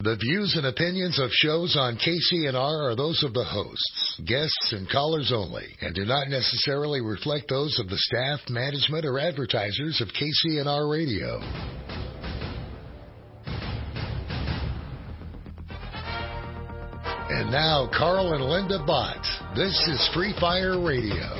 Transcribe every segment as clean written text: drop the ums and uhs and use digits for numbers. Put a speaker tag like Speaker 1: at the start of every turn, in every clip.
Speaker 1: The views and opinions of shows on KCNR are those of the hosts, guests, and callers only, and do not necessarily reflect those of the staff, management, or advertisers of KCNR Radio. And now, Carl and Linda Bott. This is Free Fire Radio.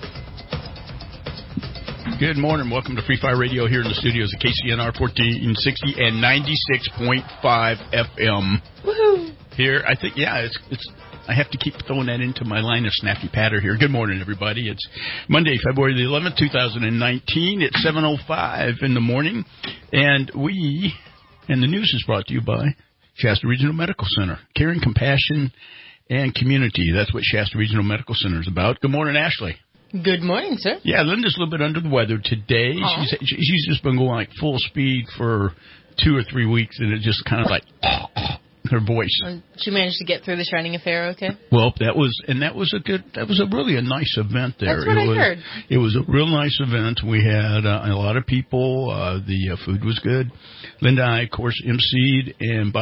Speaker 2: Good morning. Welcome to Free Fire Radio here in the studios at KCNR 1460 and 96.5 FM.
Speaker 3: Woohoo!
Speaker 2: Here, I think, it's. I have to keep throwing that into my line of snappy patter here. Good morning, everybody. It's Monday, February the 11th, 2019. It's 7:05 in the morning, and the news is brought to you by Shasta Regional Medical Center, caring, compassion, and community. That's what Shasta Regional Medical Center is about. Good morning, Ashley.
Speaker 3: Good morning, sir.
Speaker 2: Yeah, Linda's a little bit under the weather today. She's just been going like full speed for 2 or 3 weeks, and it just kind of like her voice.
Speaker 3: She managed to get through the Shining Affair, okay?
Speaker 2: Well, that was really a nice event there.
Speaker 3: That's what I heard.
Speaker 2: It was a real nice event. We had a lot of people. The food was good. Linda and I, of course, emceed,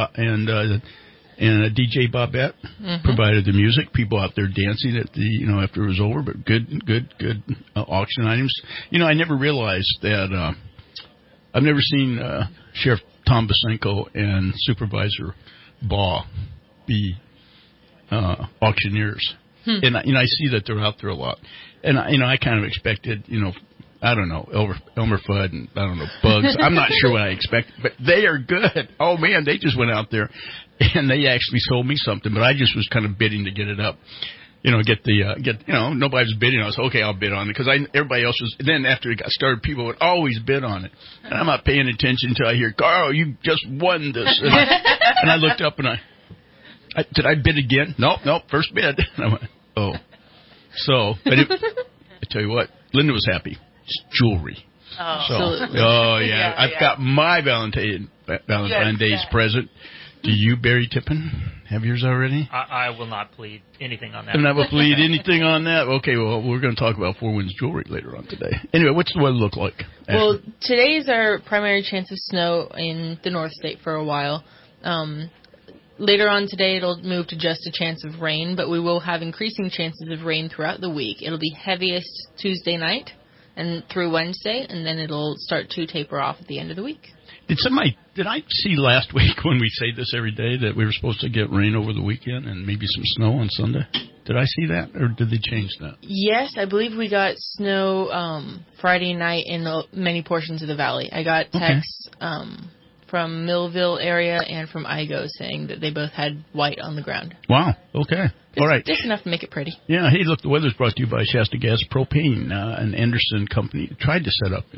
Speaker 2: and DJ Bobette provided the music. People out there dancing at after it was over, but good auction items. I never realized that. I've never seen Sheriff Tom Basenko and Supervisor Baugh be auctioneers, and I see that they're out there a lot. And I kind of expected, I don't know, Elmer Fudd and, I don't know, Bugs. I'm not sure what I expected, but they are good. Oh, man, they just went out there, and they actually sold me something, but I just was kind of bidding to get it up. Nobody was bidding. I was, okay, I'll bid on it, because everybody else was. Then after it got started, people would always bid on it. And I'm not paying attention until I hear, Carl, you just won this. And I looked up, and did I bid again? Nope, first bid. And I went, oh. So, but I tell you what, Linda was happy. It's jewelry.
Speaker 3: Oh,
Speaker 2: so,
Speaker 3: absolutely.
Speaker 2: Oh, yeah. I've got my Valentine's Day's present. Do you, Barry Tippin, have yours already?
Speaker 4: I will not plead anything on that.
Speaker 2: You'll never plead anything on that? Okay, well, we're going to talk about Four Winds Jewelry later on today. Anyway, what's the weather look like? Ashley?
Speaker 3: Well, today is our primary chance of snow in the North State for a while. Later on today, it'll move to just a chance of rain, but we will have increasing chances of rain throughout the week. It'll be heaviest Tuesday night and through Wednesday, and then it'll start to taper off at the end of the week.
Speaker 2: Did I see last week when we say this every day that we were supposed to get rain over the weekend and maybe some snow on Sunday? Did I see that, or did they change that?
Speaker 3: Yes, I believe we got snow Friday night in many portions of the valley. I got texts from Millville area and from Igo saying that they both had white on the ground.
Speaker 2: Wow, okay. All right.
Speaker 3: Just enough to make it pretty.
Speaker 2: Yeah, hey, look, the weather's brought to you by Shasta Gas Propane, an Anderson company. Tried to set up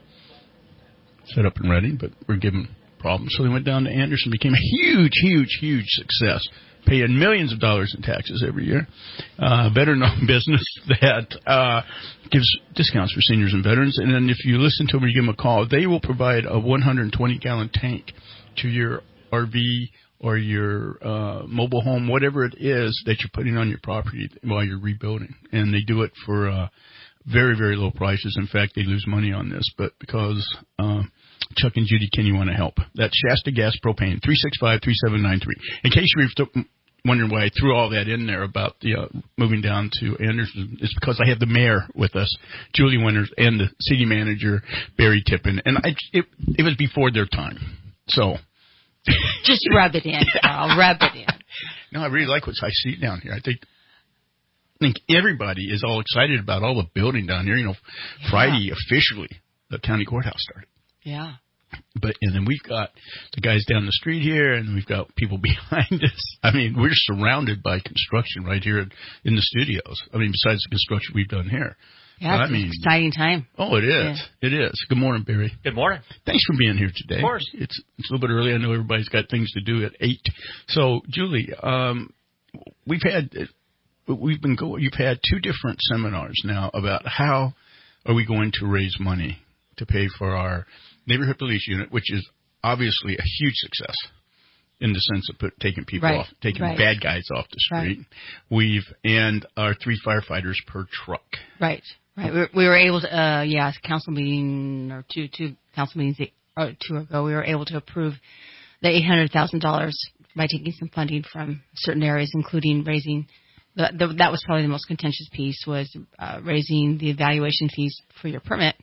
Speaker 2: in Reading, but we're given problems. So they went down to Anderson, became a huge success, paying millions of dollars in taxes every year. Better known business that gives discounts for seniors and veterans. And then if you listen to them or you give them a call, they will provide a 120-gallon tank to your RV or your mobile home, whatever it is that you're putting on your property while you're rebuilding. And they do it for very, very low prices. In fact, they lose money on this, but because Chuck and Judy Kinney want to help. That's Shasta Gas Propane, 365-3793. In case you're wondering why I threw all that in there about the moving down to Anderson, it's because I have the mayor with us, Julie Winters, and the city manager, Barry Tippin. And it was before their time. So
Speaker 5: just rub it in, Carl. Rub it in.
Speaker 2: No, I really like what I see down here. I think everybody is all excited about all the building down here. Friday officially the county courthouse started.
Speaker 5: Yeah.
Speaker 2: And then we've got the guys down the street here, and we've got people behind us. I mean, we're surrounded by construction right here in the studios. I mean, besides the construction we've done here.
Speaker 5: Yeah, it's an exciting time.
Speaker 2: Oh, it is. Yeah. It is. Good morning, Barry.
Speaker 4: Good morning.
Speaker 2: Thanks for being here today.
Speaker 4: Of course.
Speaker 2: It's a little bit early. I know everybody's got things to do at 8. So, Julie, you've had 2 different seminars now about how are we going to raise money to pay for our neighborhood police unit, which is obviously a huge success in the sense of taking people off, taking bad guys off the street. Right. And our 3 firefighters per truck.
Speaker 5: Right. We were able to, council meeting or two council meetings or 2 ago, we were able to approve the $800,000 by taking some funding from certain areas, including raising. That was probably the most contentious piece, was raising the evaluation fees for your permit,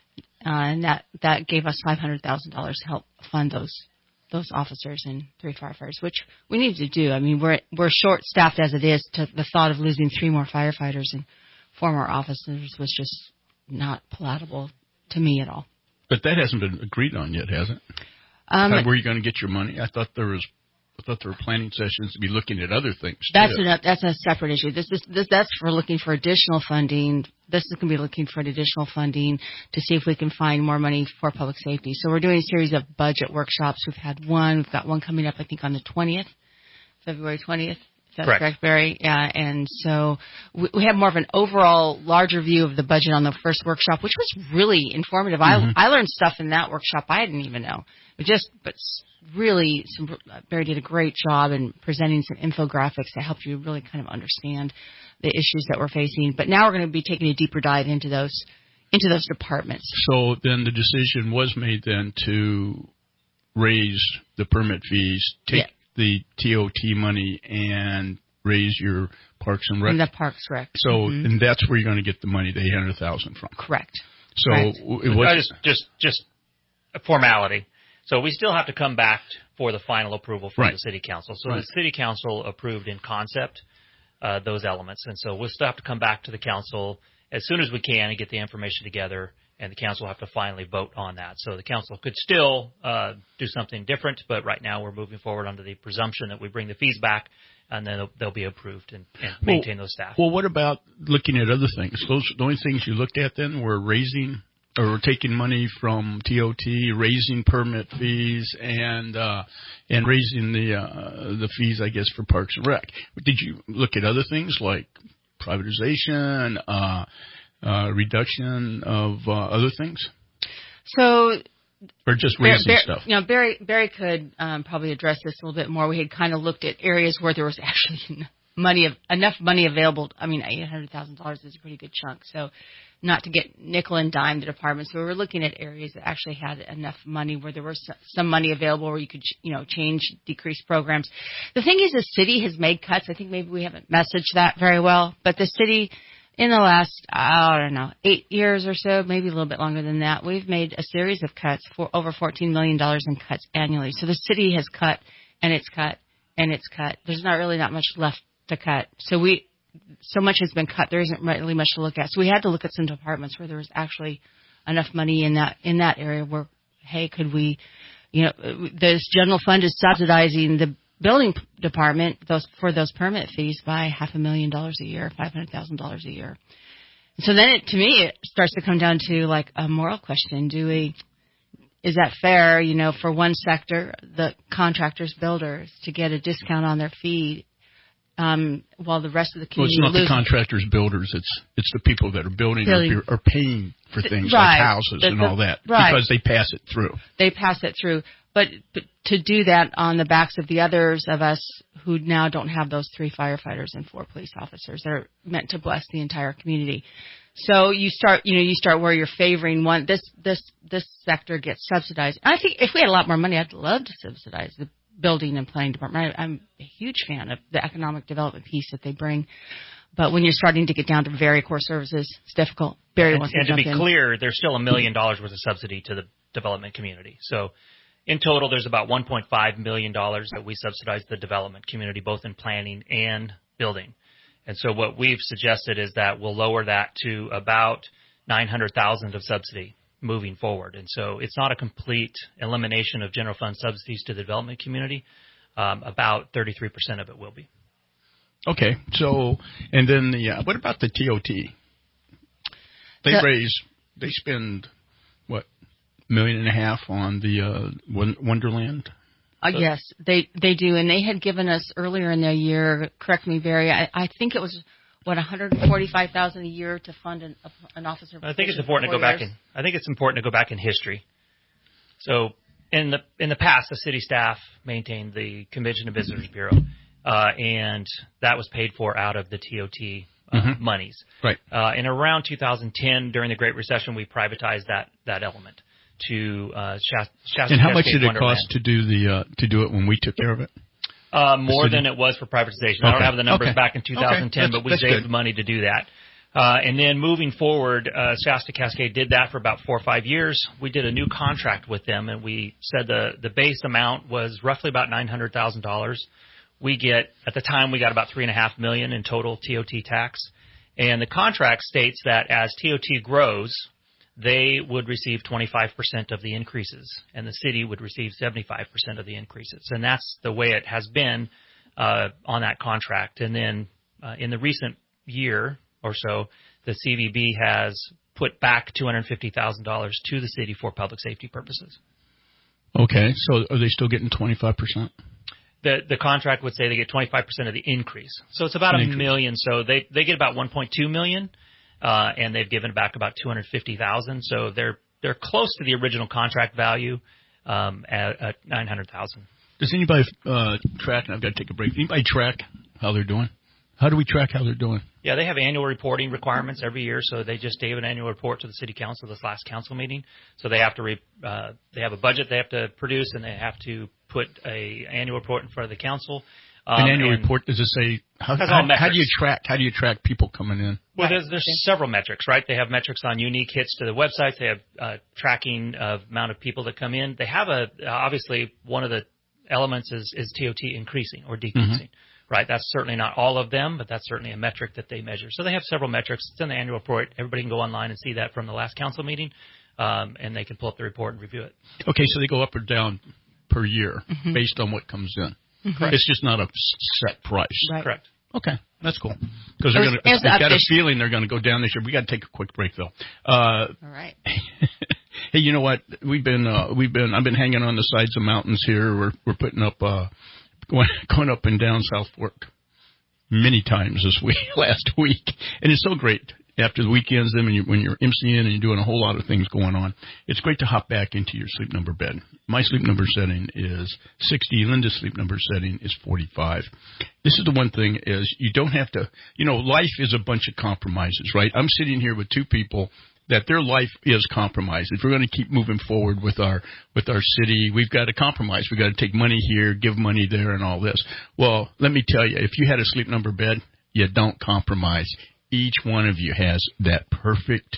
Speaker 5: and that gave us $500,000 to help fund those officers and 3 firefighters, which we need to do. I mean, we're short-staffed as it is. To the thought of losing 3 more firefighters and 4 more officers was just not palatable to me at all.
Speaker 2: But that hasn't been agreed on yet, has it? Where are you going to get your money? I thought there were planning sessions to be looking at other things.
Speaker 5: That's a separate issue. That's for looking for additional funding. This is going to be looking for additional funding to see if we can find more money for public safety. So we're doing a series of budget workshops. We've had one. We've got one coming up, I think, on the 20th, February 20th. That's correct, Barry. Yeah, and so we have more of an overall, larger view of the budget on the first workshop, which was really informative. Mm-hmm. I learned stuff in that workshop I didn't even know. But really, Barry did a great job in presenting some infographics to help you really kind of understand the issues that we're facing. But now we're going to be taking a deeper dive into those departments.
Speaker 2: So then the decision was made then to raise the permit fees, take the TOT money, and raise your Parks and Rec.
Speaker 5: And the Parks Rec.
Speaker 2: So, and that's where you're going to get the money, the $800,000 from.
Speaker 5: Correct.
Speaker 2: So it was
Speaker 4: just a formality. So we still have to come back for the final approval from the City Council. So the City Council approved in concept those elements. And so we'll still have to come back to the Council as soon as we can and get the information together, and the Council will have to finally vote on that. So the Council could still do something different, but right now we're moving forward under the presumption that we bring the fees back, and then they'll be approved and maintain those staff.
Speaker 2: Well, what about looking at other things? The only things you looked at then were raising – or taking money from TOT, raising permit fees, and raising the fees, I guess, for Parks and Rec. Did you look at other things like privatization, reduction of other things?
Speaker 5: So,
Speaker 2: or just raising stuff?
Speaker 5: You know, Barry could probably address this a little bit more. We had kind of looked at areas where there was actually enough money available. I mean, $800,000 is a pretty good chunk. So, not to get nickel and dime the department. So we were looking at areas that actually had enough money where there was some money available where you could, decrease programs. The thing is, the city has made cuts. I think maybe we haven't messaged that very well, but the city in the last, 8 years or so, maybe a little bit longer than that, we've made a series of cuts for over $14 million in cuts annually. So the city has cut, and it's cut, and it's cut. There's not much left to cut. So much has been cut. There isn't really much to look at. So we had to look at some departments where there was actually enough money in that area where, hey, could we, this general fund is subsidizing the building department for those permit fees by $500,000 a year, $500,000 a year. So then to me, it starts to come down to like a moral question. Is that fair, for one sector, the contractors, builders, to get a discount on their fee? While the rest of the community
Speaker 2: it's not the contractors, builders. It's the people that are building. Are paying for things like houses and all that because they pass it through.
Speaker 5: They pass it through, but to do that on the backs of the others of us who now don't have those 3 firefighters and 4 police officers that are meant to bless the entire community. So you start where you're favoring one. This sector gets subsidized. I think if we had a lot more money, I'd love to subsidize the building and planning department. I'm a huge fan of the economic development piece that they bring. But when you're starting to get down to very core services, it's difficult. Barry wants to jump in.
Speaker 4: And to be clear, there's still $1 million worth of subsidy to the development community. So in total, there's about $1.5 million that we subsidize the development community, both in planning and building. And so what we've suggested is that we'll lower that to about $900,000 of subsidy moving forward. And so it's not a complete elimination of general fund subsidies to the development community. About 33% of it will be.
Speaker 2: Okay. So, and then what about the TOT? They spend, what, $1.5 million on the Wonderland?
Speaker 5: Yes, they do. And they had given us earlier in the year, correct me, Barry, I think it was, $145,000 a year to fund an officer.
Speaker 4: I think it's important to go back I think it's important to go back in history. So in the past, the city staff maintained the Convention and Visitors Bureau, and that was paid for out of the TOT monies.
Speaker 2: Right.
Speaker 4: In around 2010, during the Great Recession, we privatized that element to Shasta.
Speaker 2: And how much did it cost to do it when we took care of it?
Speaker 4: More than it was for privatization.
Speaker 2: Okay.
Speaker 4: I don't have the numbers
Speaker 2: Okay.
Speaker 4: back in 2010,
Speaker 2: Okay.
Speaker 4: but we
Speaker 2: That's
Speaker 4: saved
Speaker 2: good.
Speaker 4: money to do that. And then moving forward, Shasta Cascade did that for about 4 or 5 years. We did a new contract with them, and we said the base amount was roughly about $900,000. At the time, we got about $3.5 million in total TOT tax. And the contract states that as TOT grows, they would receive 25% of the increases, and the city would receive 75% of the increases. And that's the way it has been on that contract. And then in the recent year or so, the CVB has put back $250,000 to the city for public safety purposes.
Speaker 2: Okay, so are they still getting 25%?
Speaker 4: The contract would say they get 25% of the increase. So it's about $1 million. So they get about $1.2 million, and they've given back about $250,000. So they're close to the original contract value at $900,000.
Speaker 2: Does anybody track? And I've got to take a break. Anybody track how they're doing? How do we track how they're doing?
Speaker 4: Yeah, they have annual reporting requirements every year. So they just gave an annual report to the city council this last council meeting. So they have to they have a budget they have to produce, and they have to put a annual report in front of the council.
Speaker 2: An annual report, does it say how do you track people coming in?
Speaker 4: Well, there's several metrics, right? They have metrics on unique hits to the websites. They have tracking of amount of people that come in. They have obviously one of the elements is TOT increasing or decreasing. Mm-hmm. Right, that's certainly not all of them, but that's certainly a metric that they measure. So they have several metrics. It's in the annual report. Everybody can go online and see that from the last council meeting, and they can pull up the report and review it.
Speaker 2: Okay, so they go up or down per year based on what comes in. Mm-hmm. It's just not a set price.
Speaker 5: Right.
Speaker 4: Correct.
Speaker 2: Okay, that's cool. Because they've got a feeling they're going to go down this year. We got to take a quick break, though.
Speaker 5: All right.
Speaker 2: Hey, you know what? I've been hanging on the sides of mountains here. We're putting up. Going up and down South Fork many times last week. And it's so great after the weekends, then when you're emceeing and you're doing a whole lot of things going on, it's great to hop back into your sleep number bed. My sleep number setting is 60. Linda's sleep number setting is 45. This is the one thing is you don't have to, life is a bunch of compromises, right? I'm sitting here with two people that their life is compromised. If we're going to keep moving forward with our city, we've got to compromise. We've got to take money here, give money there, and all this. Well, let me tell you, if you had a sleep number bed, you don't compromise. Each one of you has that perfect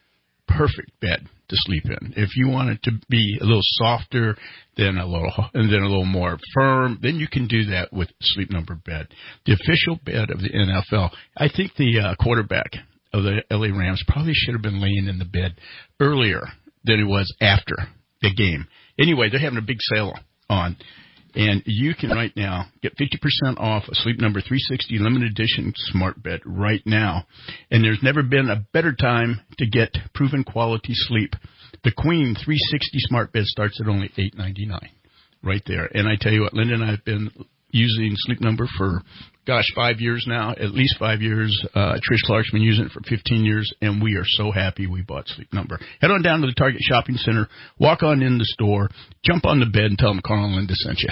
Speaker 2: bed to sleep in. If you want it to be a little softer, then a little more firm, then you can do that with Sleep Number bed. The official bed of the NFL. I think the quarterback of the LA Rams probably should have been laying in the bed earlier than it was after the game. Anyway, they're having a big sale on, and you can right now get 50% off a Sleep Number 360 limited edition smart bed right now. And there's never been a better time to get proven quality sleep. The Queen 360 smart bed starts at only $8.99 right there. And I tell you what, Linda and I have been using Sleep Number for 5 years now, at least 5 years. Trish Clark's been using it for 15 years, and we are so happy we bought Sleep Number. Head on down to the Target Shopping Center, walk on in the store, jump on the bed, and tell them Carl and Linda sent you.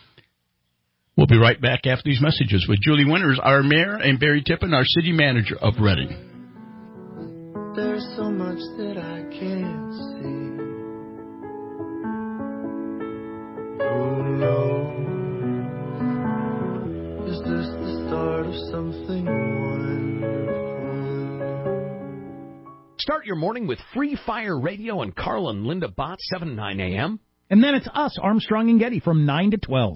Speaker 2: We'll be right back after these messages with Julie Winters, our mayor, and Barry Tippin, our city manager of Redding.
Speaker 6: There's so much that I can't see. Who knows? Is this the start of something wonderful?
Speaker 7: Start your morning with Free Fire Radio and Carl and Linda Bott, 7 to 9 a.m.
Speaker 8: And then it's us, Armstrong and Getty, from 9 to 12.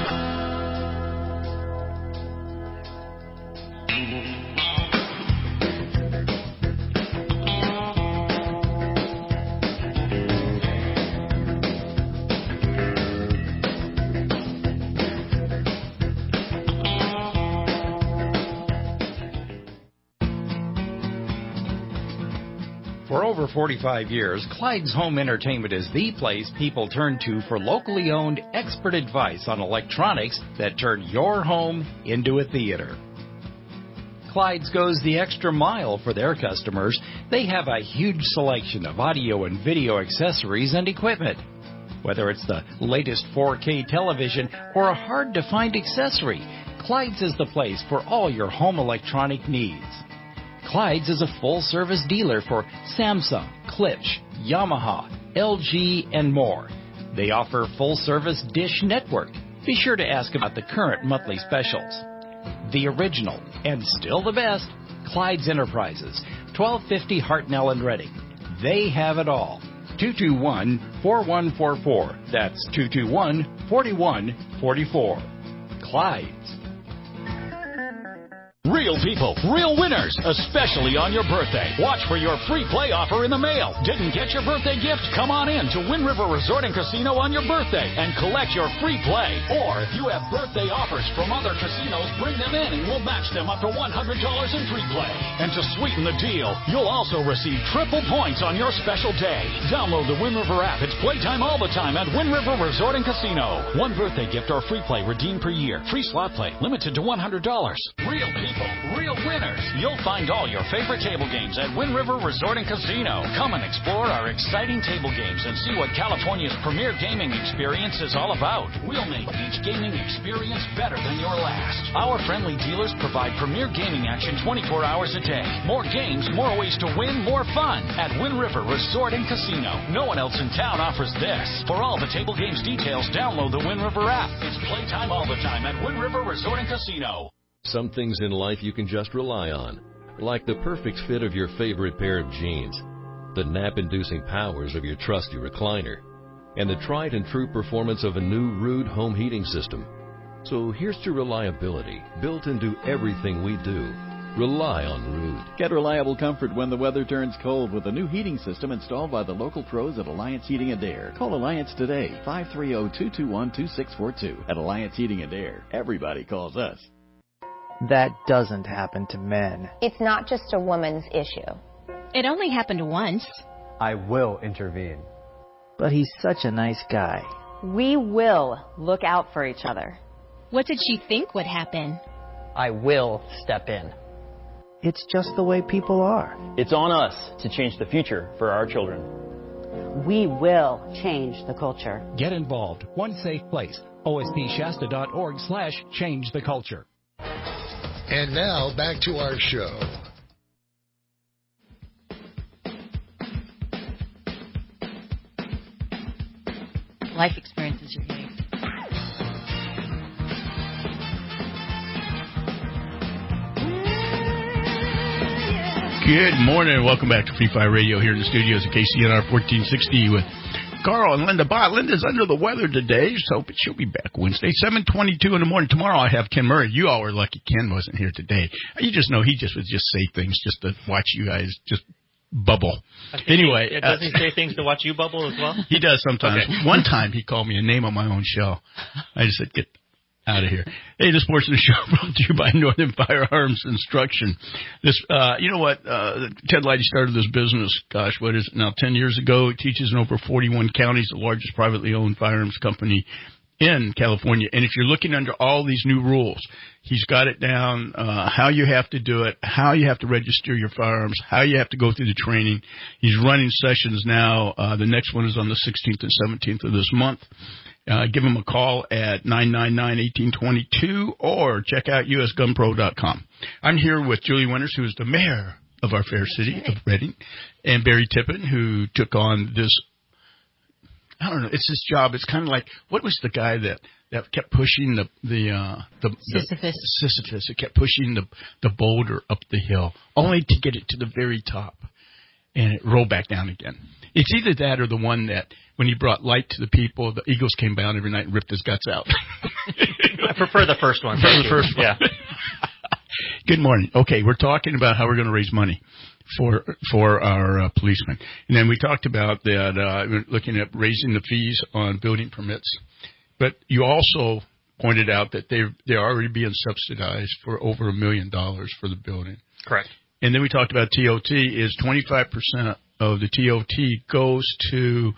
Speaker 9: For over 45 years, Clyde's Home Entertainment is the place people turn to for locally owned expert advice on electronics that turn your home into a theater. Clyde's goes the extra mile for their customers. They have a huge selection of audio and video accessories and equipment. Whether it's the latest 4K television or a hard-to-find accessory, Clyde's is the place for all your home electronic needs. Clyde's is a full-service dealer for Samsung, Klipsch, Yamaha, LG, and more. They offer full-service Dish Network, Be sure to ask about the current monthly specials. The original, and still the best, Clyde's Enterprises, 1250 Hartnell and Reading. They have it all. 221-4144. That's 221-4144. Clyde's.
Speaker 7: Real people, real winners, especially on your birthday. Watch for your free play offer in the mail. Didn't get your birthday gift? Come on in to Wind River Resort and Casino on your birthday and collect your free play. Or if you have birthday offers from other casinos, bring them in and we'll match them up to $100 in free play. And to sweeten the deal, you'll also receive triple points on your special day. Download the Wind River app. It's playtime all the time at Wind River Resort and Casino. One birthday gift or free play redeemed per year. Free slot play limited to $100. Real people, real winners. You'll find all your favorite table games at Wind River Resort and Casino. Come and explore our exciting table games and see what California's premier gaming experience is all about. We'll make each gaming experience better than your last. Our friendly dealers provide premier gaming action 24 hours a day. More games, more ways to win, more fun at Wind River Resort and Casino. No one else in town offers this. For all the table games details, download the Wind River app. It's playtime all the time at Wind River Resort and Casino.
Speaker 10: Some things in life you can just rely on, like the perfect fit of your favorite pair of jeans, the nap-inducing powers of your trusty recliner, and the tried and true performance of a new Ruud home heating system. So here's to reliability built into everything we do. Rely on Ruud.
Speaker 11: Get reliable comfort when the weather turns cold with a new heating system installed by the local pros at Alliance Heating and Air. Call Alliance today, 530-221-2642. At Alliance Heating and Air, everybody calls us.
Speaker 12: That doesn't happen to men.
Speaker 13: It's not just a woman's issue.
Speaker 14: It only happened once.
Speaker 12: I will intervene. But he's such a nice guy.
Speaker 13: We will look out for each other.
Speaker 14: What did she think would happen?
Speaker 12: I will step in. It's just the way people are.
Speaker 15: It's on us to change the future for our children.
Speaker 13: We will change the culture.
Speaker 9: Get involved. One safe place. OSPShasta.org/change the culture.
Speaker 1: And now, back to our show.
Speaker 5: Life experiences you're getting.
Speaker 2: Good morning. Welcome back to Free Fire Radio here in the studios at KCNR 1460 with Carl and Linda Bott. Linda's under the weather today, so she'll be back Wednesday, 7:22 in the morning. Tomorrow I have Ken Murray. You all are lucky Ken wasn't here today. You just know he just would just say things just to watch you guys just bubble. Anyway.
Speaker 4: Does he say things to watch you bubble as well?
Speaker 2: He does sometimes. Okay. One time he called me a name on my own show. I just said, get out of here. Hey, this portion of the show brought to you by Northern Firearms Instruction. This, you know what, Ted Lighty started this business, gosh, what is it now, 10 years ago. He teaches in over 41 counties, the largest privately owned firearms company in California. And if you're looking under all these new rules, he's got it down, how you have to do it, how you have to register your firearms, how you have to go through the training. He's running sessions now. The next one is on the 16th and 17th of this month. Give him a call at 999-1822 or check out usgunpro.com. I'm here with Julie Winters, who is the mayor of our fair city of Reading, and Barry Tippin, who took on this, I don't know, it's this job. It's kind of like, what was the guy that kept pushing the Sisyphus. It kept pushing the boulder up the hill, only to get it to the very top, and it rolled back down again. It's either that or the one that when he brought light to the people, the eagles came down every night and ripped his guts out.
Speaker 4: I prefer the first one.
Speaker 2: Yeah. Good morning. Okay, we're talking about how we're going to raise money for our policemen. And then we talked about that, looking at raising the fees on building permits. But you also pointed out that they're already being subsidized for over $1 million for the building.
Speaker 4: Correct.
Speaker 2: And then we talked about TOT is 25% of the TOT goes to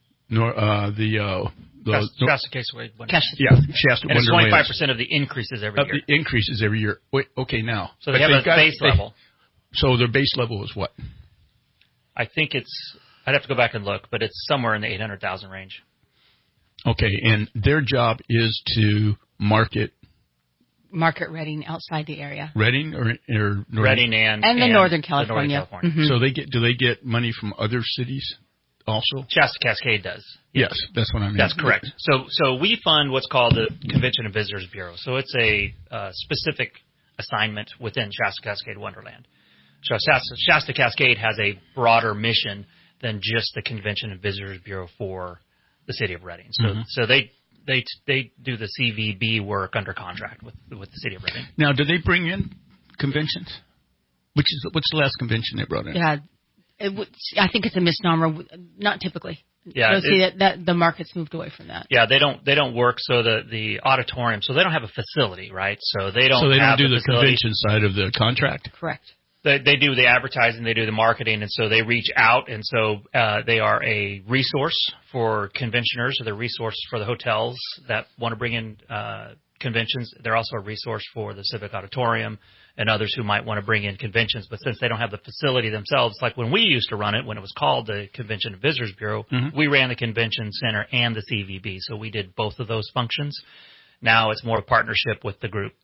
Speaker 4: Shasta Caseway.
Speaker 2: Shasta.
Speaker 4: And it's 25% of the increases every year.
Speaker 2: The increases every year. Wait, okay, now.
Speaker 4: So they have a base level.
Speaker 2: So their base level is what?
Speaker 4: I think I'd have to go back and look, but it's somewhere in the 800,000 range.
Speaker 2: Okay, and their job is to market
Speaker 5: Reading outside the area.
Speaker 2: Reading or
Speaker 4: Reading and
Speaker 5: the Northern California.
Speaker 2: Mm-hmm. So do they get money from other cities, also?
Speaker 4: Shasta Cascade does.
Speaker 2: Yes, that's what I mean.
Speaker 4: That's correct. So we fund what's called the Convention and Visitors Bureau. So it's a specific assignment within Shasta Cascade Wonderland. So Shasta Cascade has a broader mission than just the Convention and Visitors Bureau for the city of Reading. So they do the CVB work under contract with the city of Reading.
Speaker 2: Now, do they bring in conventions? What's the last convention they brought in?
Speaker 5: Yeah, I think it's a misnomer. Not typically.
Speaker 4: Yeah,
Speaker 5: that the market's moved away from that.
Speaker 4: Yeah, they don't work. So the auditorium. So they don't have a facility, right? So they don't.
Speaker 2: So they don't do the
Speaker 4: facility.
Speaker 2: convention side of the contract.
Speaker 5: Correct.
Speaker 4: They do the advertising, they do the marketing, and so they reach out, and so they are a resource for conventioners, or they're a resource for the hotels that want to bring in conventions. They're also a resource for the Civic Auditorium and others who might want to bring in conventions. But since they don't have the facility themselves, like when we used to run it, when it was called the Convention and Visitors Bureau, we ran the convention center and the CVB, so we did both of those functions. Now it's more a partnership with the group.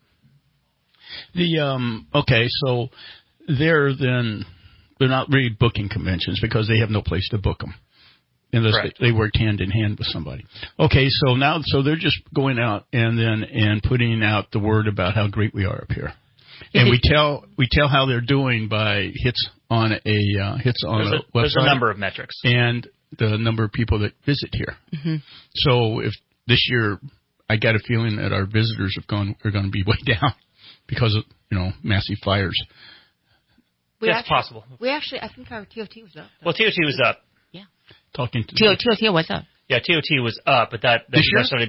Speaker 2: Okay, so they're not really booking conventions because they have no place to book them unless they worked hand in hand with somebody. Okay, so they're just going out and putting out the word about how great we are up here, and we tell how they're doing by hits on a website.
Speaker 4: There's a number of metrics
Speaker 2: and the number of people that visit here.
Speaker 5: Mm-hmm.
Speaker 2: So if this year, I got a feeling that our visitors are going to be way down because of massive fires.
Speaker 4: That's possible.
Speaker 5: I think our TOT was up.
Speaker 4: Well, TOT was up.
Speaker 5: Yeah.
Speaker 2: TOT
Speaker 5: was up.
Speaker 4: Yeah, TOT was up, but that doesn't necessarily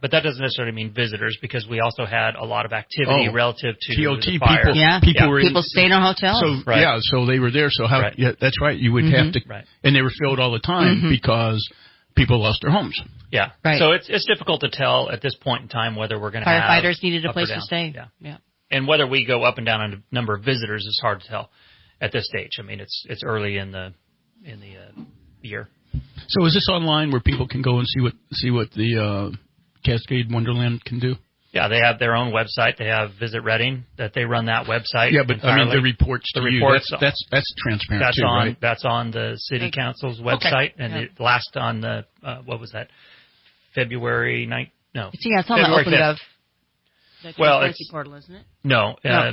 Speaker 4: mean visitors, because we also had a lot of activity relative to
Speaker 2: TOT
Speaker 4: the fire.
Speaker 5: People stayed in hotels.
Speaker 2: So so they were there. So that's right. You would have to, and they were filled all the time because people lost their homes.
Speaker 4: Yeah.
Speaker 5: Right.
Speaker 4: So it's difficult to tell at this point in time whether we're going to have
Speaker 5: firefighters needed a place to stay.
Speaker 4: Yeah. And whether we go up and down on the number of visitors is hard to tell at this stage. I mean, it's early in the year.
Speaker 2: So is this online where people can go and see what the Cascade Wonderland can do?
Speaker 4: Yeah, they have their own website. They have Visit Reading that they run that website.
Speaker 2: Yeah, but
Speaker 4: entirely.
Speaker 2: I mean the reports. That's transparent too, right?
Speaker 4: That's on the city council's website, and the last on the what was that? February 9th? No.
Speaker 5: It's on the OpenGov.
Speaker 4: Well, it's
Speaker 5: portal, isn't it?
Speaker 4: No.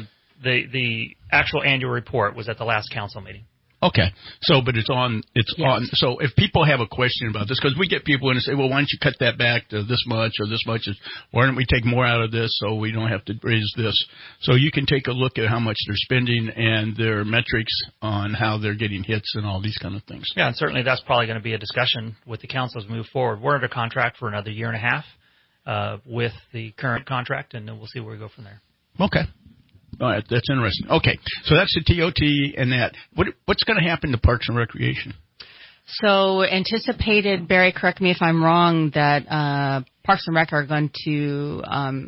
Speaker 4: The actual annual report was at the last council meeting.
Speaker 2: Okay. So, but it's on. So if people have a question about this, because we get people in and say, well, why don't you cut that back to this much or this much? Why don't we take more out of this so we don't have to raise this? So you can take a look at how much they're spending and their metrics on how they're getting hits and all these kind of things.
Speaker 4: Yeah, and certainly that's probably going to be a discussion with the council as we move forward. We're under contract for another year and a half with the current contract, and then we'll see where we go from there.
Speaker 2: Okay. All right, that's interesting. Okay, so that's the TOT and that. What's going to happen to Parks and Recreation?
Speaker 5: So anticipated, Barry, correct me if I'm wrong, that Parks and Rec are going to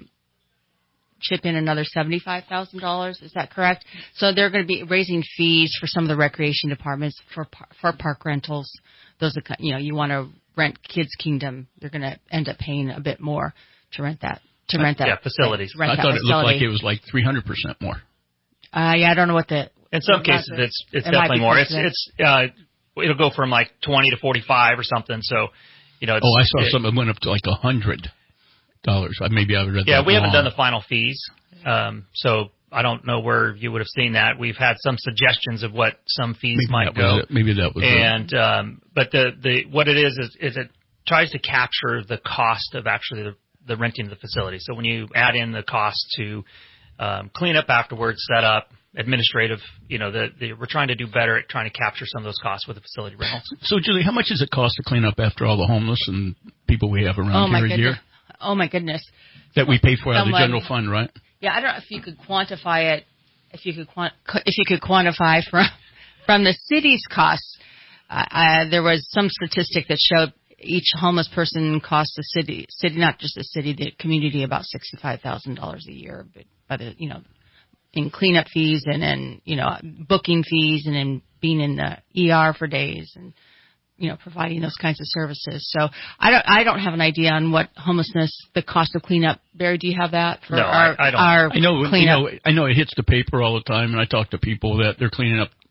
Speaker 5: chip in another $75,000. Is that correct? So they're going to be raising fees for some of the recreation departments for park rentals. Those are, you want to rent Kids Kingdom, they're going to end up paying a bit more to rent that.
Speaker 4: Facilities.
Speaker 2: I thought it looked like it was like 300% more.
Speaker 5: I don't know what
Speaker 4: in some cases it's definitely more. It'll go from like 20 to 45 or something. So,
Speaker 2: I saw something went up to like $100. Maybe I read that.
Speaker 4: Yeah, we haven't done the final fees. So I don't know where you would have seen that. We've had some suggestions of what some fees might go.
Speaker 2: Maybe that was
Speaker 4: it. But what it is it tries to capture the cost of actually the renting of the facility. So when you add in the cost to clean up afterwards, set up, administrative, we're trying to do better at trying to capture some of those costs with the facility rentals.
Speaker 2: So, Julie, how much does it cost to clean up after all the homeless and people we have around here a year?
Speaker 5: Oh, my goodness.
Speaker 2: That we pay for out of the general fund, right?
Speaker 5: Yeah, I don't know if you could quantify it. If you could quantify from the city's costs, there was some statistic that showed each homeless person costs the city, not just the city, the community, about $65,000 a year. But in cleanup fees and then booking fees and then being in the ER for days and providing those kinds of services. So I don't have an idea on what homelessness, the cost of cleanup. Barry, do you have that for
Speaker 4: I don't.
Speaker 2: I know it hits the paper all the time, and I talk to people that they're cleaning up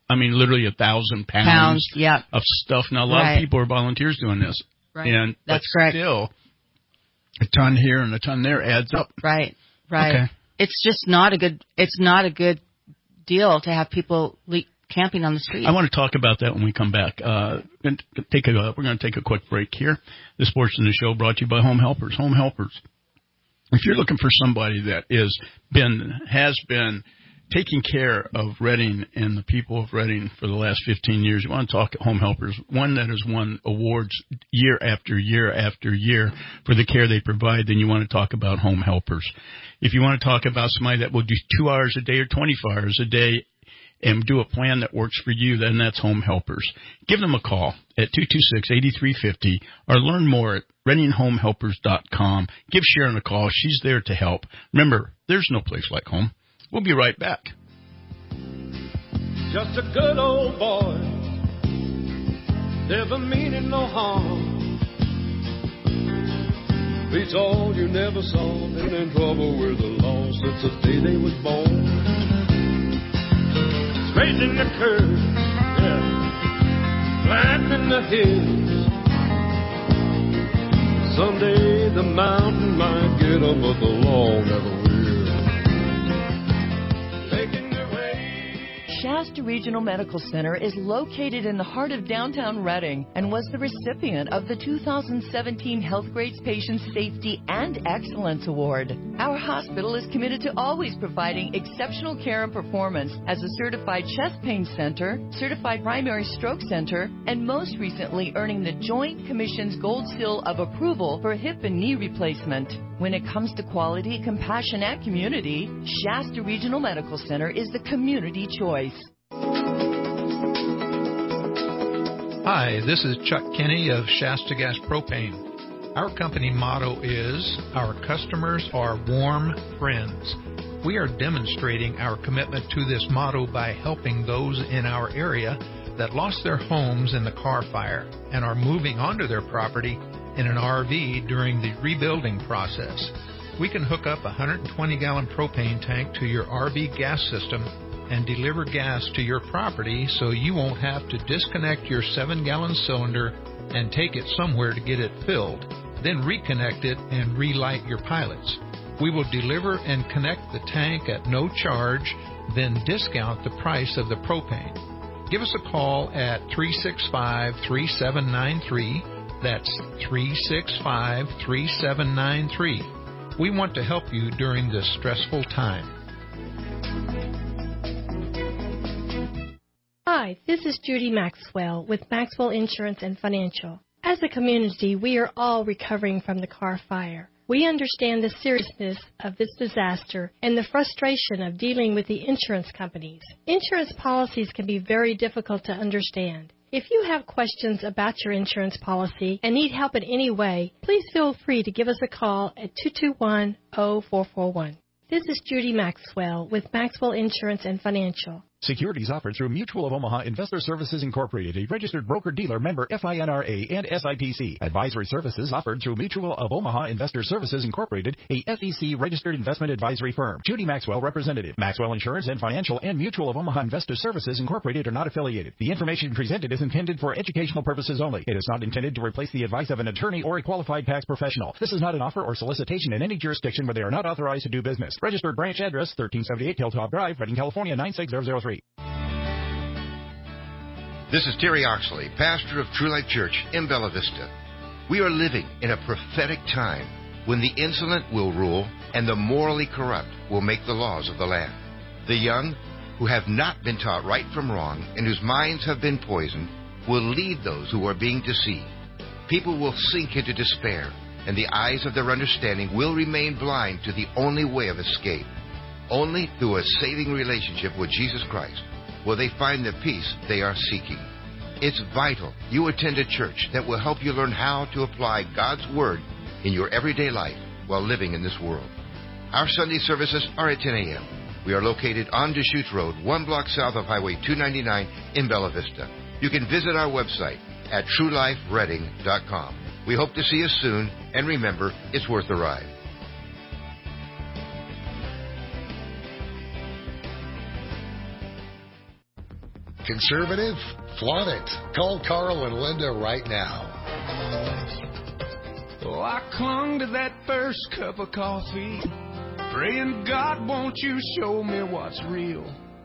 Speaker 2: I mean, literally 1,000 pounds of stuff. Now, a lot of people are volunteers doing this.
Speaker 5: Right.
Speaker 2: And
Speaker 5: that's correct.
Speaker 2: Still, a ton here and a ton there adds up.
Speaker 5: Right.
Speaker 2: Okay.
Speaker 5: It's just not a good deal to have people camping on the street.
Speaker 2: I want to talk about that when we come back. We're going to take a quick break here. This portion of the show brought to you by Home Helpers. Home Helpers. If you're looking for somebody that has been taking care of Reading and the people of Reading for the last 15 years, you want to talk Home Helpers, one that has won awards year after year after year for the care they provide, then you want to talk about Home Helpers. If you want to talk about somebody that will do 2 hours a day or 24 hours a day and do a plan that works for you, then that's Home Helpers. Give them a call at 226-8350 or learn more at ReadingHomeHelpers.com. Give Sharon a call. She's there to help. Remember, there's no place like home. We'll be right back.
Speaker 6: Just a good old boy, never meaning no harm. Beats all you never saw, been in trouble with the law since the day they was born. Straightening the curves, flattening the hills. Someday the mountain might get up, but the law never will.
Speaker 16: Shasta Regional Medical Center is located in the heart of downtown Reading and was the recipient of the 2017 Healthgrades Patient Safety and Excellence Award. Our hospital is committed to always providing exceptional care and performance as a certified chest pain center, certified primary stroke center, and most recently earning the Joint Commission's Gold Seal of Approval for hip and knee replacement. When it comes to quality, compassion, and community, Shasta Regional Medical Center is the community choice.
Speaker 17: Hi, this is Chuck Kinney of Shasta Gas Propane. Our company motto is, our customers are warm friends. We are demonstrating our commitment to this motto by helping those in our area that lost their homes in the car fire and are moving onto their property in an RV during the rebuilding process. We can hook up a 120-gallon propane tank to your RV gas system and deliver gas to your property so you won't have to disconnect your 7-gallon cylinder and take it somewhere to get it filled, then reconnect it and relight your pilots. We will deliver and connect the tank at no charge, then discount the price of the propane. Give us a call at 365-3793. That's 365-3793. We want to help you during this stressful time.
Speaker 18: Hi, this is Judy Maxwell with Maxwell Insurance and Financial. As a community, we are all recovering from the car fire. We understand the seriousness of this disaster and the frustration of dealing with the insurance companies. Insurance policies can be very difficult to understand. If you have questions about your insurance policy and need help in any way, please feel free to give us a call at 221-0441. This is Judy Maxwell with Maxwell Insurance and Financial.
Speaker 11: Securities offered through Mutual of Omaha Investor Services Incorporated, a registered broker-dealer member FINRA and SIPC. Advisory services offered through Mutual of Omaha Investor Services Incorporated, a SEC-registered investment advisory firm. Judy Maxwell, representative. Maxwell Insurance and Financial and Mutual of Omaha Investor Services Incorporated are not affiliated. The information presented is intended for educational purposes only. It is not intended to replace the advice of an attorney or a qualified tax professional. This is not an offer or solicitation in any jurisdiction where they are not authorized to do business. Registered branch address, 1378 Hilltop Drive, Reading, California, 96003.
Speaker 19: This is Terry Oxley, pastor of True Life Church in Bella Vista. We are living in a prophetic time when the insolent will rule and the morally corrupt will make the laws of the land. The young, who have not been taught right from wrong and whose minds have been poisoned, will lead those who are being deceived. People will sink into despair, and the eyes of their understanding will remain blind to the only way of escape. Only through a saving relationship with Jesus Christ will they find the peace they are seeking. It's vital you attend a church that will help you learn how to apply God's Word in your everyday life while living in this world. Our Sunday services are at 10 a.m. We are located on Deschutes Road, 1 block south of Highway 299 in Bella Vista. You can visit our website at truelifereading.com. We hope to see you soon, and remember, it's worth the ride.
Speaker 1: Conservative? Flaunt it. Call Carl and Linda right now.
Speaker 6: Oh, I clung to that first cup of coffee, praying, God, won't you show me what's real?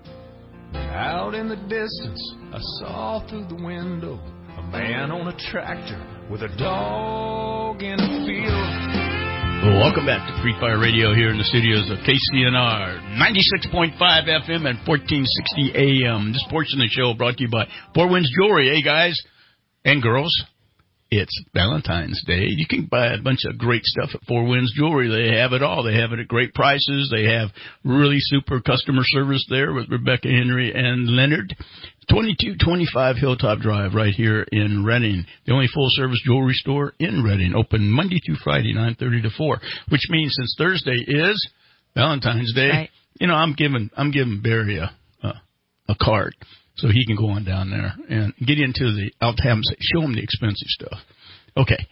Speaker 6: Out in the distance, I saw through the window a man on a tractor with a dog in a field.
Speaker 2: Well, welcome back to Free Fire Radio here in the studios of KCNR, 96.5 FM and 1460 AM. This portion of the show brought to you by Four Winds Jewelry. Hey, guys and girls, it's Valentine's Day. You can buy a bunch of great stuff at Four Winds Jewelry. They have it all. They have it at great prices. They have really super customer service there with Rebecca Henry and Leonard. 2225 Hilltop Drive right here in Redding. The only full-service jewelry store in Redding. Open Monday through Friday, 9:30 to 4. Which means since Thursday is Valentine's Day, right. You know, I'm giving Barry a card so he can go on down there and get into I'll have him show him the expensive stuff. Okay.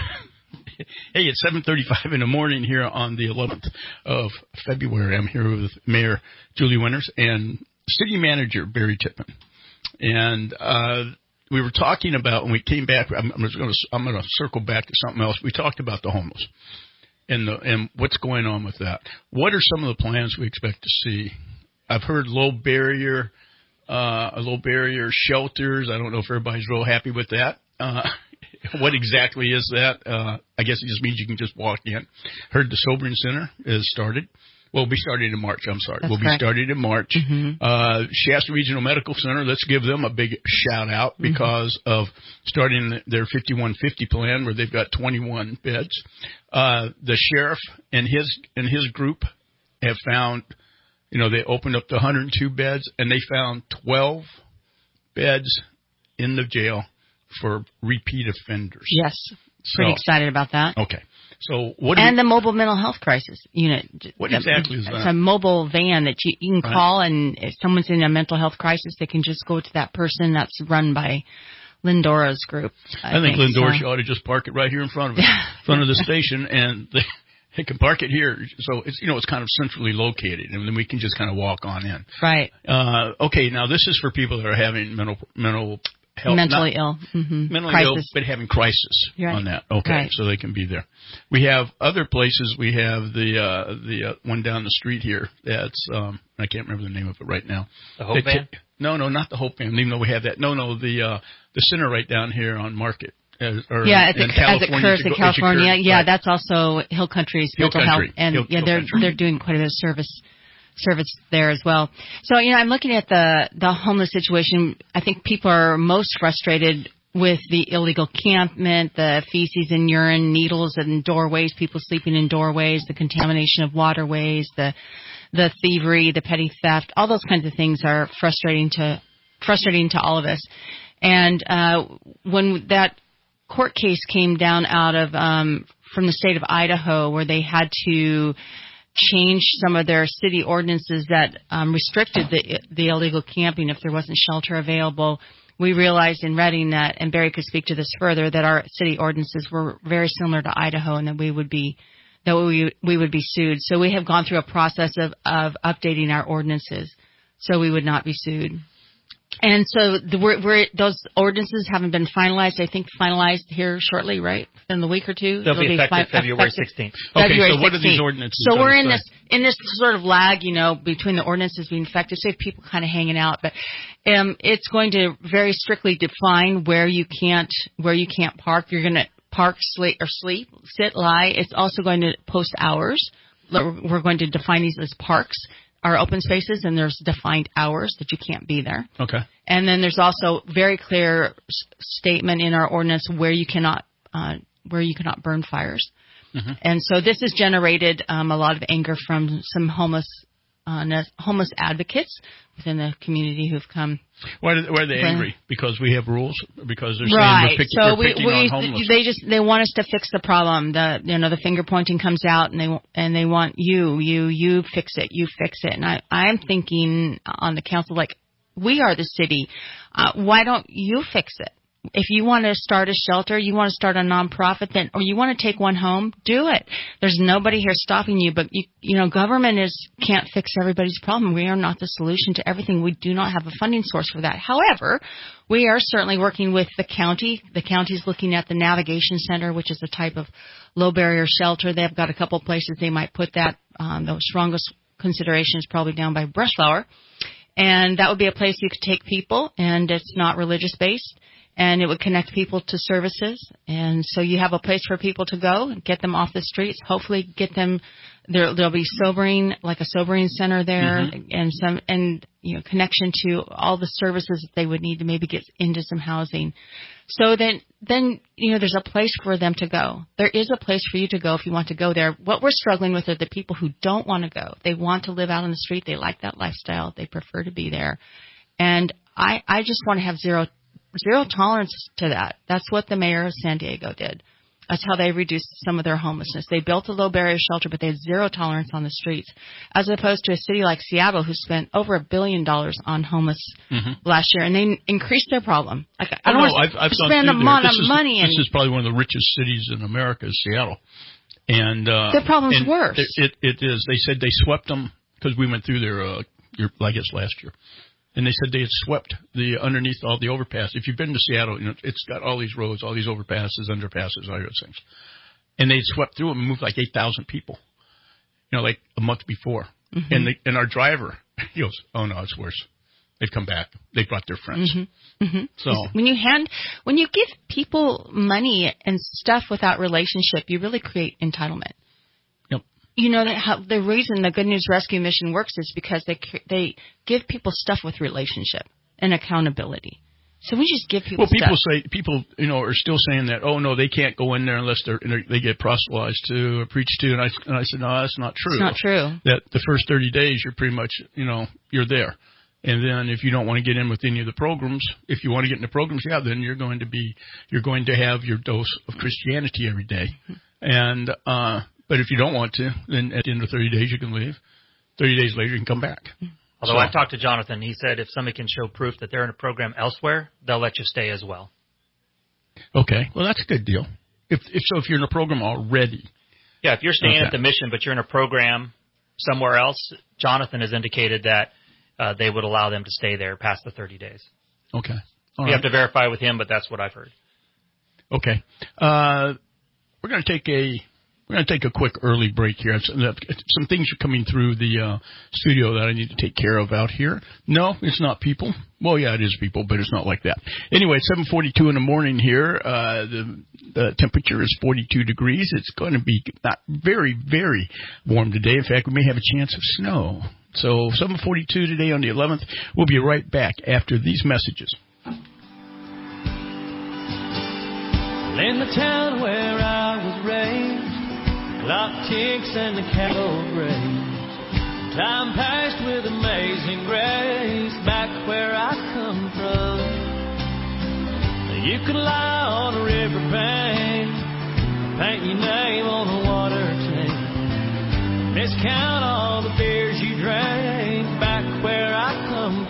Speaker 2: Hey, it's 7:35 in the morning here on the 11th of February. I'm here with Mayor Julie Winters and City Manager Barry Tippmann. And we were talking about, when we came back, I'm going to circle back to something else. We talked about the homeless and what's going on with that. What are some of the plans we expect to see? I've heard low barrier shelters. I don't know if everybody's real happy with that. What exactly is that? I guess it just means you can just walk in. Heard the Sobering Center is started. Well, we'll be starting in March. I'm sorry. We'll be starting in March. Mm-hmm. Shasta Regional Medical Center, let's give them a big shout-out because of starting their 5150 plan where they've got 21 beds. The sheriff and his group have found, they opened up the 102 beds, and they found 12 beds in the jail for repeat offenders.
Speaker 5: Yes. Pretty excited about that.
Speaker 2: Okay. So
Speaker 5: the mobile mental health crisis unit.
Speaker 2: What exactly is that?
Speaker 5: It's a mobile van that you can call, and if someone's in a mental health crisis, they can just go to that person. That's run by Lindora's group.
Speaker 2: I think Lindora ought to just park it right here in front of the station, and they can park it here. So it's it's kind of centrally located, and then we can just kind of walk on in.
Speaker 5: Right.
Speaker 2: Okay. Now this is for people that are having mental health,
Speaker 5: mentally ill,
Speaker 2: mentally ill, but having crisis on that. Okay, so they can be there. We have other places. We have the one down the street here. That's I can't remember the name of it right now.
Speaker 4: The Hope Van?
Speaker 2: No, not the Hope Van. Even though we have that. No, the center right down here on Market.
Speaker 5: As it curves in California. Yeah, that's also Hill Country's mental health, and they're doing quite a bit of service there as well. So, I'm looking at the homeless situation. I think people are most frustrated with the illegal campment, the feces and urine, needles in doorways, people sleeping in doorways, the contamination of waterways, the thievery, the petty theft. All those kinds of things are frustrating to all of us. And when that court case came down out of from the state of Idaho, where they had to change some of their city ordinances that restricted the illegal camping if there wasn't shelter available, we realized in Redding that, and Barry could speak to this further, that our city ordinances were very similar to Idaho, and that we would be sued. So we have gone through a process of updating our ordinances so we would not be sued. And so those ordinances haven't been finalized. I think finalized here shortly, right? In the week or two.
Speaker 4: They'll be effective February 16th.
Speaker 2: Okay, so what are these ordinances?
Speaker 5: So we're in this sort of lag, between the ordinances being effective. So we have people kind of hanging out, but it's going to very strictly define where you can't park. You're going to park, sit, lie. It's also going to post hours. We're going to define these as parks. Are open spaces, and there's defined hours that you can't be there. Okay. And then there's also very clear statement in our ordinance where you cannot burn fires. Mm-hmm. And so this has generated a lot of anger from some homeless advocates within the community who've come.
Speaker 2: Why are they angry? Because we have rules? Because they're saying we're picking on homeless?
Speaker 5: They want us to fix the problem. The finger pointing comes out, and they want you fix it, you fix it. And I'm thinking on the council, we are the city. Why don't you fix it? If you want to start a shelter, you want to start a nonprofit, then, or you want to take one home, do it. There's nobody here stopping you, but government can't fix everybody's problem. We are not the solution to everything. We do not have a funding source for that. However, we are certainly working with the county. The county's looking at the Navigation Center, which is a type of low barrier shelter. They've got a couple places they might put that. The strongest consideration is probably down by Brushflower. And that would be a place you could take people, and it's not religious based. And it would connect people to services. And so you have a place for people to go and get them off the streets. Hopefully get them, there'll be sobering, like a sobering center there, and connection to all the services that they would need to maybe get into some housing. So then there's a place for them to go. There is a place for you to go if you want to go there. What we're struggling with are the people who don't want to go. They want to live out on the street. They like that lifestyle. They prefer to be there. And I just want to have zero tolerance to that. That's what the mayor of San Diego did. That's how they reduced some of their homelessness. They built a low barrier shelter, but they had zero tolerance on the streets, as opposed to a city like Seattle, who spent over $1 billion on homeless last year, and they increased their problem. Like, I don't want to spend a lot of money.
Speaker 2: This is probably one of the richest cities in America, is Seattle. And
Speaker 5: the problem's worse.
Speaker 2: It is. They said they swept them, because we went through there, I guess, last year. And they said they had swept underneath all the overpass. If you've been to Seattle, it's got all these roads, all these overpasses, underpasses, all those things. And they swept through them and moved like 8,000 people, like a month before. And our driver, he goes, "Oh no, it's worse. They've come back. They brought their friends." So
Speaker 5: when you give people money and stuff without relationship, you really create entitlement. The reason the Good News Rescue Mission works is because they give people stuff with relationship and accountability. So we just give people stuff.
Speaker 2: People are still saying that, oh no, they can't go in there unless they get proselytized to or preached to. And I said, no, that's not true.
Speaker 5: It's not true.
Speaker 2: That the first 30 days you're pretty much, you're there. And then if you don't want to get in with any of the programs, if you want to get in the programs, then you're going to have your dose of Christianity every day. And, but if you don't want to, then at the end of 30 days you can leave. 30 days later you can come back.
Speaker 4: Although I talked to Jonathan, he said if somebody can show proof that they're in a program elsewhere, they'll let you stay as well.
Speaker 2: Okay, well that's a good deal. If you're in a program already.
Speaker 4: Yeah, if you're staying at the mission but you're in a program somewhere else, Jonathan has indicated that they would allow them to stay there past the 30 days.
Speaker 2: Okay.
Speaker 4: You have to verify with him, but that's what I've heard.
Speaker 2: Okay. We're going to take a quick early break here. Some things are coming through the studio that I need to take care of out here. No, it's not people. Well, yeah, it is people, but it's not like that. Anyway, it's 7:42 in the morning here. The temperature is 42 degrees. It's going to be not very, very warm today. In fact, we may have a chance of snow. So 7:42 today on the 11th. We'll be right back after these messages.
Speaker 20: In the town where I was raised, clock ticks and the cattle graze. Time passed with amazing grace back where I come from. You could lie on a river bank, paint your name on a water tank, discount all the beers you drank back where I come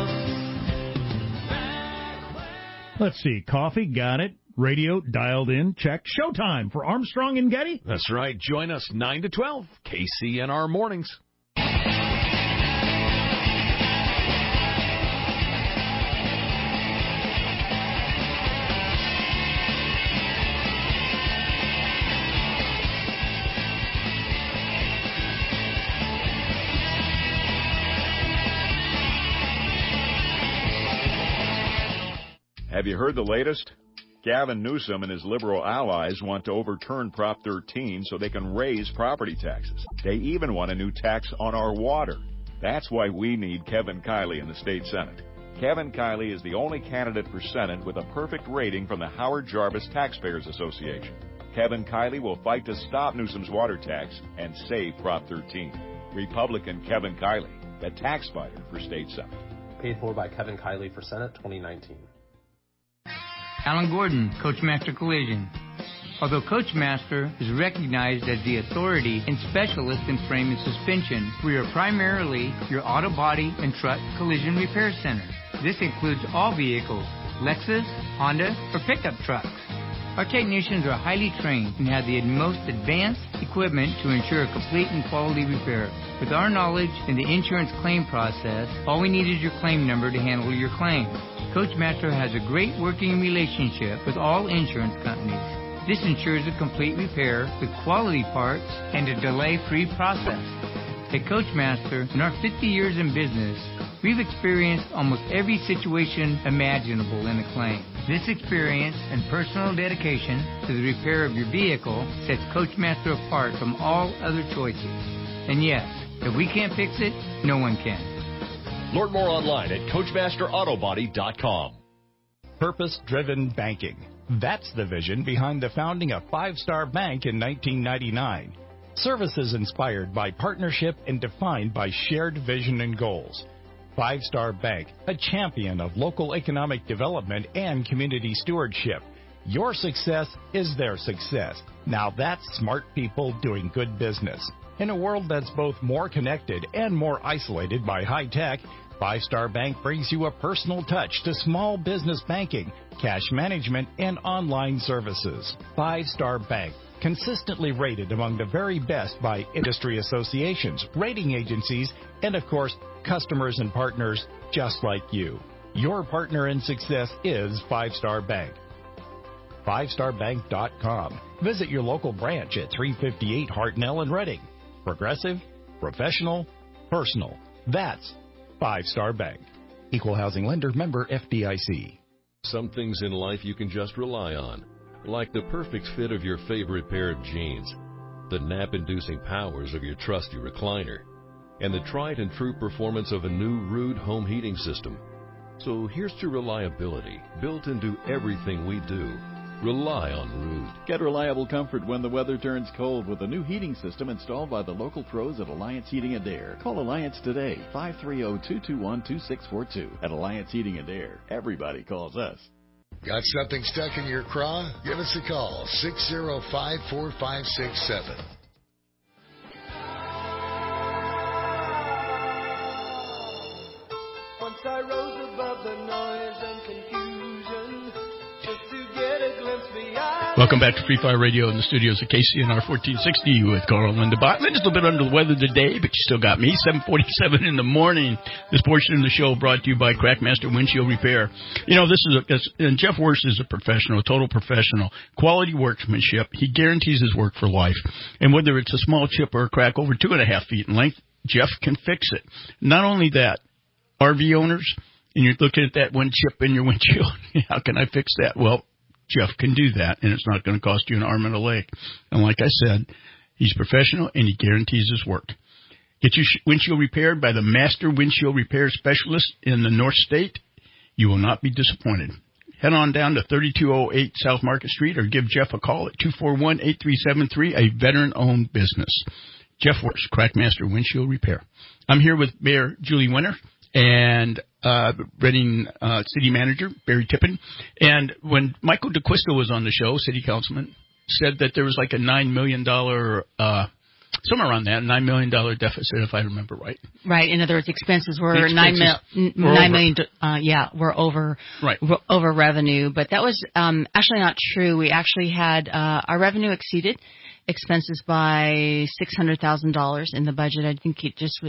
Speaker 20: from.
Speaker 8: Let's see, coffee, got it. Radio dialed in, check. Showtime for Armstrong and Getty.
Speaker 21: That's right. Join us 9 to 12, KCNR Mornings.
Speaker 22: Have you heard the latest? Gavin Newsom and his liberal allies want to overturn Prop 13 so they can raise property taxes. They even want a new tax on our water. That's why we need Kevin Kiley in the state Senate. Kevin Kiley is the only candidate for Senate with a perfect rating from the Howard Jarvis Taxpayers Association. Kevin Kiley will fight to stop Newsom's water tax and save Prop 13. Republican Kevin Kiley, the tax fighter for state Senate.
Speaker 23: Paid for by Kevin Kiley for Senate 2019.
Speaker 24: Alan Gordon, Coachmaster Collision. Although Coachmaster is recognized as the authority and specialist in frame and suspension, we are primarily your auto body and truck collision repair center. This includes all vehicles, Lexus, Honda, or pickup trucks. Our technicians are highly trained and have the most advanced equipment to ensure a complete and quality repair. With our knowledge in the insurance claim process, all we need is your claim number to handle your claim. Coachmaster has a great working relationship with all insurance companies. This ensures a complete repair with quality parts and a delay-free process. At Coachmaster, in our 50 years in business, we've experienced almost every situation imaginable in a claim. This experience and personal dedication to the repair of your vehicle sets Coachmaster apart from all other choices. And yes, if we can't fix it, no one can.
Speaker 21: Learn more online at CoachmasterAutobody.com.
Speaker 11: Purpose-driven banking. That's the vision behind the founding of Five Star Bank in 1999. Services inspired by partnership and defined by shared vision and goals. Five Star Bank, a champion of local economic development and community stewardship. Your success is their success. Now that's smart people doing good business. In a world that's both more connected and more isolated by high tech, Five Star Bank brings you a personal touch to small business banking, cash management, and online services. Five Star Bank, consistently rated among the very best by industry associations, rating agencies, and of course, customers and partners just like you. Your partner in success is Five Star Bank. FiveStarBank.com. Visit your local branch at 358 Hartnell in Reading. Progressive, professional, personal. That's Five Star Bank. Equal housing lender, member FDIC.
Speaker 21: Some things in life you can just rely on, like the perfect fit of your favorite pair of jeans, the nap-inducing powers of your trusty recliner, and the tried and true performance of a new Ruud home heating system. So here's to reliability built into everything we do. Rely on Ruud.
Speaker 3: Get reliable comfort when the weather turns cold with a new heating system installed by the local pros at Alliance Heating and Air. Call Alliance today, 530-221-2642. At Alliance Heating and Air, everybody calls us.
Speaker 1: Got something stuck in your craw? Give us a call, 605-4567.
Speaker 20: Once I rose above the noise and confusion just to get a glimpse beyond.
Speaker 2: Welcome back to Free Fire Radio in the studios of KCNR 1460 with Carl Linda Bott. Linda's a little bit under the weather today, but you still got me. 7:47 in the morning. This portion of the show brought to you by Crackmaster Windshield Repair. You know, and Jeff Worst is a professional, a total professional. Quality workmanship. He guarantees his work for life. And whether it's a small chip or a crack over 2.5 feet in length, Jeff can fix it. Not only that, RV owners, and you're looking at that one chip in your windshield, how can I fix that? Well, Jeff can do that, and it's not going to cost you an arm and a leg. And like I said, he's professional, and he guarantees his work. Get your windshield repaired by the Master Windshield Repair Specialist in the North State. You will not be disappointed. Head on down to 3208 South Market Street or give Jeff a call at 241-8373, a veteran-owned business. Jeff Worst, Crackmaster Windshield Repair. I'm here with Mayor Julie Winter and Reading City Manager Barry Tippin. And when Michael DeQuisto was on the show, City Councilman, said that there was like a $9 million, somewhere around that, $9 million deficit, if I remember right.
Speaker 5: Right. In other words, expenses were $9 million. We're over, right, over revenue. But that was actually not true. We actually had our revenue exceeded expenses by $600,000 in the budget. I think he just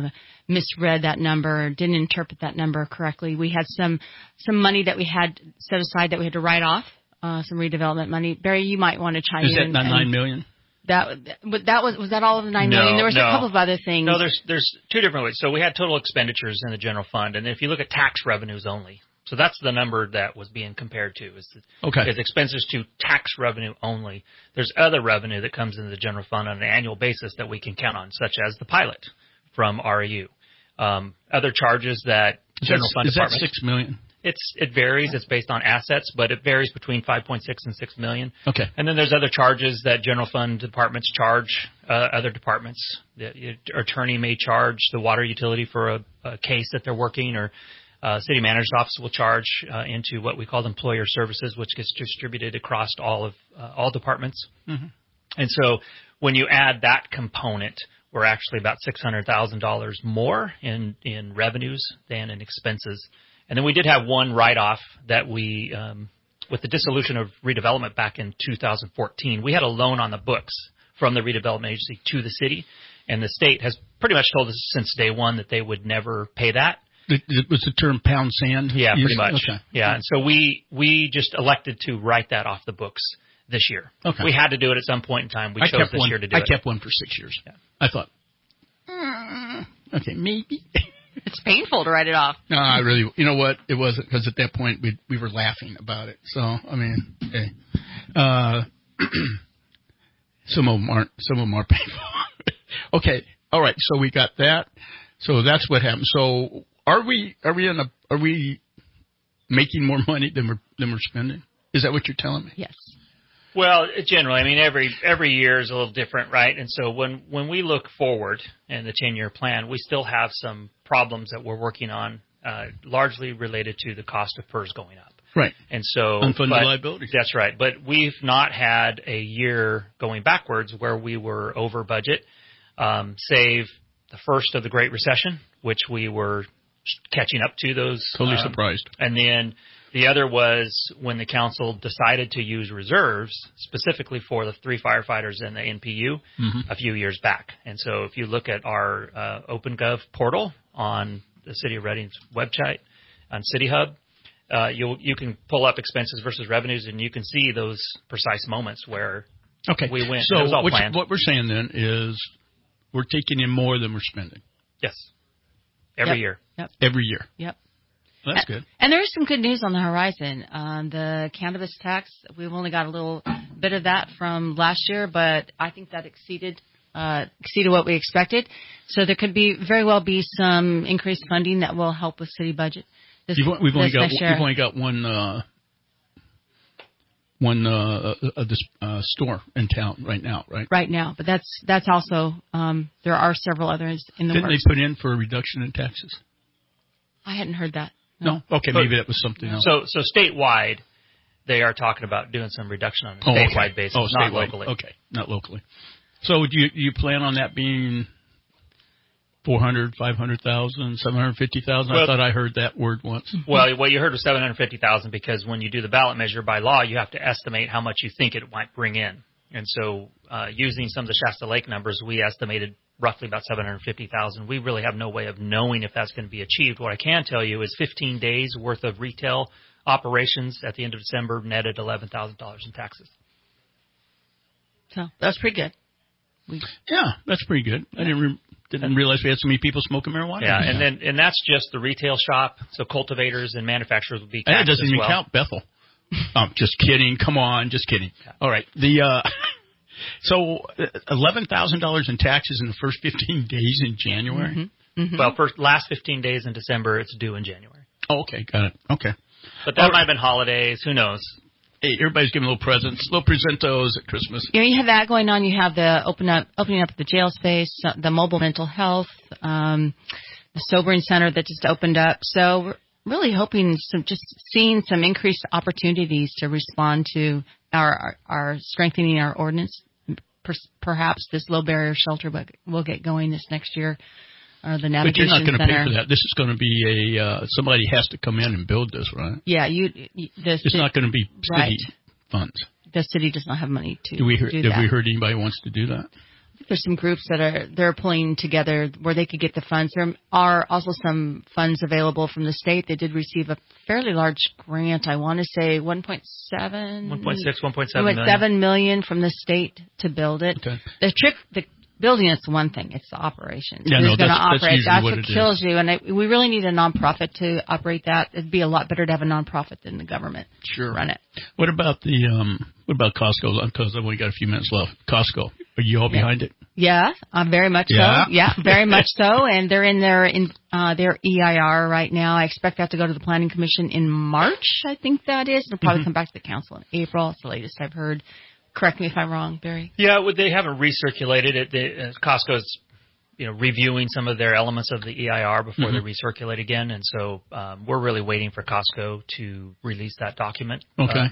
Speaker 5: misread that number, didn't interpret that number correctly. We had some money that we had set aside that we had to write off, some redevelopment money. Barry, you might want to chime in.
Speaker 2: Is that not $9 million?
Speaker 5: Was that all of the $9 million? There was a couple of other things.
Speaker 4: No, there's two different ways. So we had total expenditures in the general fund, and if you look at tax revenues only, so that's the number that was being compared to, is expenses to tax revenue only. There's other revenue that comes into the general fund on an annual basis that we can count on, such as the pilot from REU. Other charges that general fund department.
Speaker 2: Is that $6 million?
Speaker 4: It varies. It's based on assets, but it varies between 5.6 and 6 million.
Speaker 2: Okay.
Speaker 4: And then there's other charges that general fund departments charge other departments. The attorney may charge the water utility for a case that they're working, or city manager's office will charge into what we call employer services, which gets distributed across all departments. Mm-hmm. And so when you add that component, we're actually about $600,000 more in revenues than in expenses. And then we did have one write-off that we, with the dissolution of redevelopment back in 2014, we had a loan on the books from the redevelopment agency to the city, and the state has pretty much told us since day one that they would never pay that.
Speaker 2: It was the term pound sand?
Speaker 4: Yeah, pretty much.
Speaker 2: Okay.
Speaker 4: Yeah, and so we just elected to write that off the books this year.
Speaker 2: Okay.
Speaker 4: We had to do it at some point in time. We chose this year to do it.
Speaker 2: I kept one for 6 years. Yeah. I thought, okay, maybe.
Speaker 5: It's painful to write it off.
Speaker 2: No, I really, you know what? It wasn't, because at that point we were laughing about it. So, I mean, okay. Some of them are painful. Okay. All right. So we got that. So that's what happened. So are we making more money than we're spending? Is that what you're telling me?
Speaker 5: Yes.
Speaker 4: Well, generally, I mean, every year is a little different, right? And so when we look forward in the 10-year plan, we still have some problems that we're working on, largely related to the cost of PERS going up.
Speaker 2: Right.
Speaker 4: And so
Speaker 2: unfunded liabilities.
Speaker 4: That's right. But we've not had a year going backwards where we were over budget, save the first of the Great Recession, which we were catching up to those.
Speaker 2: Totally surprised.
Speaker 4: And then the other was when the council decided to use reserves specifically for the 3 firefighters and the NPU a few years back. And so if you look at our OpenGov portal on the City of Reading's website on City Hub, you can pull up expenses versus revenues, and you can see those precise moments where we went.
Speaker 2: So
Speaker 4: it was all planned.
Speaker 2: What we're saying then is we're taking in more than we're spending.
Speaker 4: Yes. Every year.
Speaker 5: Yep.
Speaker 2: Every year.
Speaker 5: Yep.
Speaker 2: Well, that's good.
Speaker 5: And there is some good news on the horizon. The cannabis tax, we've only got a little bit of that from last year, but I think that exceeded what we expected. So there could very well be some increased funding that will help with city budget.
Speaker 2: We've only got one store in town right now, right?
Speaker 5: Right now, but that's also there are several others in the
Speaker 2: Didn't
Speaker 5: works.
Speaker 2: they put in for a reduction in taxes?
Speaker 5: I hadn't heard that.
Speaker 2: No. Okay, maybe that was something else.
Speaker 4: So statewide, they are talking about doing some reduction on a statewide basis, not locally.
Speaker 2: Okay, not locally. So do you plan on that being 400, 500,000, 750,000? I thought I heard that word once.
Speaker 4: Well, what you heard was 750,000 because when you do the ballot measure by law, you have to estimate how much you think it might bring in. And so using some of the Shasta Lake numbers, we estimated roughly about 750,000. We really have no way of knowing if that's going to be achieved. What I can tell you is 15 days worth of retail operations at the end of December netted $11,000 in taxes.
Speaker 5: So that's pretty good.
Speaker 2: Yeah, that's pretty good. I didn't realize we had so many people smoking marijuana.
Speaker 4: Yeah, and that's just the retail shop. So cultivators and manufacturers would be taxed
Speaker 2: and it doesn't even count Bethel. Just kidding. Come on, just kidding. Yeah. All right. So $11,000 in taxes in the first 15 days in January?
Speaker 4: Well, last 15 days in December, it's due in January.
Speaker 2: Oh, okay, got it. Okay.
Speaker 4: But that might have been holidays. Who knows?
Speaker 2: Hey, everybody's giving little presents, little presentos at Christmas.
Speaker 5: You have that going on. You have the opening up the jail space, the mobile mental health, the sobering center that just opened up. So we're really hoping seeing some increased opportunities to respond to our strengthening our ordinance. Perhaps this low barrier shelter will get going this next year. Or the navigation
Speaker 2: but you're not going to
Speaker 5: center.
Speaker 2: pay for that. This is going to be somebody has to come in and build this, right?
Speaker 5: Yeah,
Speaker 2: it's not going to be city funds.
Speaker 5: The city does not have money to
Speaker 2: do that. Have we heard anybody wants to do that?
Speaker 5: I think there's some groups that they're pulling together where they could get the funds. There are also some funds available from the state. They did receive a fairly large grant. I want to say 1.7 million from the state to build it.
Speaker 2: Okay.
Speaker 5: The building is one thing. It's the operations.
Speaker 2: Yeah,
Speaker 5: Who's going to operate? That's
Speaker 2: what
Speaker 5: kills you. And we really need a nonprofit to operate that. It'd be a lot better to have a nonprofit than the government run it.
Speaker 2: What about Costco? Because I've only got a few minutes left. Costco, are you all behind it?
Speaker 5: Yeah, very much so. Yeah, very much so. And they're in their EIR right now. I expect that to go to the Planning Commission in March. I think that is. It'll probably come back to the council in April. It's the latest I've heard. Correct me if I'm wrong, Barry.
Speaker 4: Yeah, they haven't recirculated it. Costco's, reviewing some of their elements of the EIR before they recirculate again, and so we're really waiting for Costco to release that document.
Speaker 2: Okay.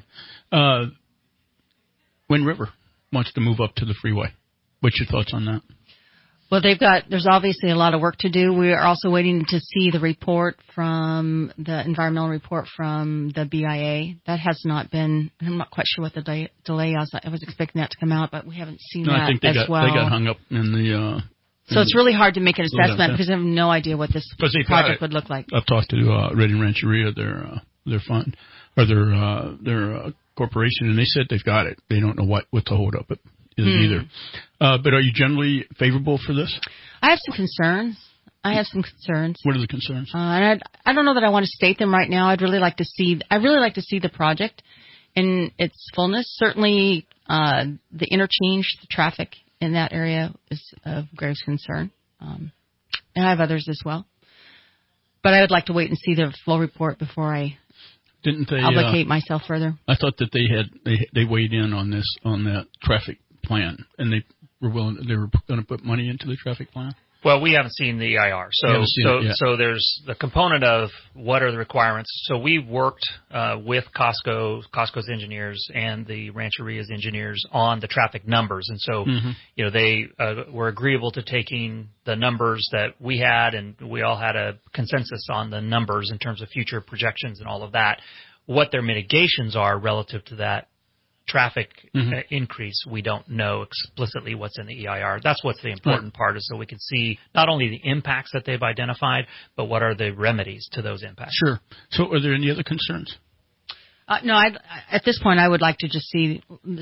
Speaker 2: Wind River wants to move up to the freeway. What's your thoughts on that?
Speaker 5: Well, there's obviously a lot of work to do. We are also waiting to see the report from the environmental report from the BIA. That has not been, I'm not quite sure what the delay is. I was expecting that to come out, but we haven't seen that
Speaker 2: I think
Speaker 5: as well.
Speaker 2: They got hung up in the...
Speaker 5: So it's really hard to make an assessment because I have no idea what this project would look like.
Speaker 2: I've talked to Redding Rancheria, their fund, or their corporation, and they said they've got it. They don't know what to hold up it is either. But are you generally favorable for this?
Speaker 5: I have some concerns.
Speaker 2: What are the concerns?
Speaker 5: I don't know that I want to state them right now. I'd really like to see the project in its fullness. Certainly, the interchange, the traffic in that area is of grave concern. And I have others as well. But I would like to wait and see the full report before I obligate myself further.
Speaker 2: I thought that they weighed in on that traffic plan, and they were going to put money into the traffic plan.
Speaker 4: Well, we haven't seen the EIR, so there's the component of what are the requirements. So we worked with Costco's engineers and the Rancheria's engineers on the traffic numbers, and so they were agreeable to taking the numbers that we had, and we all had a consensus on the numbers in terms of future projections and all of that. What their mitigations are relative to that traffic increase, we don't know explicitly what's in the EIR. That's what's the important part, is so we can see not only the impacts that they've identified, but what are the remedies to those impacts.
Speaker 2: Sure. So are there any other concerns?
Speaker 5: No, at this point, I would like to just see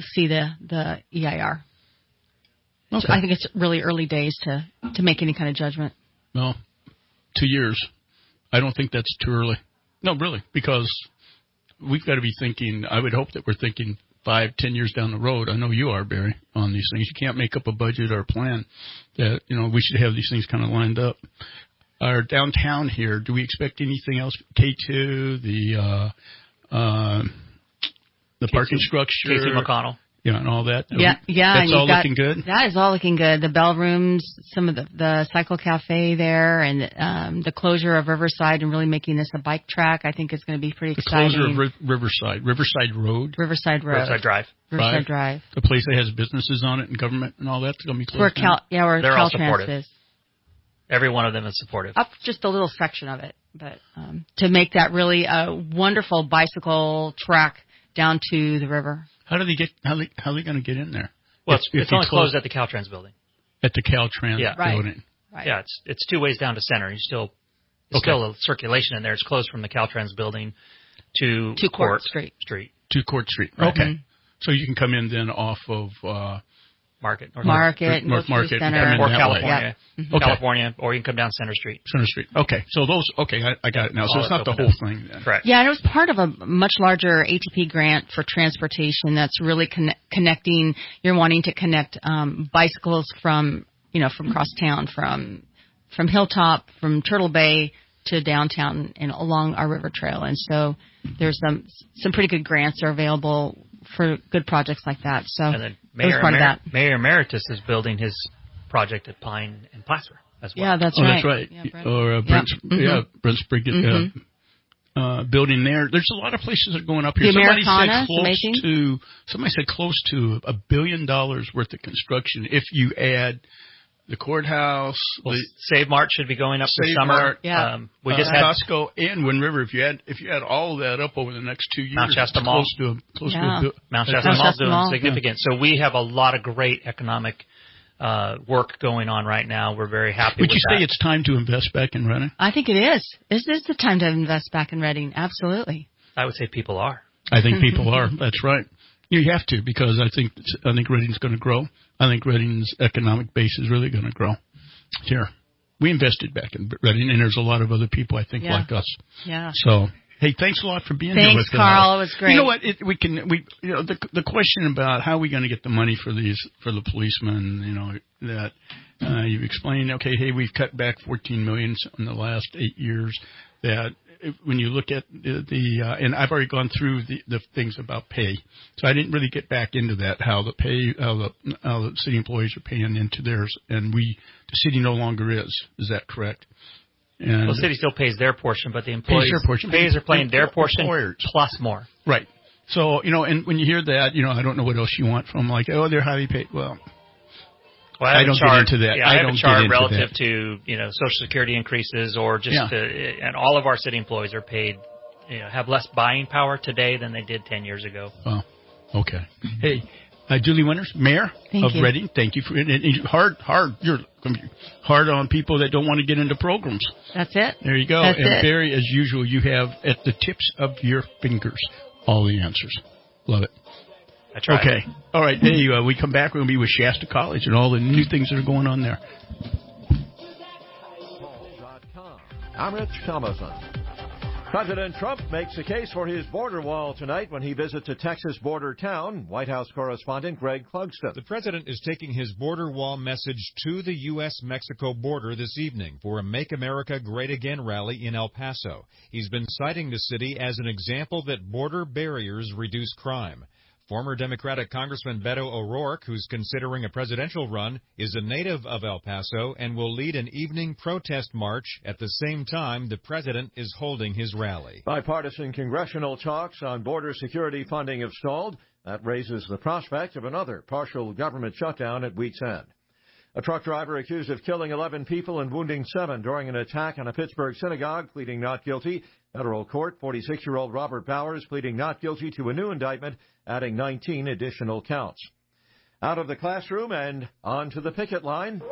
Speaker 5: the EIR. Okay. So I think it's really early days to make any kind of judgment.
Speaker 2: Well, 2 years. I don't think that's too early. No, really, because we've got to be thinking, I would hope that we're thinking 5-10 years down the road. I know you are, Barry, on these things. You can't make up a budget or a plan that, we should have these things kind of lined up. Our downtown here, do we expect anything else? K2, the parking structure.
Speaker 4: Casey McConnell.
Speaker 2: Yeah, and all that.
Speaker 5: Yeah.
Speaker 2: That's all looking good?
Speaker 5: That is all looking good. The bell rooms, some of the Cycle Cafe there, and the closure of Riverside and really making this a bike track, I think is going to be pretty exciting.
Speaker 2: The closure of Riverside Road?
Speaker 5: Riverside
Speaker 4: Drive.
Speaker 5: Riverside Drive.
Speaker 2: The place that has businesses on it and government and all that's going to be closed down?
Speaker 5: Where
Speaker 4: They're all
Speaker 5: Caltrans
Speaker 4: supportive.
Speaker 5: is.
Speaker 4: Every one of them is supportive.
Speaker 5: Up just a little section of it, but to make that really a wonderful bicycle track down to the river.
Speaker 2: How are they going to get in there?
Speaker 4: Well, it's only closed at the Caltrans building.
Speaker 2: At the Caltrans building.
Speaker 5: Right.
Speaker 4: Yeah, it's 2 ways down to Center. There's still a circulation in there. It's closed from the Caltrans building to
Speaker 5: Court Street.
Speaker 2: To Court Street. Okay. Mm-hmm. So you can come in then off of
Speaker 4: North
Speaker 5: Market,
Speaker 4: Center, or California.
Speaker 5: Yeah.
Speaker 2: Okay.
Speaker 4: California, or you can come down Center Street.
Speaker 2: Okay. So I got it now. So it's not the whole thing then.
Speaker 4: Correct.
Speaker 5: Yeah, and it was part of a much larger ATP grant for transportation that's really connecting. You're wanting to connect bicycles from across town, from Hilltop, from Turtle Bay to downtown and along our river trail. And so there's some pretty good grants are available for good projects like that. So
Speaker 4: and then Mayor Emeritus is building his project at Pine and Placer as well.
Speaker 5: Yeah, that's right.
Speaker 2: That's right.
Speaker 5: Yeah,
Speaker 2: or Brent Sprigg building there. There's a lot of places that are going up here.
Speaker 5: Somebody
Speaker 2: said close to $1 billion worth of construction if you add the courthouse.
Speaker 4: Save Mart should be going up this summer.
Speaker 5: Yeah.
Speaker 4: We just had
Speaker 2: Costco and Wind River. If you add all of that up over the next 2 years,
Speaker 4: Mount Shasta Mall. Mount Shasta Mall is doing significant. So we have a lot of great economic work going on right now. We're very happy with that.
Speaker 2: Would you say it's time to invest back in Redding?
Speaker 5: I think it is. This is the time to invest back in Redding. Absolutely.
Speaker 4: I would say people are.
Speaker 2: I think people are. That's right. You have to, because I think Redding's going to grow. I think Redding's economic base is really going to grow. Here, we invested back in Redding, and there's a lot of other people I think like us.
Speaker 5: Yeah.
Speaker 2: So, hey, thanks a lot for being here with us.
Speaker 5: Thanks, Carl. It was great.
Speaker 2: You know what? The question about how are we going to get the money for the policemen, that you've explained. Okay, hey, we've cut back $14 million in the last 8 years. That when you look at and I've already gone through the things about pay, so I didn't really get back into that, how the city employees are paying into theirs, and the city no longer is. Is that correct? And
Speaker 4: the city still pays their portion, but the employees are paying their portion plus more.
Speaker 2: Right. So, and when you hear that, I don't know what else you want from they're highly paid. Well,
Speaker 4: Well,
Speaker 2: I don't get into that.
Speaker 4: Yeah, I have a chart relative to Social Security increases, or just and all of our city employees are paid, have less buying power today than they did 10 years ago.
Speaker 2: Oh, okay. Hey, Julie Winters, Mayor of Reading. Thank you for you're hard on people that don't want to get into programs.
Speaker 5: That's it.
Speaker 2: There you go. Barry, as usual, you have at the tips of your fingers all the answers. Love it.
Speaker 4: I tried.
Speaker 2: Okay. All right. There you go. We come back. We're going to be with Shasta College and all the new things that are going on there.
Speaker 7: I'm Rich Thomason. President Trump makes a case for his border wall tonight when he visits a Texas border town. White House correspondent Greg Clugston.
Speaker 10: The president is taking his border wall message to the U.S.-Mexico border this evening for a Make America Great Again rally in El Paso. He's been citing the city as an example that border barriers reduce crime. Former Democratic Congressman Beto O'Rourke, who's considering a presidential run, is a native of El Paso and will lead an evening protest march at the same time the president is holding his rally.
Speaker 7: Bipartisan congressional talks on border security funding have stalled. That raises the prospect of another partial government shutdown at week's end. A truck driver accused of killing 11 people and wounding 7 during an attack on a Pittsburgh synagogue, pleading not guilty. Federal court, 46-year-old Robert Bowers pleading not guilty to a new indictment, adding 19 additional counts. Out of the classroom and onto the picket line.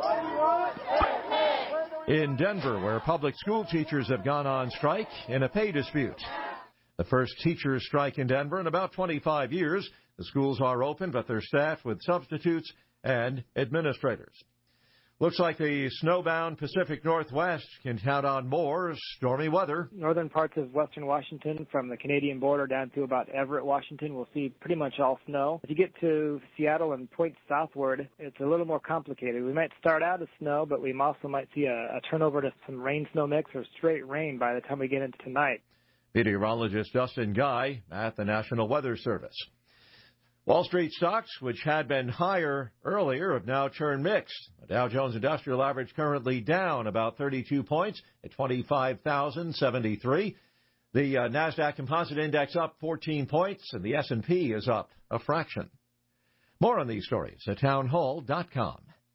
Speaker 7: In Denver, where public school teachers have gone on strike in a pay dispute. The first teachers' strike in Denver in about 25 years. The schools are open, but they're staffed with substitutes and administrators. Looks like the snowbound Pacific Northwest can count on more stormy weather.
Speaker 12: Northern parts of western Washington, from the Canadian border down to about Everett, Washington, will see pretty much all snow. If you get to Seattle and point southward, it's a little more complicated. We might start out as snow, but we also might see a turnover to some rain-snow mix or straight rain by the time we get into tonight.
Speaker 7: Meteorologist Dustin Guy at the National Weather Service. Wall Street stocks, which had been higher earlier, have now turned mixed. The Dow Jones Industrial Average currently down about 32 points at 25,073. The NASDAQ Composite Index up 14 points, and the S&P is up a fraction. More on these stories at townhall.com.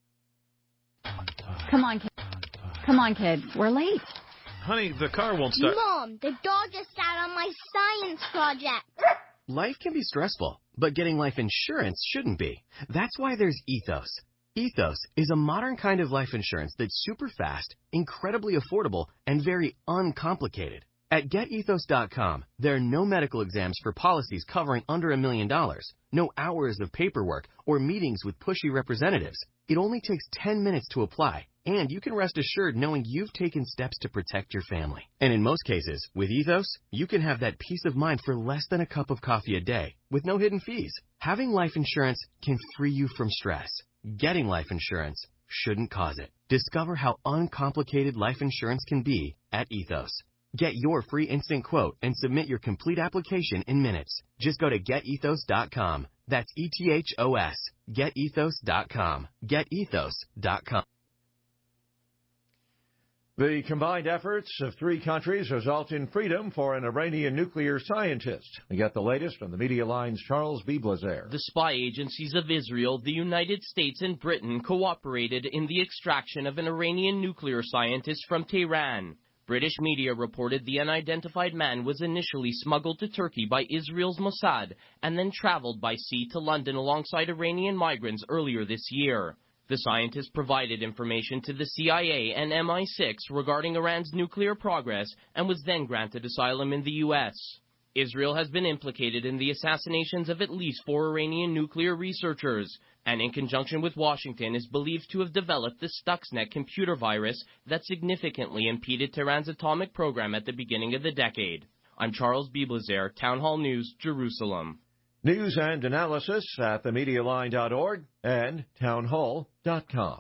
Speaker 14: Come on, kid. We're late.
Speaker 25: Honey, the car won't start.
Speaker 26: Mom, the dog just sat on my science project.
Speaker 27: Life can be stressful, but getting life insurance shouldn't be. That's why there's Ethos. Ethos is a modern kind of life insurance that's super fast, incredibly affordable, and very uncomplicated. At GetEthos.com, there are no medical exams for policies covering under $1 million, no hours of paperwork or meetings with pushy representatives. It only takes 10 minutes to apply, and you can rest assured knowing you've taken steps to protect your family. And in most cases, with Ethos, you can have that peace of mind for less than a cup of coffee a day, with no hidden fees. Having life insurance can free you from stress. Getting life insurance shouldn't cause it. Discover how uncomplicated life insurance can be at Ethos. Get your free instant quote and submit your complete application in minutes. Just go to GetEthos.com. That's ETHOS. GetEthos.com. GetEthos.com.
Speaker 7: The combined efforts of 3 countries result in freedom for an Iranian nuclear scientist. We get the latest from the Media Line's Charles B. Blazer.
Speaker 28: The spy agencies of Israel, the United States, and Britain cooperated in the extraction of an Iranian nuclear scientist from Tehran. British media reported the unidentified man was initially smuggled to Turkey by Israel's Mossad and then traveled by sea to London alongside Iranian migrants earlier this year. The scientist provided information to the CIA and MI6 regarding Iran's nuclear progress and was then granted asylum in the U.S. Israel has been implicated in the assassinations of at least 4 Iranian nuclear researchers, and in conjunction with Washington is believed to have developed the Stuxnet computer virus that significantly impeded Tehran's atomic program at the beginning of the decade. I'm Charles B. Blazer, Town Hall News, Jerusalem.
Speaker 7: News and analysis at themedialine.org and townhall.com.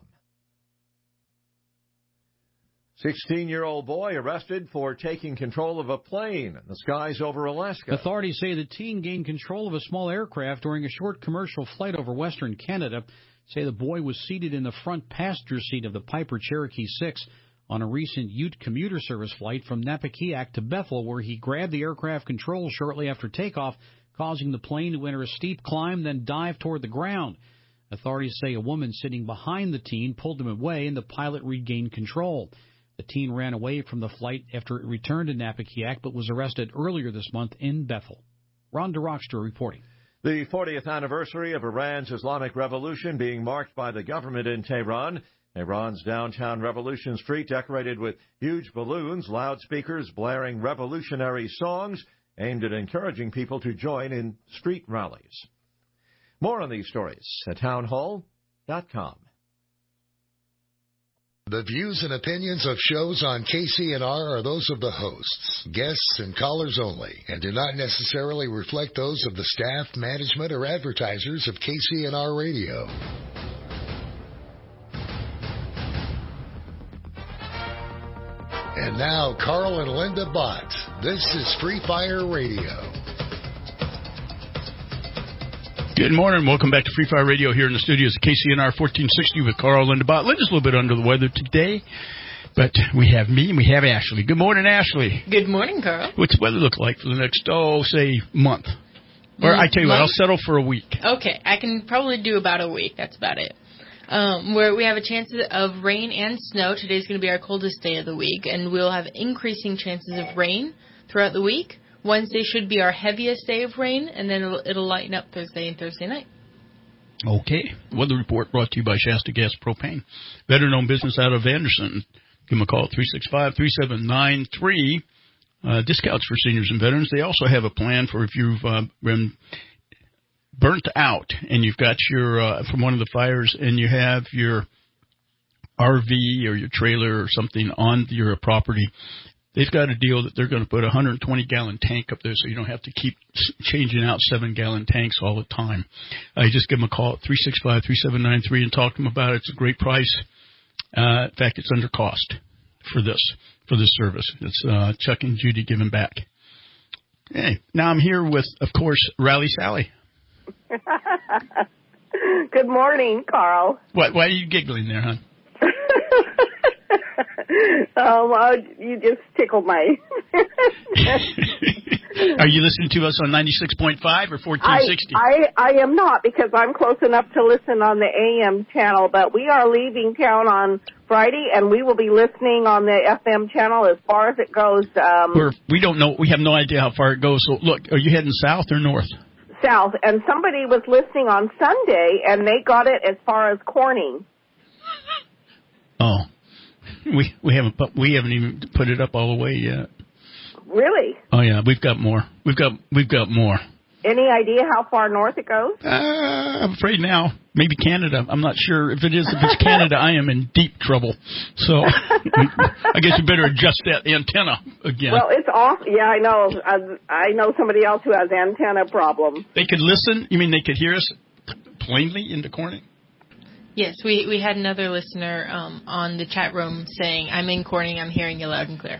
Speaker 7: 16-year-old boy arrested for taking control of a plane in the skies over Alaska.
Speaker 29: Authorities say the teen gained control of a small aircraft during a short commercial flight over western Canada. Say the boy was seated in the front passenger seat of the Piper Cherokee 6 on a recent Ute commuter service flight from Napakeak to Bethel, where he grabbed the aircraft controls shortly after takeoff, causing the plane to enter a steep climb, then dive toward the ground. Authorities say a woman sitting behind the teen pulled him away and the pilot regained control. The teen ran away from the flight after it returned to Napakiak but was arrested earlier this month in Bethel. Ron DeRockstra reporting.
Speaker 7: The 40th anniversary of Iran's Islamic Revolution being marked by the government in Tehran. Iran's downtown Revolution Street decorated with huge balloons, loudspeakers blaring revolutionary songs aimed at encouraging people to join in street rallies. More on these stories at townhall.com.
Speaker 1: The views and opinions of shows on KCNR are those of the hosts, guests, and callers only, and do not necessarily reflect those of the staff, management, or advertisers of KCNR Radio. And now, Carl and Linda Bott. This is Free Fire Radio.
Speaker 2: Good morning. Welcome back to Free Fire Radio here in the studios of KCNR 1460 with Carl and Linda Bott. Linda's a little bit under the weather today, but we have me and we have Ashley. Good morning, Ashley.
Speaker 6: Good morning, Carl.
Speaker 2: What's the weather look like for the next, say, month? Or I tell you what, I'll settle for a week.
Speaker 6: Okay, I can probably do about a week. That's about it. Where we have a chance of rain and snow. Today's going to be our coldest day of the week, and we'll have increasing chances of rain throughout the week. Wednesday should be our heaviest day of rain, and then it'll lighten up Thursday and Thursday night.
Speaker 2: Okay. Weather report brought to you by Shasta Gas Propane. Veteran-owned business out of Anderson. Give them a call at 365-3793. Discounts for seniors and veterans. They also have a plan for if you've been burnt out and you've got your from one of the fires and you have your RV or your trailer or something on your property. They've got a deal that they're going to put a 120-gallon tank up there so you don't have to keep changing out 7-gallon tanks all the time. You just give them a call at 365-3793 and talk to them about it. It's a great price. In fact, it's under cost for this service. It's Chuck and Judy giving back. Hey, now I'm here with, of course, Rally Sally.
Speaker 8: Good morning, Carl.
Speaker 2: Why are you giggling there, hon?
Speaker 8: You just tickled my...
Speaker 2: Are you listening to us on 96.5 or 1460?
Speaker 8: I am not, because I'm close enough to listen on the AM channel, but we are leaving town on Friday, and we will be listening on the FM channel as far as it goes.
Speaker 2: We don't know. We have no idea how far it goes. So, look, are you heading south or north?
Speaker 8: South, and somebody was listening on Sunday, and they got it as far as Corning.
Speaker 2: Oh. We haven't even put it up all the way yet.
Speaker 8: Really?
Speaker 2: Oh yeah, we've got more. We've got more.
Speaker 8: Any idea how far north it goes?
Speaker 2: I'm afraid now. Maybe Canada. I'm not sure. If it's Canada, I am in deep trouble. So I guess you better adjust that antenna again.
Speaker 8: Well, it's off. Yeah, I know. I know somebody else who has antenna problems.
Speaker 2: They could listen. You mean they could hear us plainly into Corning?
Speaker 6: Yes, we had another listener on the chat room saying, "I'm in Corning. I'm hearing you loud and clear."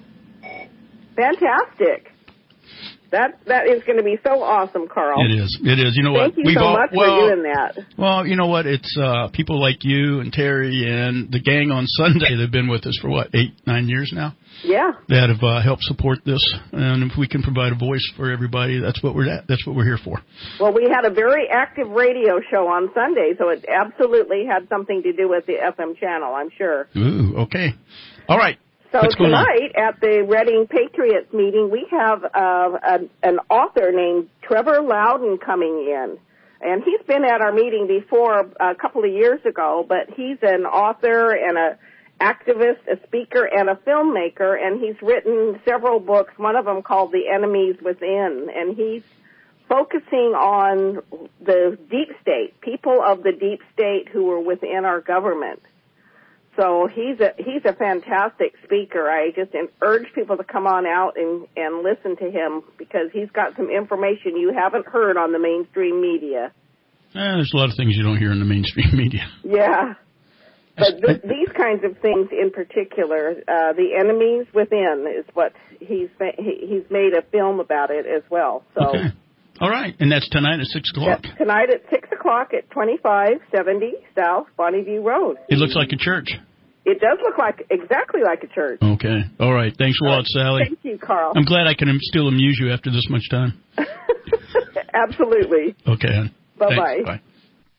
Speaker 8: Fantastic. That is going to be so awesome, Carl.
Speaker 2: It is. You know
Speaker 8: what? Thank you so much for doing that.
Speaker 2: Well, you know what? It's people like you and Terry and the gang on Sunday. They've been with us for, 8-9 years now?
Speaker 8: Yeah.
Speaker 2: That have helped support this. And if we can provide a voice for everybody, that's what we're here for.
Speaker 8: Well, we had a very active radio show on Sunday, so it absolutely had something to do with the FM channel, I'm sure.
Speaker 2: Ooh, okay. All right.
Speaker 8: So tonight at the Reading Patriots meeting, we have an author named Trevor Loudon coming in. And he's been at our meeting before a couple of years ago, but he's an author and an activist, a speaker, and a filmmaker, and he's written several books, one of them called The Enemies Within, and he's focusing on the deep state, people of the deep state who are within our government. So he's a fantastic speaker. I just urge people to come on out and listen to him because he's got some information you haven't heard on the mainstream media.
Speaker 2: There's a lot of things you don't hear in the mainstream media.
Speaker 8: Yeah. But these kinds of things in particular, The Enemies Within is what he's made a film about it as well. So.
Speaker 2: Okay. All right. And that's tonight at 6 o'clock?
Speaker 8: That's tonight at 6 o'clock at 2570 South Bonneview Road.
Speaker 2: It looks like a church.
Speaker 8: It does look exactly like a church.
Speaker 2: Okay. All right. Thanks a lot, Sally.
Speaker 8: Thank you, Carl.
Speaker 2: I'm glad I can still amuse you after this much time.
Speaker 8: Absolutely.
Speaker 2: Okay.
Speaker 8: Bye-bye.
Speaker 2: Bye.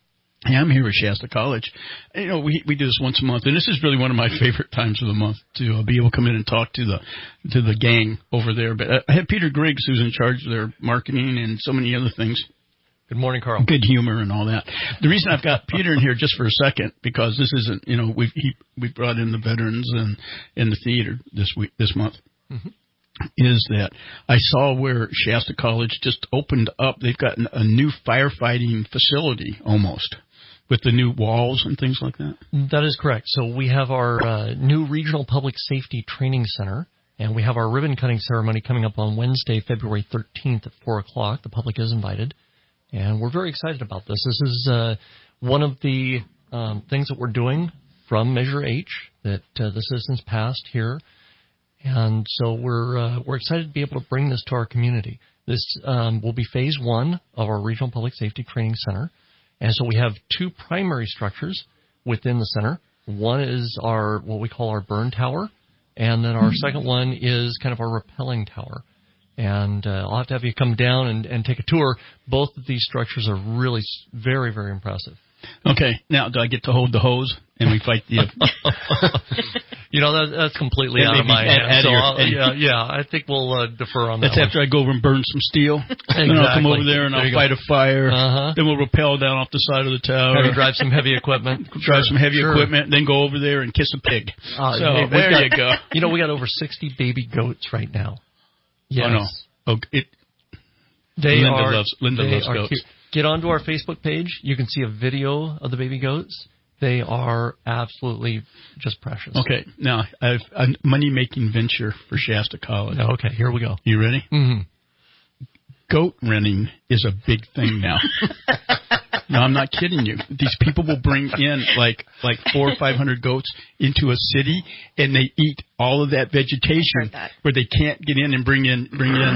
Speaker 2: Yeah, I'm here at Shasta College. You know, we do this once a month, and this is really one of my favorite times of the month to be able to come in and talk to the gang over there. But I have Peter Griggs, who's in charge of their marketing and so many other things.
Speaker 9: Good morning, Carl.
Speaker 2: Good humor and all that. The reason I've got Peter in here just for a second, because this isn't, you know, we brought in the veterans and in the theater this month, is that I saw where Shasta College just opened up. They've got a new firefighting facility almost, with the new walls and things like that.
Speaker 9: That is correct. So we have our new Regional Public Safety Training Center, and we have our ribbon cutting ceremony coming up on Wednesday, February 13th at 4 o'clock. The public is invited. And we're very excited about this. This is one of the things that we're doing from Measure H that the citizens passed here. And so we're excited to be able to bring this to our community. This will be phase 1 of our Regional Public Safety Training Center. And so we have 2 primary structures within the center. One is what we call our burn tower. And then our second one is kind of our rappelling tower. And I'll have to have you come down and take a tour. Both of these structures are really very, very impressive.
Speaker 2: Okay. Now, do I get to hold the hose and we fight the...
Speaker 9: You know, that's completely out of my hands. So I think we'll defer on that.
Speaker 2: That's after I go over and burn some steel.
Speaker 9: Exactly.
Speaker 2: Then I'll come over there and I'll fight a fire. Then we'll rappel down off the side of the tower.
Speaker 9: Have you drive some heavy equipment.
Speaker 2: Some heavy equipment, then go over there and kiss a pig. There you go.
Speaker 9: You know, we got over 60 baby goats right now. Yes.
Speaker 2: Oh, no. Linda loves goats.
Speaker 9: Cute. Get onto our Facebook page. You can see a video of the baby goats. They are absolutely just precious.
Speaker 2: Okay. Now, I have a money-making venture for Shasta College.
Speaker 9: Okay, here we go.
Speaker 2: You ready?
Speaker 9: Mm-hmm.
Speaker 2: Goat renting is a big thing now. No, I'm not kidding you. These people will bring in like 400 or 500 goats into a city, and they eat all of that vegetation where they can't get in and bring in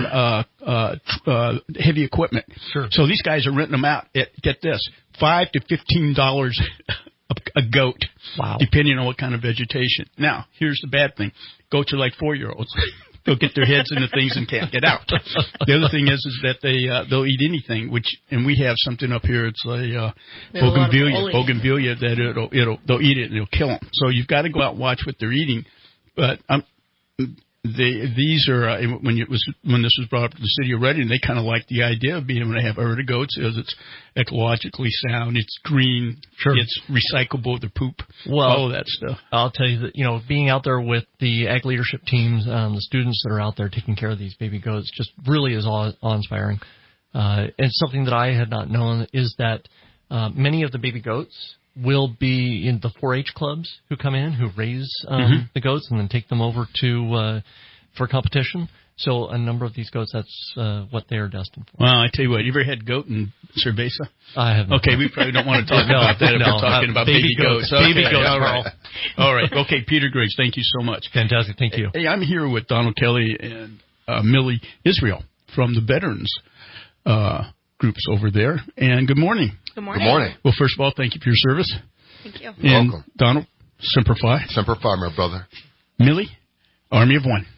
Speaker 2: heavy equipment.
Speaker 9: Sure.
Speaker 2: So these guys are renting them out at, get this, $5 to $15 a goat, depending on what kind of vegetation. Now, here's the bad thing: goats are like 4-year-olds. They'll get their heads into things and can't get out. The other thing is that they'll eat anything, and we have something up here. It's a bougainvillea that they'll eat it and it'll kill them. So you've got to go out and watch what they're eating. But these are when this was brought up to the city of Redding, they kind of like the idea of being able to have a herd of goats because it's ecologically sound, it's green, it's recyclable, the poop, all of that stuff.
Speaker 9: I'll tell you that, you know, being out there with the ag leadership teams, the students that are out there taking care of these baby goats just really is awe-inspiring. And something that I had not known is that many of the baby goats will be in the 4-H clubs who come in, who raise the goats and then take them over to for competition. So a number of these goats, that's what they are destined for.
Speaker 2: Well, I tell you what, you ever had goat in Cerveza?
Speaker 9: I have not.
Speaker 2: Okay, we probably don't want to talk about that if we're talking about baby goats. Okay,
Speaker 9: baby goats,
Speaker 2: all right. Okay, Peter Griggs, thank you so much.
Speaker 9: Fantastic, thank you.
Speaker 2: Hey, I'm here with Donald Kelly and Millie Israel from the Veterans groups over there. And good morning.
Speaker 13: Good morning.
Speaker 15: Good morning.
Speaker 2: Well, first of all, thank you for your service.
Speaker 13: Thank you.
Speaker 2: And
Speaker 15: welcome.
Speaker 2: Donald, Semper Fi.
Speaker 15: Semper Fi, my brother.
Speaker 2: Millie, Army of One.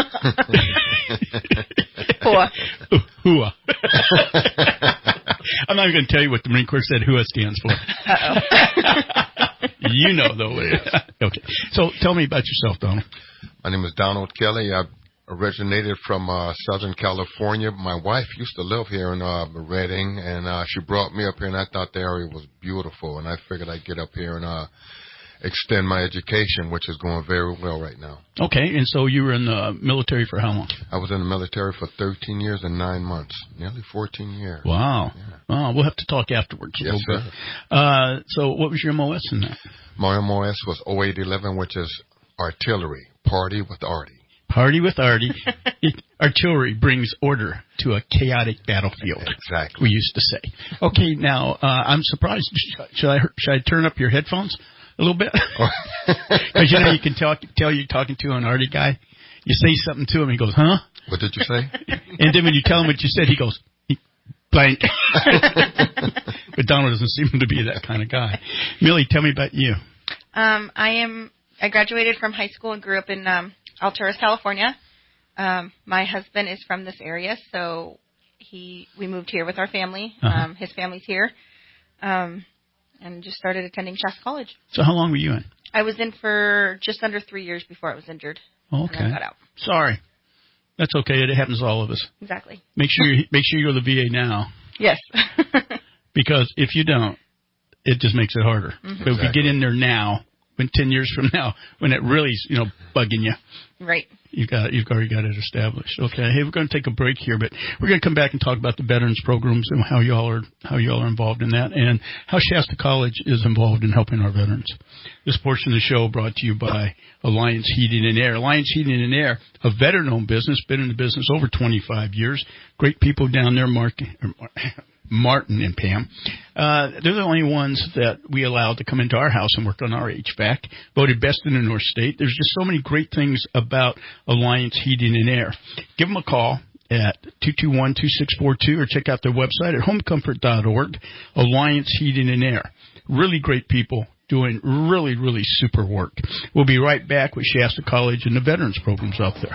Speaker 2: Hua. I'm not even going to tell you what the Marine Corps said Hua stands for. You know, though. Okay. So tell me about yourself, Donald.
Speaker 15: My name is Donald Kelly. I originated from Southern California. My wife used to live here in Redding, and she brought me up here, and I thought the area was beautiful, and I figured I'd get up here and extend my education, which is going very well right now.
Speaker 2: Okay, and so you were in the military for how long?
Speaker 15: I was in the military for 13 years and 9 months, nearly 14 years.
Speaker 2: Wow. Yeah. Oh, we'll have to talk afterwards a little bit. So what was your MOS in that?
Speaker 15: My MOS was 0811, which is artillery, party with Artie.
Speaker 2: Party with Artie. Artillery brings order to a chaotic battlefield.
Speaker 15: Exactly.
Speaker 2: We used to say. Okay, now, I'm surprised. Should I turn up your headphones a little bit? Because, you know, you can tell you're talking to an Artie guy. You say something to him, he goes, huh?
Speaker 15: What did you say?
Speaker 2: And then when you tell him what you said, he goes, blank. But Donald doesn't seem to be that kind of guy. Millie, tell me about you.
Speaker 13: I graduated from high school and grew up in Alturas, California. My husband is from this area, so we moved here with our family. His family's here. and just started attending Shasta College.
Speaker 2: So how long were you in?
Speaker 13: I was in for just under 3 years before I was injured.
Speaker 2: Okay.
Speaker 13: And I got out.
Speaker 2: Sorry. That's okay. It happens to all of us.
Speaker 13: Exactly.
Speaker 2: Make sure you go to the VA now.
Speaker 13: Yes.
Speaker 2: Because if you don't, it just makes it harder.
Speaker 13: Mm-hmm.
Speaker 2: But if you get in there now, when 10 years from now, when it really's, bugging you.
Speaker 13: Right.
Speaker 2: You've already got it established. Okay. Hey, we're going to take a break here, but we're going to come back and talk about the veterans programs and how y'all are involved in that, and how Shasta College is involved in helping our veterans. This portion of the show brought to you by Alliance Heating and Air. Alliance Heating and Air, a veteran-owned business, been in the business over 25 years. Great people down there, Martin and Pam. They're the only ones that we allowed to come into our house and work on our HVAC. Voted best in the North State. There's just so many great things about Alliance Heating and Air. Give them a call at 221-2642 or check out their website at homecomfort.org. Alliance Heating and Air. Really great people doing really, really super work. We'll be right back with Shasta College and the veterans programs out there.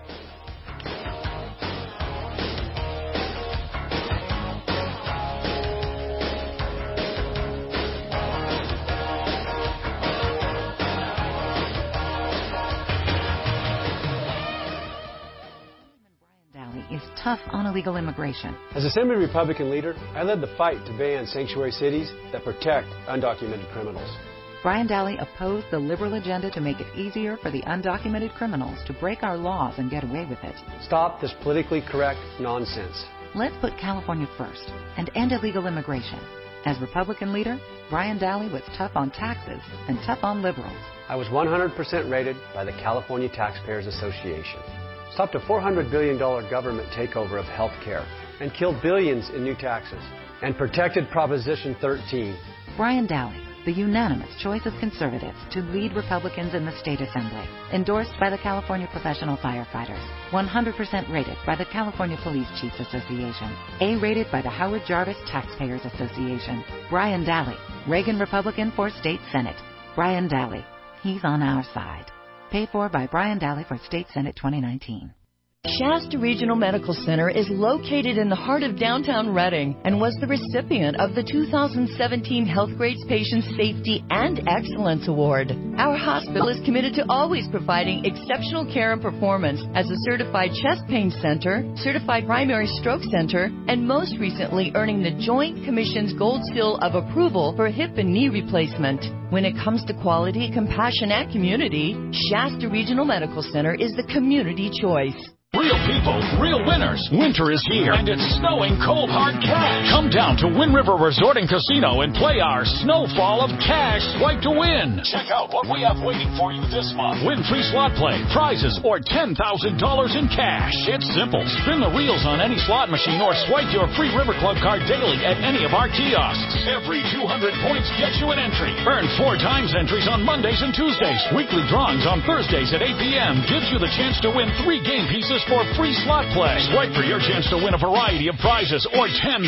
Speaker 11: Is tough on illegal immigration.
Speaker 16: As Assembly Republican leader, I led the fight to ban sanctuary cities that protect undocumented criminals.
Speaker 11: Brian Daly opposed the liberal agenda to make it easier for the undocumented criminals to break our laws and get away with it.
Speaker 16: Stop this politically correct nonsense.
Speaker 11: Let's put California first and end illegal immigration. As Republican leader, Brian Daly was tough on taxes and tough on liberals.
Speaker 16: I was 100% rated by the California Taxpayers Association. Stopped a $400 billion government takeover of health care and killed billions in new taxes, and protected Proposition 13.
Speaker 11: Brian Daly, the unanimous choice of conservatives to lead Republicans in the state assembly, endorsed by the California Professional Firefighters, 100% rated by the California Police Chiefs Association, A-rated by the Howard Jarvis Taxpayers Association. Brian Daly, Reagan Republican for State Senate. Brian Daly, he's on our side. Paid for by Brian Daly for State Senate 2019.
Speaker 17: Shasta Regional Medical Center is located in the heart of downtown Reading and was the recipient of the 2017 Healthgrades Patient Safety and Excellence Award. Our hospital is committed to always providing exceptional care and performance as a certified chest pain center, certified primary stroke center, and most recently earning the Joint Commission's Gold Seal of Approval for hip and knee replacement. When it comes to quality, compassion, and community, Shasta Regional Medical Center is the community choice.
Speaker 18: Real people, real winners. Winter is here, and it's snowing cold hard cash. Come down to Wind River Resort and Casino and play our Snowfall of Cash Swipe to Win. Check out what we have waiting for you this month. Win free slot play, prizes, or $10,000 in cash. It's simple. Spin the wheels on any slot machine or swipe your free River Club card daily at any of our kiosks. Every 200 points gets you an entry. Earn 4 times entries on Mondays and Tuesdays. Weekly drawings on Thursdays at 8 p.m. gives you the chance to win 3 game pieces for free slot play. Swipe for your chance to win a variety of prizes or $10,000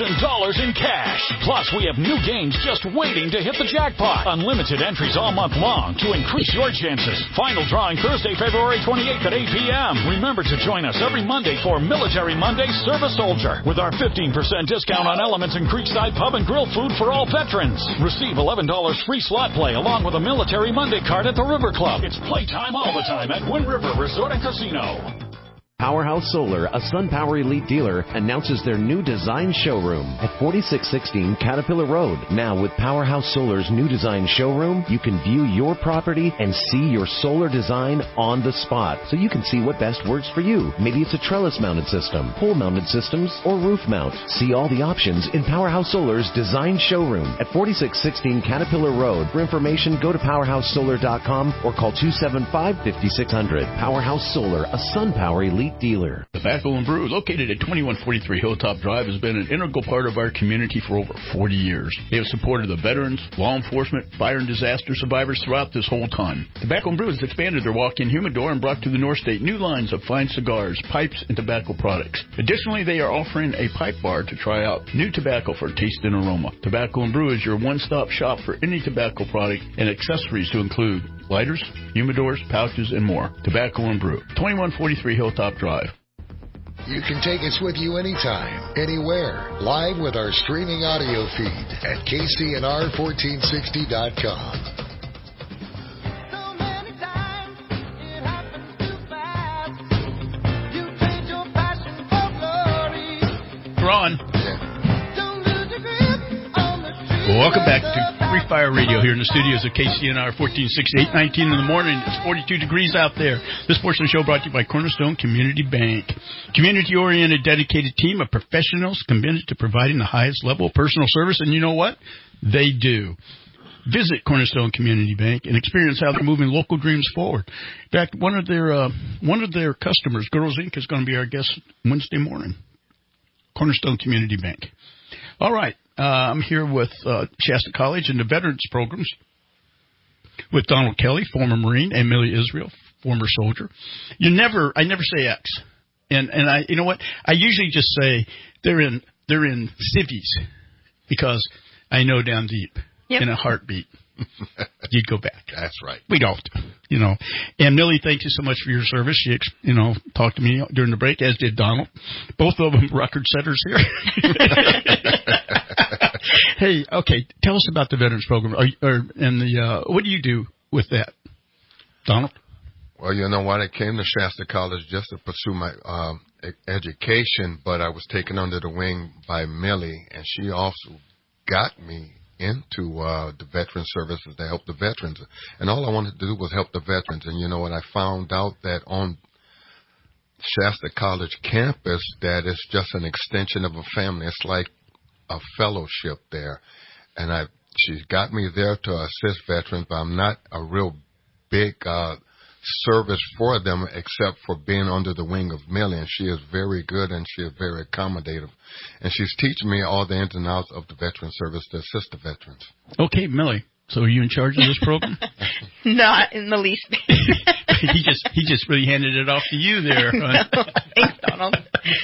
Speaker 18: in cash. Plus, we have new games just waiting to hit the jackpot. Unlimited entries all month long to increase your chances. Final drawing Thursday, February 28th at 8 p.m. Remember to join us every Monday for Military Monday Serve a Soldier with our 15% discount on Elements and Creekside Pub and Grill food for all veterans. Receive $11 free slot play along with a Military Monday card at the River Club. It's playtime all the time at Wind River Resort and Casino.
Speaker 19: Powerhouse Solar, a SunPower Elite dealer, announces their new design showroom at 4616 Caterpillar Road. Now, with Powerhouse Solar's new design showroom, you can view your property and see your solar design on the spot, so you can see what best works for you. Maybe it's a trellis-mounted system, pole-mounted systems, or roof mount. See all the options in Powerhouse Solar's design showroom at 4616 Caterpillar Road. For information, go to PowerhouseSolar.com or call 275-5600. Powerhouse Solar, a SunPower Elite dealer.
Speaker 2: Tobacco and Brew, located at 2143 Hilltop Drive, has been an integral part of our community for over 40 years. They have supported the veterans, law enforcement, fire and disaster survivors throughout this whole time. Tobacco and Brew has expanded their walk-in humidor and brought to the North State new lines of fine cigars, pipes, and tobacco products. Additionally, they are offering a pipe bar to try out new tobacco for taste and aroma. Tobacco and Brew is your one-stop shop for any tobacco product and accessories to include lighters, humidors, pouches, and more. Tobacco and Brew, 2143 Hilltop Drive.
Speaker 1: You can take us with you anytime, anywhere, live with our streaming audio feed at kcnr1460.com.
Speaker 2: Ron. Welcome back to Free Fire Radio here in the studios of KCNR 1460, 8:19 in the morning. It's 42 degrees out there. This portion of the show brought to you by Cornerstone Community Bank. Community-oriented, dedicated team of professionals committed to providing the highest level of personal service. And you know what? They do. Visit Cornerstone Community Bank and experience how they're moving local dreams forward. In fact, one of their customers, Girls Inc., is going to be our guest Wednesday morning. Cornerstone Community Bank. All right. I'm here with Shasta College and the Veterans Programs with Donald Kelly, former Marine, and Millie Israel, former soldier. I never say X. And I, you know what? I usually just say they're in civvies because I know down deep in a heartbeat you'd go back.
Speaker 15: That's right.
Speaker 2: We don't, you know. And Millie, thank you so much for your service. She, talked to me during the break, as did Donald. Both of them record setters here. Hey, okay, tell us about the Veterans Program, what do you do with that, Donald?
Speaker 15: Well, you know what? I came to Shasta College just to pursue my education, but I was taken under the wing by Millie, and she also got me into the veteran services to help the veterans. And all I wanted to do was help the veterans. And you know what? I found out that on Shasta College campus that it's just an extension of a family. It's like a fellowship there. And she's got me there to assist veterans, but I'm not a real big service for them except for being under the wing of Millie, and she is very good and she is very accommodative, and she's teaching me all the ins and outs of the veteran service to assist the veterans.
Speaker 2: Okay, Millie, so are you in charge of this program?
Speaker 13: Not in the least.
Speaker 2: he just really handed it off to you there.
Speaker 13: No, thanks, Donald.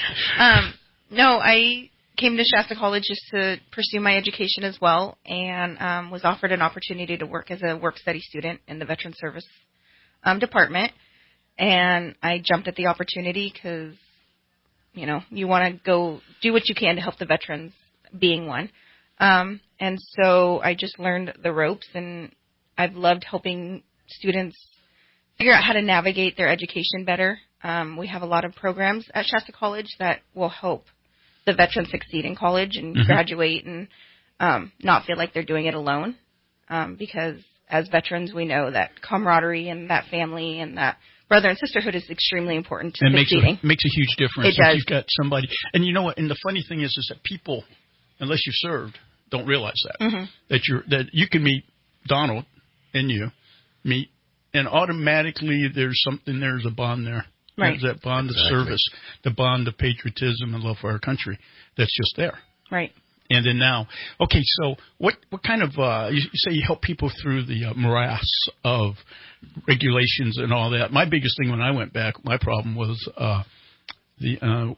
Speaker 13: No, I came to Shasta College just to pursue my education as well, and was offered an opportunity to work as a work-study student in the veteran service department, and I jumped at the opportunity because, you want to go do what you can to help the veterans, being one. And so I just learned the ropes, and I've loved helping students figure out how to navigate their education better. We have a lot of programs at Shasta College that will help the veterans succeed in college and graduate and not feel like they're doing it alone, because as veterans, we know that camaraderie and that family and that brother and sisterhood is extremely important to succeeding.
Speaker 2: Makes a huge difference.
Speaker 13: It does.
Speaker 2: You've got somebody, and you know what? And the funny thing is that people, unless you've served, don't realize that that you can meet Donald and you meet, and automatically there's a bond there.
Speaker 13: Right.
Speaker 2: There's that bond of service, the bond of patriotism and love for our country that's just there.
Speaker 13: Right.
Speaker 2: And then now, okay, so what kind of, you say you help people through the morass of regulations and all that. My biggest thing when I went back, my problem was getting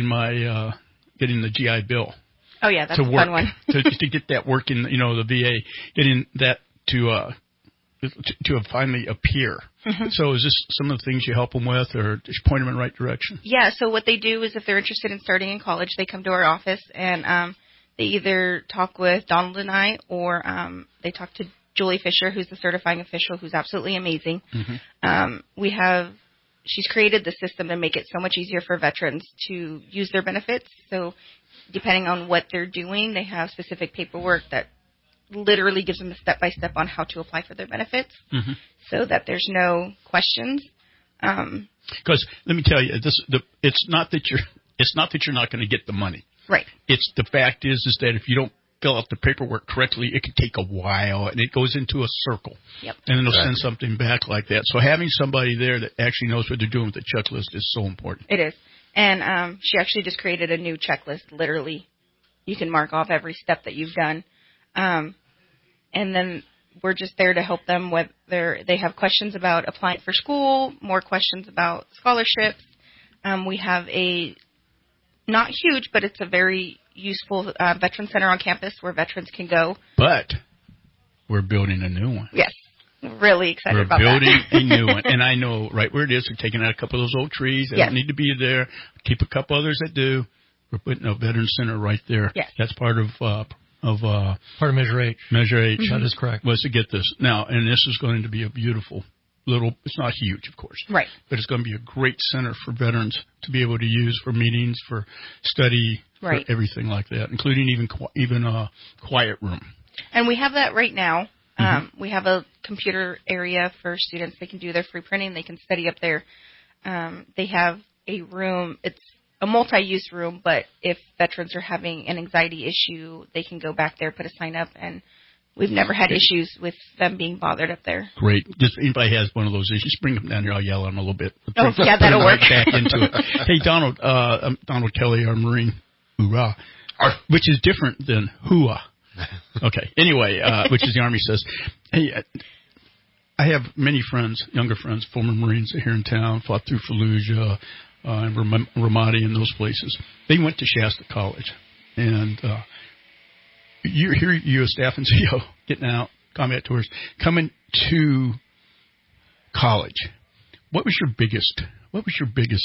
Speaker 2: the GI Bill.
Speaker 13: Oh, yeah, that's a fun one.
Speaker 2: to get that work in, the VA, getting that to finally appear. So is this some of the things you help them with, or just point them in the right direction?
Speaker 13: Yeah, so what they do is if they're interested in starting in college, they come to our office, and they either talk with Donald and I, or they talk to Julie Fisher, who's the certifying official, who's absolutely amazing. She's created the system to make it so much easier for veterans to use their benefits. So depending on what they're doing, they have specific paperwork that literally gives them a step-by-step on how to apply for their benefits, so that there's no questions.
Speaker 2: Because let me tell you, it's not that you're not going to get the money.
Speaker 13: Right.
Speaker 2: It's the fact is that if you don't fill out the paperwork correctly, it could take a while, and it goes into a circle.
Speaker 13: Yep.
Speaker 2: And then it'll send something back like that. So having somebody there that actually knows what they're doing with the checklist is so important.
Speaker 13: It is. And she actually just created a new checklist. Literally, you can mark off every step that you've done. And then we're just there to help them whether they have questions about applying for school, more questions about scholarships. We have a not huge, but it's a very useful veteran center on campus where veterans can go.
Speaker 2: But we're building a new one.
Speaker 13: Yes. We're really excited about
Speaker 2: We're building
Speaker 13: that.
Speaker 2: a new one, and I know right where it is. We're taking out a couple of those old trees that
Speaker 13: Yes.
Speaker 2: don't need to be there. Keep a couple others that do. We're putting a veteran center right there.
Speaker 13: Yes.
Speaker 2: That's part of
Speaker 9: part of Measure H.
Speaker 2: Measure H.
Speaker 9: That is correct.
Speaker 2: Was to get this now, and this is going to be a beautiful little. It's not huge, of course,
Speaker 13: right?
Speaker 2: But it's going to be a great center for veterans to be able to use for meetings, for study,
Speaker 13: right.
Speaker 2: for everything like that, including even a quiet room.
Speaker 13: And we have that right now. We have a computer area for students. They can do their free printing. They can study up there. They have a room. It's a multi-use room, but if veterans are having an anxiety issue, they can go back there, put a sign up, and we've never had issues with them being bothered up there.
Speaker 2: Great. Just if anybody has one of those issues, bring them down here. I'll yell at them a little bit.
Speaker 13: Oh, yeah, that'll work.
Speaker 2: Back into it. Hey, Donald, I'm Donald Kelly, our Marine, hoorah, which is different than hooah. Okay. Anyway, which is the Army says. Hey, I have many friends, younger friends, former Marines here in town, fought through Fallujah, and Ramadi and those places. They went to Shasta College, and you're a staff and CEO getting out, combat tours, coming to college. What was your biggest, what's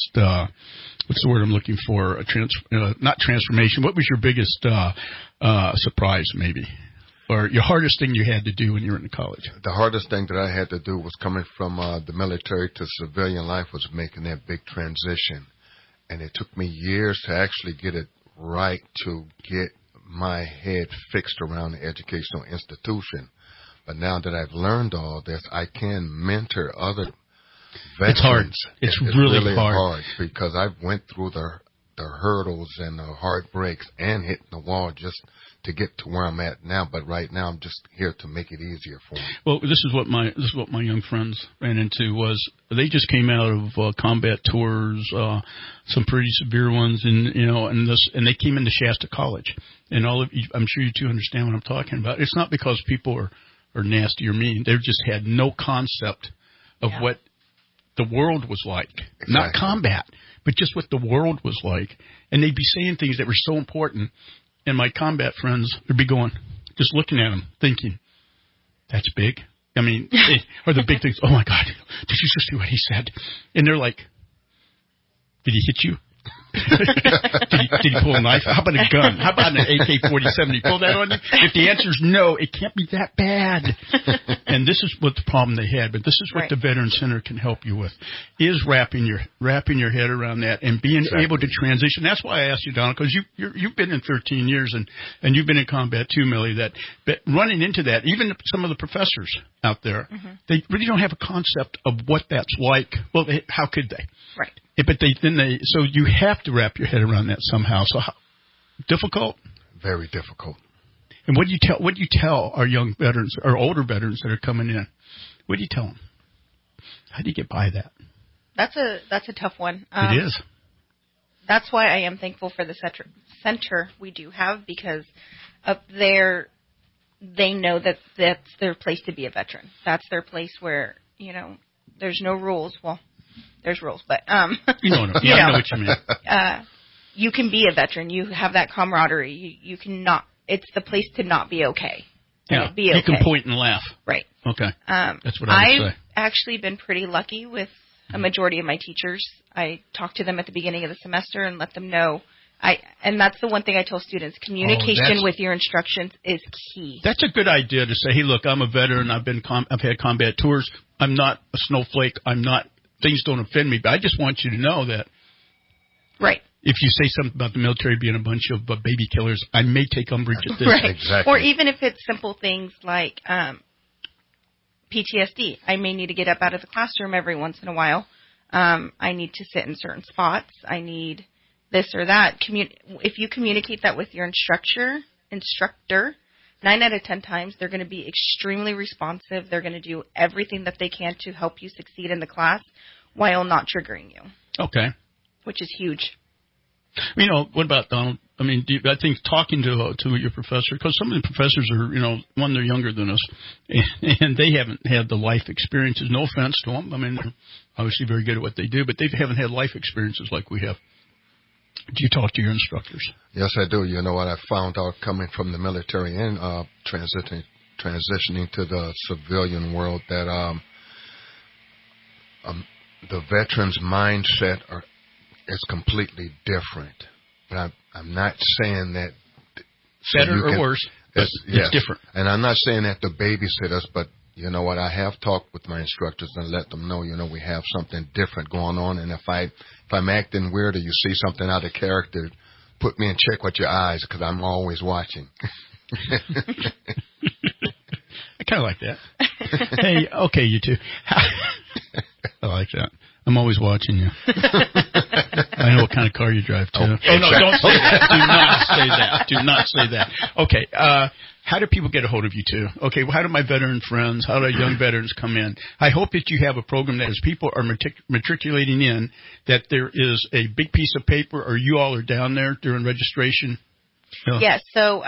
Speaker 2: the word I'm looking for? Not transformation. What was your biggest surprise, maybe? Or your hardest thing you had to do when you were in college?
Speaker 15: The hardest thing that I had to do was coming from the military to civilian life was making that big transition. And it took me years to actually get it right, to get my head fixed around the educational institution. But now that I've learned all this, I can mentor other veterans.
Speaker 2: It's hard. It's really
Speaker 15: hard because I went through the hurdles and the heartbreaks and hitting the wall just to get to where I'm at now. But right now, I'm just here to make it easier for them.
Speaker 2: Well, this is what my young friends ran into. Was they just came out of combat tours, some pretty severe ones, and they came into Shasta College. And all of you, I'm sure you two understand what I'm talking about. It's not because people are nasty or mean. They just had no concept of what the world was like. Exactly. Not combat, but just what the world was like. And they'd be saying things that were so important. And my combat friends would be going, just looking at them, thinking, that's big. I mean, or the big things, oh, my God, did you just see what he said? And they're like, did he hit you? did he pull a knife? How about a gun? How about an AK-47? Did he pull that on you? If the answer is no, it can't be that bad. And this is what the problem they had, but this is what the Veteran Center can help you with, is wrapping your head around that and being able to transition. That's why I asked you, Donald, because you've been in 13 years and you've been in combat too, Millie, that running into that, even some of the professors out there, they really don't have a concept of what that's like. Well, how could they?
Speaker 13: Right.
Speaker 2: But so you have to wrap your head around that somehow. So difficult?
Speaker 15: Very difficult.
Speaker 2: And what do you tell our young veterans or older veterans that are coming in? What do you tell them? How do you get by that?
Speaker 13: That's a tough one.
Speaker 2: It is.
Speaker 13: That's why I am thankful for the center we do have, because up there they know that that's their place to be a veteran. That's their place where, there's no rules. Well, there's rules, but I know what you mean. You can be a veteran. You have that camaraderie. You cannot. It's the place to not be okay.
Speaker 2: Yeah,
Speaker 13: be okay.
Speaker 2: You can point and laugh.
Speaker 13: Right.
Speaker 2: Okay. That's what I would say.
Speaker 13: I've actually been pretty lucky with a majority of my teachers. I talk to them at the beginning of the semester and let them know. And that's the one thing I tell students: communication with your instructions is key.
Speaker 2: That's a good idea to say, hey, look, I'm a veteran. I've had combat tours. I'm not a snowflake. Things don't offend me, but I just want you to know that.
Speaker 13: Right.
Speaker 2: If you say something about the military being a bunch of baby killers, I may take umbrage at this.
Speaker 13: Right.
Speaker 15: Exactly.
Speaker 13: Or even if it's simple things like PTSD. I may need to get up out of the classroom every once in a while. I need to sit in certain spots. I need this or that. If you communicate that with your instructor, 9 out of 10 times they're going to be extremely responsive. They're going to do everything that they can to help you succeed in the class while not triggering you. Okay. Which is huge.
Speaker 2: What about Donald? I mean, I think talking to your professor, because some of the professors are, they're younger than us, and they haven't had the life experiences. No offense to them. I mean, they're obviously very good at what they do, but they haven't had life experiences like we have. Do you talk to your instructors?
Speaker 15: Yes, I do. You know what I found out coming from the military and transitioning to the civilian world, that the veterans' mindset is completely different. But I'm not saying that
Speaker 2: better or worse. It's different.
Speaker 15: And I'm not saying that to babysit us, but you know what? I have talked with my instructors and let them know, we have something different going on. And if I'm acting weird or you see something out of character, put me in check with your eyes, because I'm always watching.
Speaker 2: I kind of like that. Hey, okay, you two. I like that. I'm always watching you. I know what kind of car you drive, too. Oh, no, don't say that. Do not say that. Do not say that. Okay, how do people get a hold of you, too? Okay, well, how do my veteran friends, how do young veterans come in? I hope that you have a program that as people are matriculating in, that there is a big piece of paper, or you all are down there during registration.
Speaker 13: Yes, so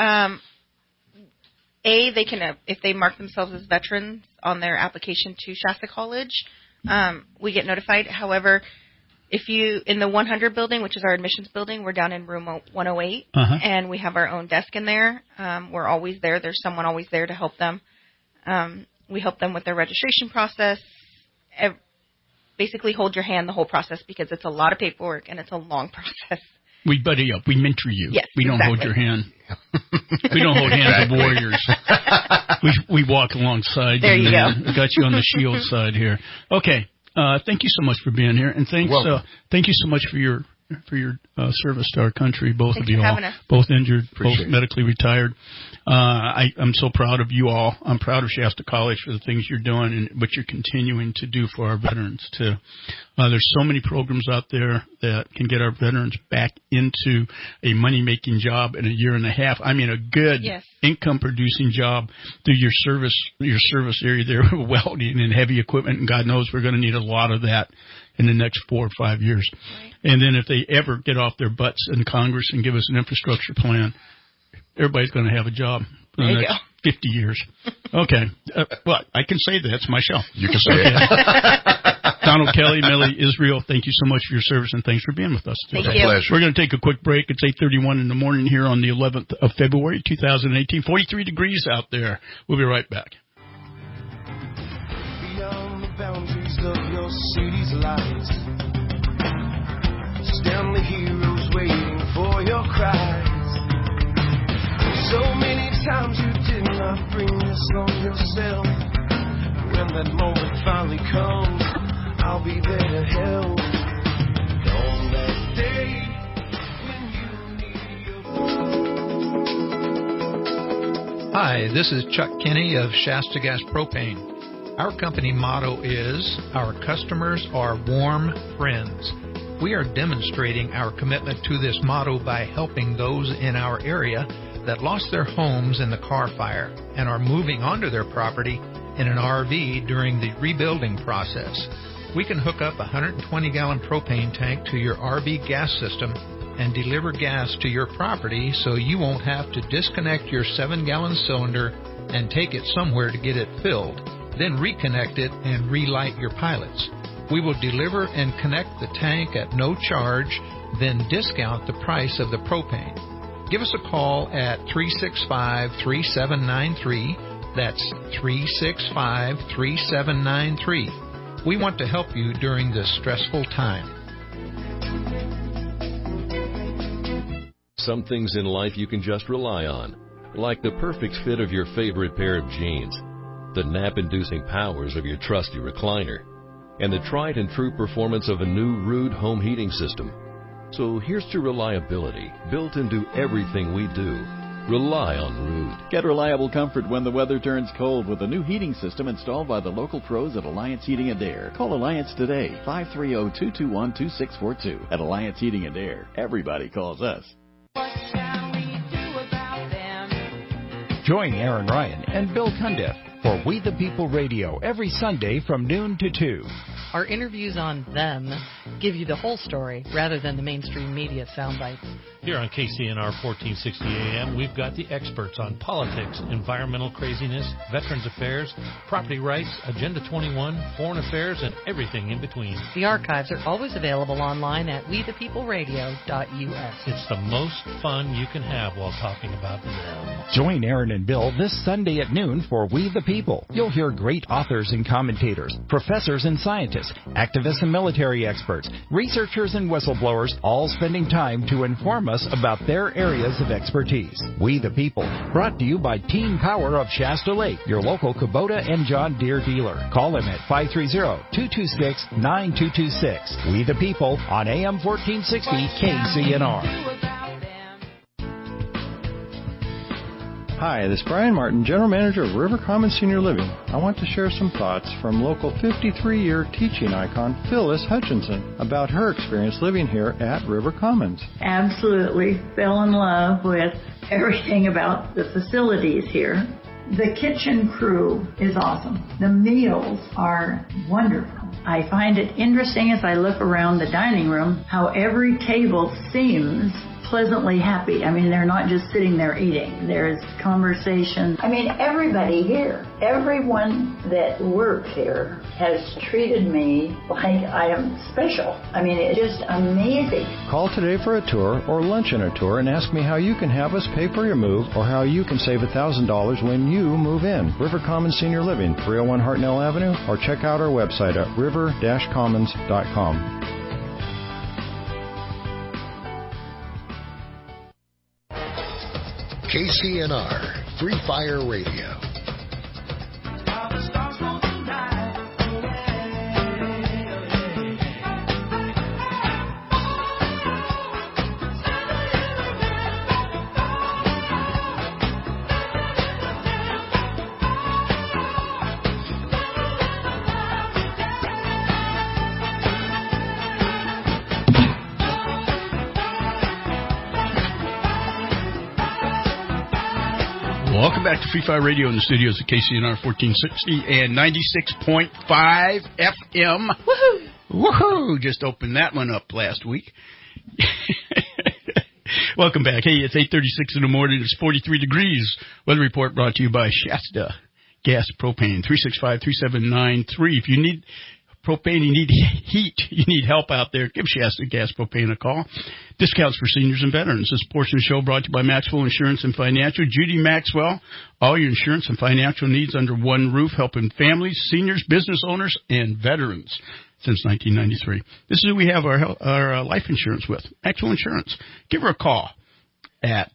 Speaker 13: they can, if they mark themselves as veterans on their application to Shasta College, we get notified. However, if you, in the 100 building, which is our admissions building, we're down in room 108, and we have our own desk in there. We're always there. There's someone always there to help them. We help them with their registration process, basically hold your hand the whole process, because it's a lot of paperwork and it's a long process.
Speaker 2: We buddy up. We mentor you.
Speaker 13: Yes,
Speaker 2: we don't hold your hand. We don't hold hands of warriors. We walk alongside you. There you go. Got you on the shield side here. Okay. Thank you so much for being here, and thank you so much for your service to our country, both of you all, both injured, both medically retired. I'm so proud of you all. I'm proud of Shasta College for the things you're doing and what you're continuing to do for our veterans too. There's so many programs out there that can get our veterans back into a money-making job in a year and a half. I mean, a good income-producing job through your service area there, welding and heavy equipment, and God knows we're going to need a lot of that in the next 4 or 5 years. Right. And then if they ever get off their butts in Congress and give us an infrastructure plan, everybody's going to have a job for the next 50 years. Okay. Well, I can say that. It's my show.
Speaker 15: You can say it.
Speaker 2: Donald Kelly, Millie Israel, thank you so much for your service, and thanks for being with us today.
Speaker 13: Thank you.
Speaker 15: Pleasure.
Speaker 2: We're going to take a quick break. It's 8:31 in the morning here on the 11th of February, 2018. 43 degrees out there. We'll be right back.
Speaker 3: Beyond the boundaries of your city's lights, stand the heroes waiting for your cries. So many times you did not bring this on yourself. When that moment finally comes, I'll be there to help. On that day when you need your...
Speaker 4: Hi, this is Chuck Kinney of Shasta Gas Propane. Our company motto is, our customers are warm friends. We are demonstrating our commitment to this motto by helping those in our area that lost their homes in the Carr Fire and are moving onto their property in an RV during the rebuilding process. We can hook up a 120-gallon propane tank to your RV gas system and deliver gas to your property so you won't have to disconnect your 7-gallon cylinder and take it somewhere to get it filled, then reconnect it and relight your pilots. We will deliver and connect the tank at no charge, then discount the price of the propane. Give us a call at 365-3793. That's 365-3793. We want to help you during this stressful time.
Speaker 5: Some things in life you can just rely on, like the perfect fit of your favorite pair of jeans, the nap-inducing powers of your trusty recliner, and the tried and true performance of a new Ruud home heating system. So here's to reliability, built into everything we do. Rely on Ruud.
Speaker 10: Get reliable comfort when the weather turns cold with a new heating system installed by the local pros at Alliance Heating and Air. Call Alliance today, 530-221-2642. At Alliance Heating and Air, everybody calls us.
Speaker 20: Join Aaron Ryan and Bill Cundiff for We the People Radio every Sunday from noon to 2.
Speaker 12: Our interviews on them give you the whole story rather than the mainstream media sound bites.
Speaker 14: Here on KCNR 1460 AM, we've got the experts on politics, environmental craziness, veterans affairs, property rights, Agenda 21, foreign affairs, and everything in between.
Speaker 12: The archives are always available online at wethepeopleradio.us.
Speaker 14: It's the most fun you can have while talking about them.
Speaker 20: Join Aaron and Bill this Sunday at noon for We the People. You'll hear great authors and commentators, professors and scientists, activists and military experts, researchers and whistleblowers, all spending time to inform us about their areas of expertise. We the People, brought to you by Team Power of Shasta Lake, your local Kubota and John Deere dealer. Call them at 530-226-9226. We the People on AM 1460 KCNR.
Speaker 21: Hi, this is Brian Martin, General Manager of River Commons Senior Living. I want to share some thoughts from local 53-year teaching icon Phyllis Hutchinson about her experience living here at River Commons.
Speaker 22: Absolutely fell in love with everything about the facilities here. The kitchen crew is awesome. The meals are wonderful. I find it interesting as I look around the dining room how every table seems pleasantly happy. I mean, they're not just sitting there eating. There's conversation. I mean, everybody here, everyone that works here has treated me like I am special. I mean, it's just amazing.
Speaker 21: Call today for a tour or lunch and a tour and ask me how you can have us pay for your move or how you can save $1,000 when you move in. River Commons Senior Living, 301 Hartnell Avenue, or check out our website at river-commons.com.
Speaker 1: KCNR, Free Fire Radio.
Speaker 2: Welcome back to Free Fire Radio in the studios at KCNR 1460 and 96.5 FM. Woohoo! Woohoo! Just opened that one up last week. Welcome back. Hey, it's 8:36 in the morning. It's 43 degrees. Weather report brought to you by Shasta Gas Propane, 365-3793. If you need propane, you need heat, you need help out there, give Shasta Gas Propane a call. Discounts for seniors and veterans. This portion of the show brought to you by Maxwell Insurance and Financial. Judy Maxwell, all your insurance and financial needs under one roof, helping families, seniors, business owners, and veterans since 1993. This is who we have our life insurance with, Maxwell Insurance. Give her a call at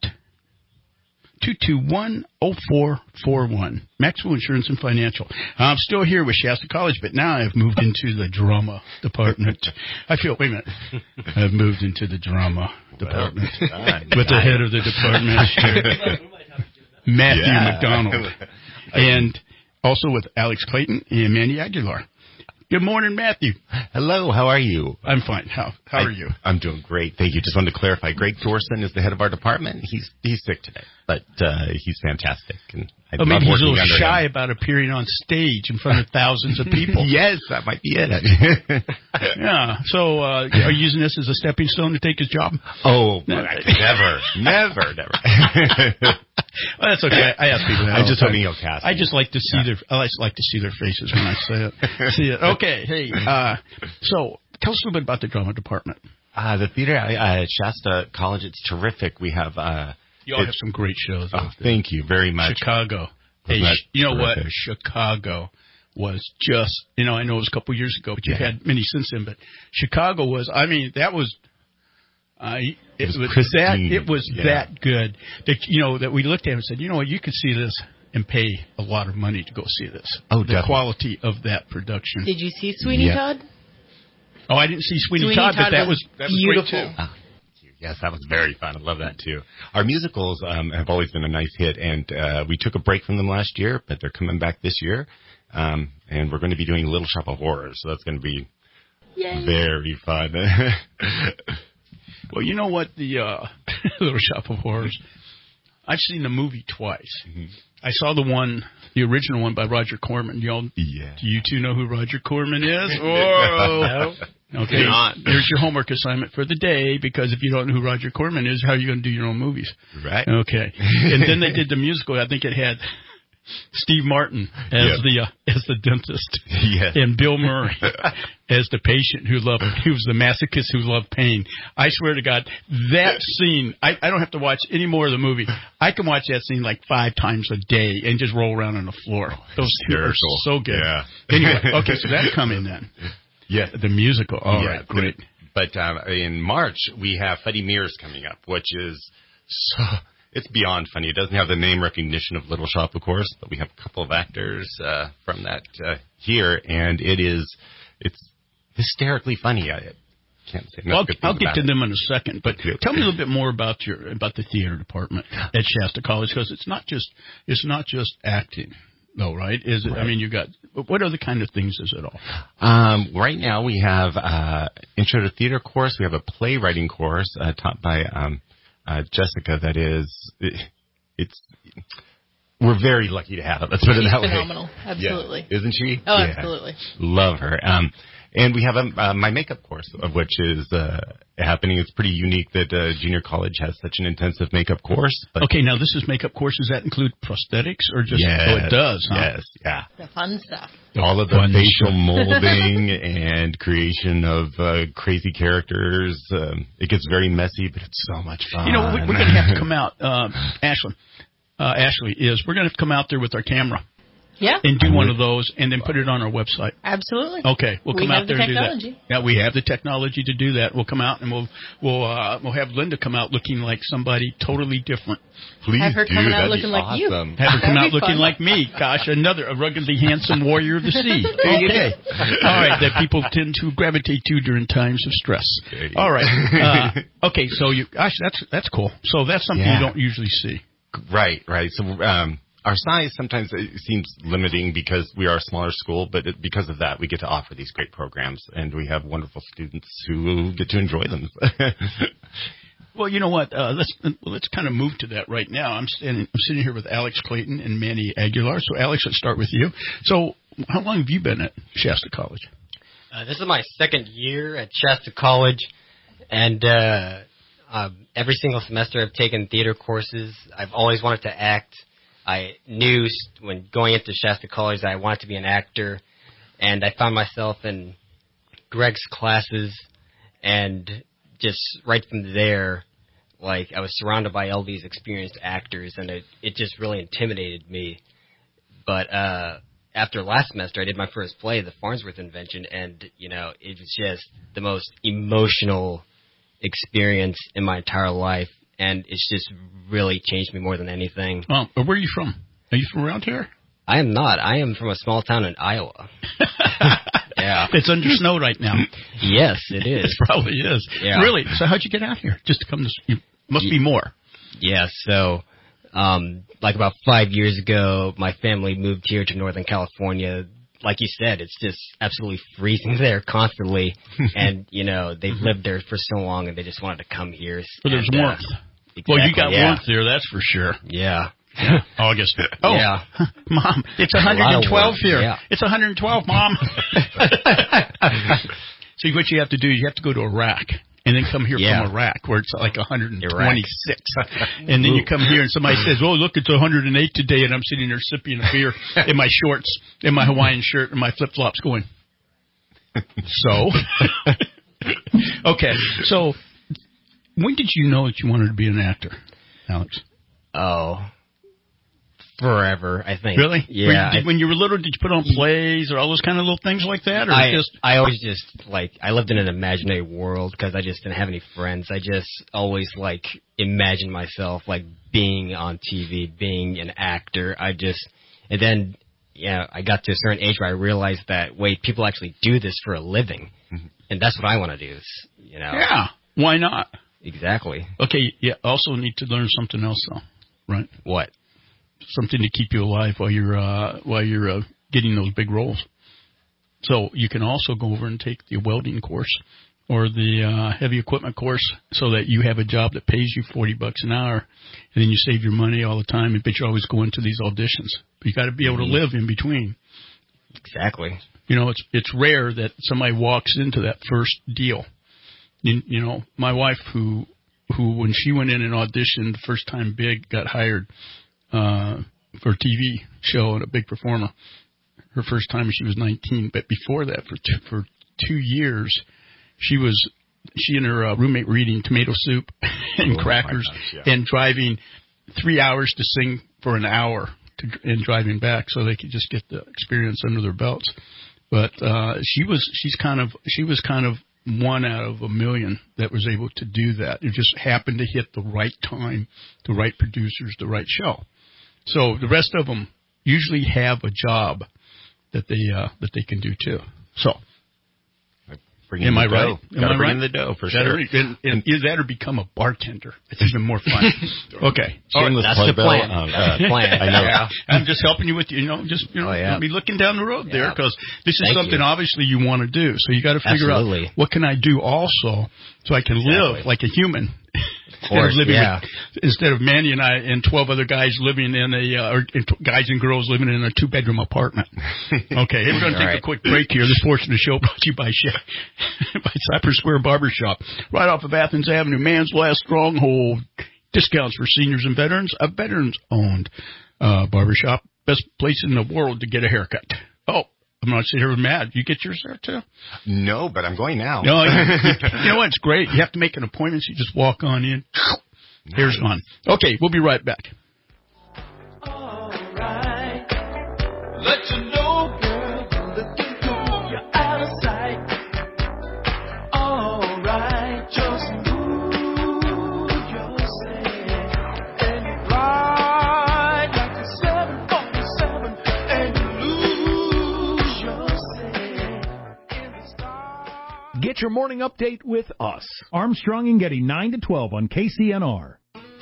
Speaker 2: 221-0441. Maxwell Insurance and Financial. I'm still here with Shasta College, but now I've moved into the drama department. Wait a minute. I've moved into the drama department with the head of the department, Matthew McDonald, and also with Alex Clayton and Manny Aguilar. Good morning, Matthew.
Speaker 23: Hello, how are you?
Speaker 2: I'm fine. How are you?
Speaker 23: I'm doing great, thank you. Just wanted to clarify, Greg Thorson is the head of our department. He's sick today, but he's fantastic. And
Speaker 2: maybe he's a little shy about appearing on stage in front of thousands of people.
Speaker 23: Yes, that might be it.
Speaker 2: Yeah. So are you using this as a stepping stone to take his job?
Speaker 23: Oh, never.
Speaker 2: Well, that's okay. I ask people that.
Speaker 23: I'm just hoping he'll cast.
Speaker 2: I just like to see I like to see their faces when I say it. Okay. Hey. So tell us a little bit about the drama department.
Speaker 23: The theater at Shasta College. It's terrific. We have.
Speaker 2: You all have some great shows.
Speaker 23: Thank you very much.
Speaker 2: Chicago. Hey, you know what? Chicago was just. I know it was a couple years ago, but you've had many since then. But Chicago was. I mean, that was. It was that good that we looked at it and said, you know what, you could see this and pay a lot of money to go see this.
Speaker 23: Oh,
Speaker 2: the quality of that production.
Speaker 6: Did you see Sweeney Todd?
Speaker 2: Oh, I didn't see Sweeney Todd, but that was
Speaker 6: beautiful.
Speaker 2: Great too.
Speaker 23: Oh, yes, that was very fun. I love that too. Our musicals have always been a nice hit, and we took a break from them last year, but they're coming back this year, and we're going to be doing Little Shop of Horrors, so that's going to be very fun.
Speaker 2: Well, you know what, the Little Shop of Horrors, I've seen the movie twice. Mm-hmm. I saw the original one by Roger Corman. Do you two know who Roger Corman is?
Speaker 7: No.
Speaker 2: Okay, here's your homework assignment for the day, because if you don't know who Roger Corman is, how are you going to do your own movies?
Speaker 23: Right.
Speaker 2: Okay. And then they did the musical. I think it had Steve Martin as the dentist, and Bill Murray as the patient who was the masochist who loved pain. I swear to God, that scene, I don't have to watch any more of the movie. I can watch that scene like 5 times a day and just roll around on the floor. Those two are so good. Yeah. Anyway, okay, so that's coming then.
Speaker 23: Yeah,
Speaker 2: the musical. All right, great.
Speaker 23: But in March we have Funny Mirrors coming up, which is it's beyond funny. It doesn't have the name recognition of Little Shop, of course, but we have a couple of actors from that here, and it's hysterically funny. I can't say enough good things
Speaker 2: I'll get
Speaker 23: about
Speaker 2: to
Speaker 23: it.
Speaker 2: them in a second, but tell me a little bit more about the theater department at Shasta College, because it's not just acting. No, right? Is it? Right. I mean, you got what other kind of things is it all?
Speaker 23: Right now we have intro to theater course. We have a playwriting course taught by Jessica. That is, we're very lucky to have it. Let's put it that way.
Speaker 6: Phenomenal, absolutely.
Speaker 23: Yeah. Isn't she?
Speaker 6: Oh, absolutely.
Speaker 23: Love her. And we have my makeup course, which is happening. It's pretty unique that junior college has such an intensive makeup course. But
Speaker 2: okay, now this is makeup course. Does that include prosthetics or just?
Speaker 23: Yes,
Speaker 2: oh, it does. Huh?
Speaker 23: Yes, yeah.
Speaker 6: The fun stuff.
Speaker 23: All of the facial molding and creation of crazy characters. It gets very messy, but it's so much fun.
Speaker 2: You know, we're going to have to come out. Ashley, we're going to have to come out there with our camera.
Speaker 6: Yeah.
Speaker 2: And do one of those and then put it on our website.
Speaker 6: Absolutely.
Speaker 2: Okay. We'll come out there and do that.
Speaker 6: We have the technology.
Speaker 2: Yeah, we have the technology to do that. We'll come out and we'll have Linda come out looking like somebody totally different.
Speaker 23: Please
Speaker 6: have her
Speaker 23: do.
Speaker 6: coming out
Speaker 23: That'd
Speaker 6: looking
Speaker 23: be
Speaker 6: like you.
Speaker 23: awesome.
Speaker 2: Have her come out looking
Speaker 6: fun.
Speaker 2: like me. Gosh, a ruggedly handsome warrior of the sea. Okay. All right. That people tend to gravitate to during times of stress. All right. Okay. So that's cool. So that's something you don't usually see.
Speaker 23: Right. So, our size sometimes it seems limiting because we are a smaller school, but because of that, we get to offer these great programs, and we have wonderful students who get to enjoy them.
Speaker 2: Well, you know what? Let's kind of move to that right now. I'm sitting here with Alex Clayton and Manny Aguilar. So, Alex, let's start with you. So, how long have you been at Shasta College?
Speaker 7: This is my second year at Shasta College, and every single semester I've taken theater courses. I've always wanted to act. I knew when going into Shasta College that I wanted to be an actor, and I found myself in Greg's classes, and just right from there, like, I was surrounded by all these experienced actors, and it just really intimidated me. But after last semester, I did my first play, The Farnsworth Invention, and, it was just the most emotional experience in my entire life. And it's just really changed me more than anything.
Speaker 2: Where are you from? Are you from around here?
Speaker 7: I am not. I am from a small town in Iowa. Yeah.
Speaker 2: It's under snow right now.
Speaker 7: Yes, it is.
Speaker 2: It probably is.
Speaker 7: Yeah.
Speaker 2: Really? So how'd you get out here? Just to come to... Must be more.
Speaker 7: Yeah, so... like about 5 years ago, my family moved here to Northern California. Like you said, it's just absolutely freezing there constantly. And, they've lived there for so long, and they just wanted to come here.
Speaker 2: But there's warmth.
Speaker 7: Exactly,
Speaker 2: well, you got warmth there, that's for sure.
Speaker 7: Yeah.
Speaker 2: August. Oh,
Speaker 7: yeah.
Speaker 2: Mom, it's 112 here.
Speaker 7: Yeah.
Speaker 2: It's 112, Mom. See, what you have to do, you have to go to Iraq. And then come here from Iraq, where it's like 126. And then you come here and somebody says, oh, look, it's 108 today. And I'm sitting there sipping a beer in my shorts, in my Hawaiian shirt, and my flip-flops going. So? Okay. So, when did you know that you wanted to be an actor, Alex?
Speaker 7: Oh, forever, I think.
Speaker 2: Really?
Speaker 7: Yeah.
Speaker 2: When you were little, did you put on plays or all those kind of little things like that? Or
Speaker 7: I always just, I lived in an imaginary world because I just didn't have any friends. I just always, imagined myself, being on TV, being an actor. And then, I got to a certain age where I realized that, wait, people actually do this for a living. Mm-hmm. And that's what I want to do,
Speaker 2: Yeah, why not?
Speaker 7: Exactly.
Speaker 2: Okay, you also need to learn something else, though, right?
Speaker 7: What?
Speaker 2: Something to keep you alive while you're getting those big roles. So you can also go over and take the welding course or the heavy equipment course, so that you have a job that pays you $40 an hour, and then you save your money all the time, but you're always going to these auditions. But you got to be able to live in between.
Speaker 7: Exactly.
Speaker 2: You know, it's rare that somebody walks into that first deal. You know, my wife, who when she went in and auditioned the first time big, got hired for a TV show and a big performer. Her first time she was 19, but before that, for 2 years, she and her roommate were eating tomato soup and crackers and driving 3 hours to sing for an hour and driving back so they could just get the experience under their belts. But she was kind of one out of a million that was able to do that. It just happened to hit the right time, the right producers, the right show. So the rest of them usually have a job that they can do too. So. Am I right?
Speaker 23: Got to bring in the dough for sure.
Speaker 2: And either that or become a bartender. It's even more fun. Okay.
Speaker 7: That's the plan.
Speaker 23: I know.
Speaker 2: Yeah. I'm just helping you with, be looking down the road there, because this is something obviously you want to do. So you got to figure out, what can I do also so I can live like a human. Instead of Manny and I and 12 other guys living in guys and girls living in a 2-bedroom apartment. Okay, we're going to take a quick break here. This portion of the show brought to you by Cypress Square Barbershop, right off of Athens Avenue, man's last stronghold. Discounts for seniors and veterans. A veterans-owned barbershop. Best place in the world to get a haircut. Oh, I'm not sitting here mad. You get yours there, too?
Speaker 23: No, but I'm going now.
Speaker 2: No, you know what? It's great. You have to make an appointment, so you just walk on in. Nice. Hair's on. Okay, we'll be right back.
Speaker 3: All right. Let you know, girl, you're looking cool. You're out of sight. All right, just move yourself. And you ride like a 747, and you lose yourself in the stars.
Speaker 8: Get your morning update with us. Armstrong and Getty, 9 to 12 on KCNR.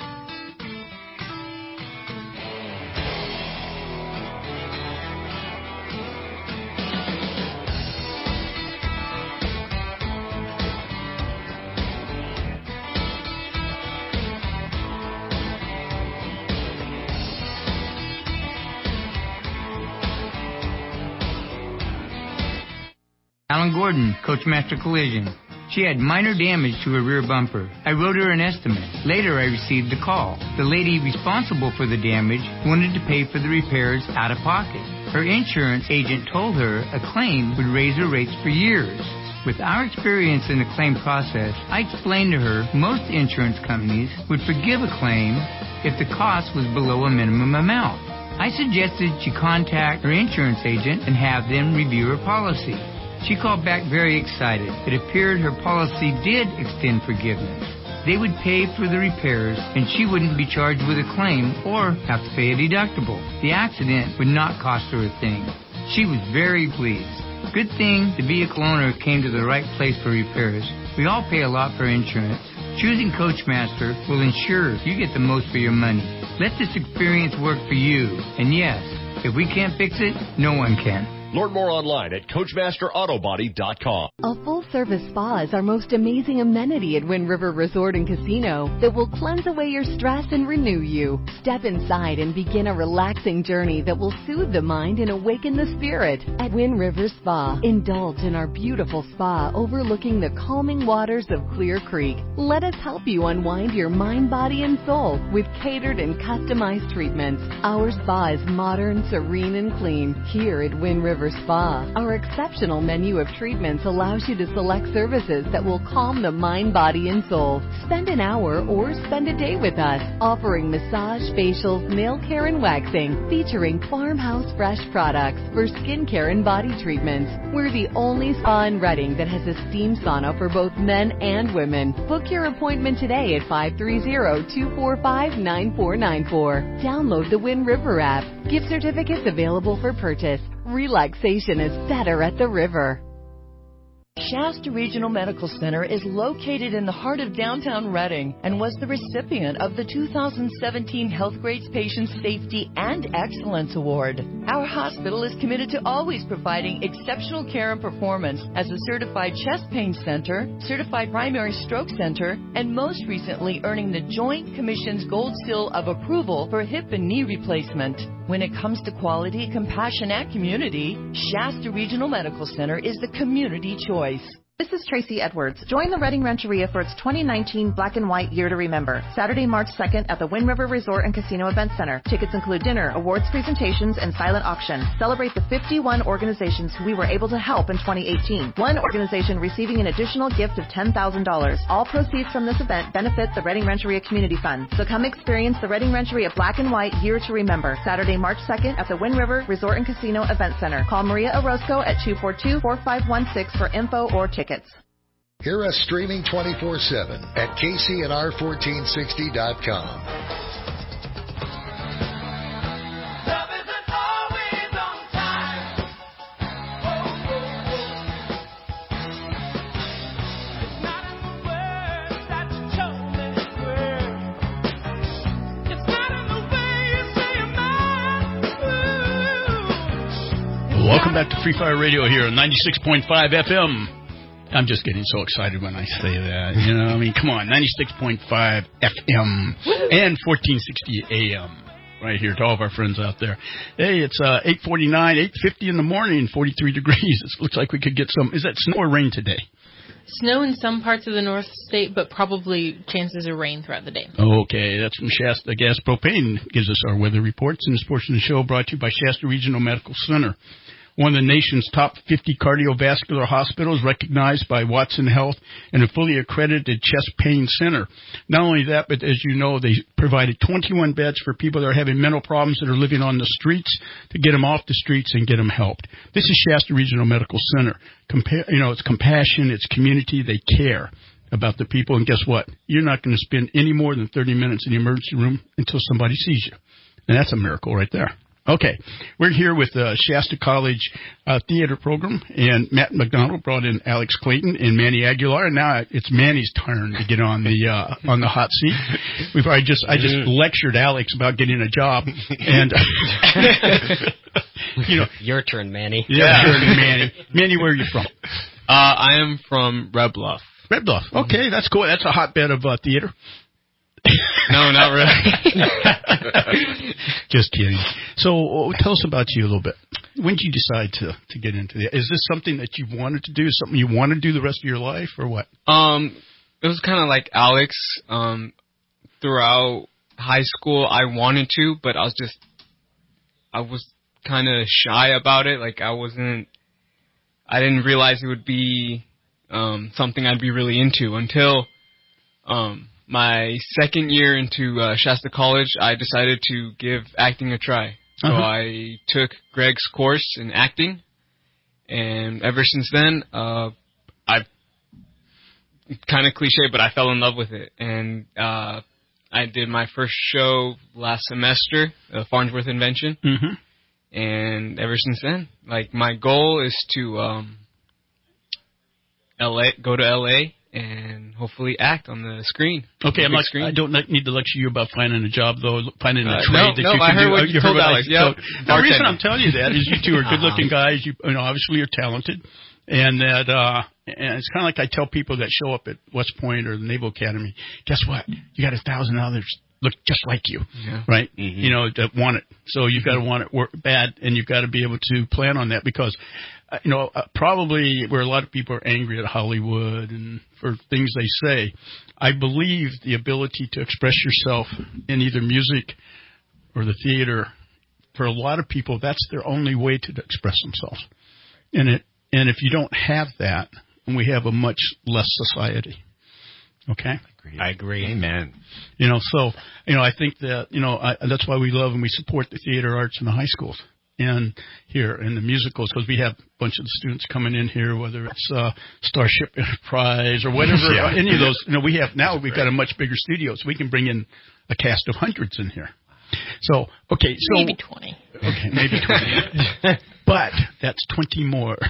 Speaker 11: Alan Gordon, Coachmaster Collision. She had minor damage to her rear bumper. I wrote her an estimate. Later, I received a call. The lady responsible for the damage wanted to pay for the repairs out of pocket. Her insurance agent told her a claim would raise her rates for years. With our experience in the claim process, I explained to her most insurance companies would forgive a claim if the cost was below a minimum amount. I suggested she contact her insurance agent and have them review her policy. She called back very excited. It appeared her policy did extend forgiveness. They would pay for the repairs, and she wouldn't be charged with a claim or have to pay a deductible. The accident would not cost her a thing. She was very pleased. Good thing the vehicle owner came to the right place for repairs. We all pay a lot for insurance. Choosing Coachmaster will ensure you get the most for your money. Let this experience work for you. And yes, if we can't fix it, no one can.
Speaker 16: Learn more online at CoachmasterAutobody.com.
Speaker 24: A full-service spa is our most amazing amenity at Wind River Resort and Casino that will cleanse away your stress and renew you. Step inside and begin a relaxing journey that will soothe the mind and awaken the spirit. At Wind River Spa, indulge in our beautiful spa overlooking the calming waters of Clear Creek. Let us help you unwind your mind, body, and soul with catered and customized treatments. Our spa is modern, serene, and clean. Here at Wind River Spa, our exceptional menu of treatments allows you to select services that will calm the mind, body, and soul. Spend an hour or spend a day with us, offering massage, facials, nail care, and waxing, featuring Farmhouse Fresh products for skincare and body treatments. We're the only spa in Redding that has a steam sauna for both men and women. Book your appointment today at 530-245-9494. Download the Wind River app. Gift certificates available for purchase. Relaxation is better at the river.
Speaker 9: Shasta Regional Medical Center is located in the heart of downtown Reading and was the recipient of the 2017 Healthgrades Patient Safety and Excellence Award. Our hospital is committed to always providing exceptional care and performance as a certified chest pain center, certified primary stroke center, and most recently earning the Joint Commission's Gold Seal of Approval for hip and knee replacement. When it comes to quality, compassion, and community, Shasta Regional Medical Center is the community choice.
Speaker 17: This is Tracy Edwards. Join the Reading Rancheria for its 2019 Black and White Year to Remember, Saturday, March 2nd at the Wind River Resort and Casino Event Center. Tickets include dinner, awards presentations, and silent auction. Celebrate the 51 organizations who we were able to help in 2018. One organization receiving an additional gift of $10,000. All proceeds from this event benefit the Reading Rancheria Community Fund. So come experience the Reading Rancheria Black and White Year to Remember, Saturday, March 2nd at the Wind River Resort and Casino Event Center. Call Maria Orozco at 242-4516 for info or tickets.
Speaker 1: Hear us streaming 24/7 at KCNR1460.com.
Speaker 2: Welcome back to Free Fire Radio here on 96.5 FM. I'm just getting so excited when I say that. You know, I mean, come on, 96.5 FM and 1460 AM. Right here to all of our friends out there. Hey, it's 8:49, 8:50 in the morning, 43 degrees. It looks like we could get some. Is that snow or rain today?
Speaker 6: Snow in some parts of the North State, but probably chances of rain throughout the day.
Speaker 2: Okay, that's from Shasta Gas Propane. Gives us our weather reports. And this portion of the show brought to you by Shasta Regional Medical Center. One of the nation's top 50 cardiovascular hospitals, recognized by Watson Health, and a fully accredited chest pain center. Not only that, but as you know, they provided 21 beds for people that are having mental problems that are living on the streets to get them off the streets and get them helped. This is Shasta Regional Medical Center. It's compassion, it's community, they care about the people. And guess what? You're not going to spend any more than 30 minutes in the emergency room until somebody sees you. And that's a miracle right there. Okay, we're here with the Shasta College theater program, and Matt McDonald brought in Alex Clayton and Manny Aguilar, and now it's Manny's turn to get on the hot seat. I just lectured Alex about getting a job, and
Speaker 7: your turn, Manny.
Speaker 2: Yeah, your turn, Manny. Manny, where are you from?
Speaker 18: I am from Red Bluff.
Speaker 2: Red Bluff. Okay, that's cool. That's a hotbed of theater.
Speaker 18: No, not really.
Speaker 2: Just kidding. So tell us about you a little bit. When did you decide to get into that? Is this something that you wanted to do? Something you want to do the rest of your life, or what?
Speaker 18: It was kind of like Alex. Throughout high school, I wanted to, but I was kind of shy about it. Like I didn't realize it would be something I'd be really into until my second year into Shasta College. I decided to give acting a try. So I took Greg's course in acting, and ever since then, I've kind of cliche, but I fell in love with it. And I did my first show last semester, Farnsworth Invention, and ever since then, like my goal is to go to LA. And hopefully act on the screen.
Speaker 2: Okay, I don't need to lecture you about finding a job, though, finding a trade that you can
Speaker 18: I heard
Speaker 2: do.
Speaker 18: What you told Alex.
Speaker 2: The reason I'm telling you that is you two are good-looking guys. You obviously are talented. And that and it's kind of like I tell people that show up at West Point or the Naval Academy, guess what? You got 1,000 others look just like you, right? Mm-hmm. That want it. So you've got to want it bad, and you've got to be able to plan on that because probably where a lot of people are angry at Hollywood and for things they say, I believe the ability to express yourself in either music or the theater, for a lot of people, that's their only way to express themselves. And if you don't have that, then we have a much less society. Okay?
Speaker 23: I agree. Amen.
Speaker 2: I think that, that's why we love and we support the theater arts in the high schools. And here in the musicals, because we have a bunch of the students coming in here, whether it's Starship Enterprise or whatever, any of those. We've got a much bigger studio, so we can bring in a cast of hundreds in here. So
Speaker 6: maybe 20.
Speaker 2: Okay, maybe 20. But that's 20 more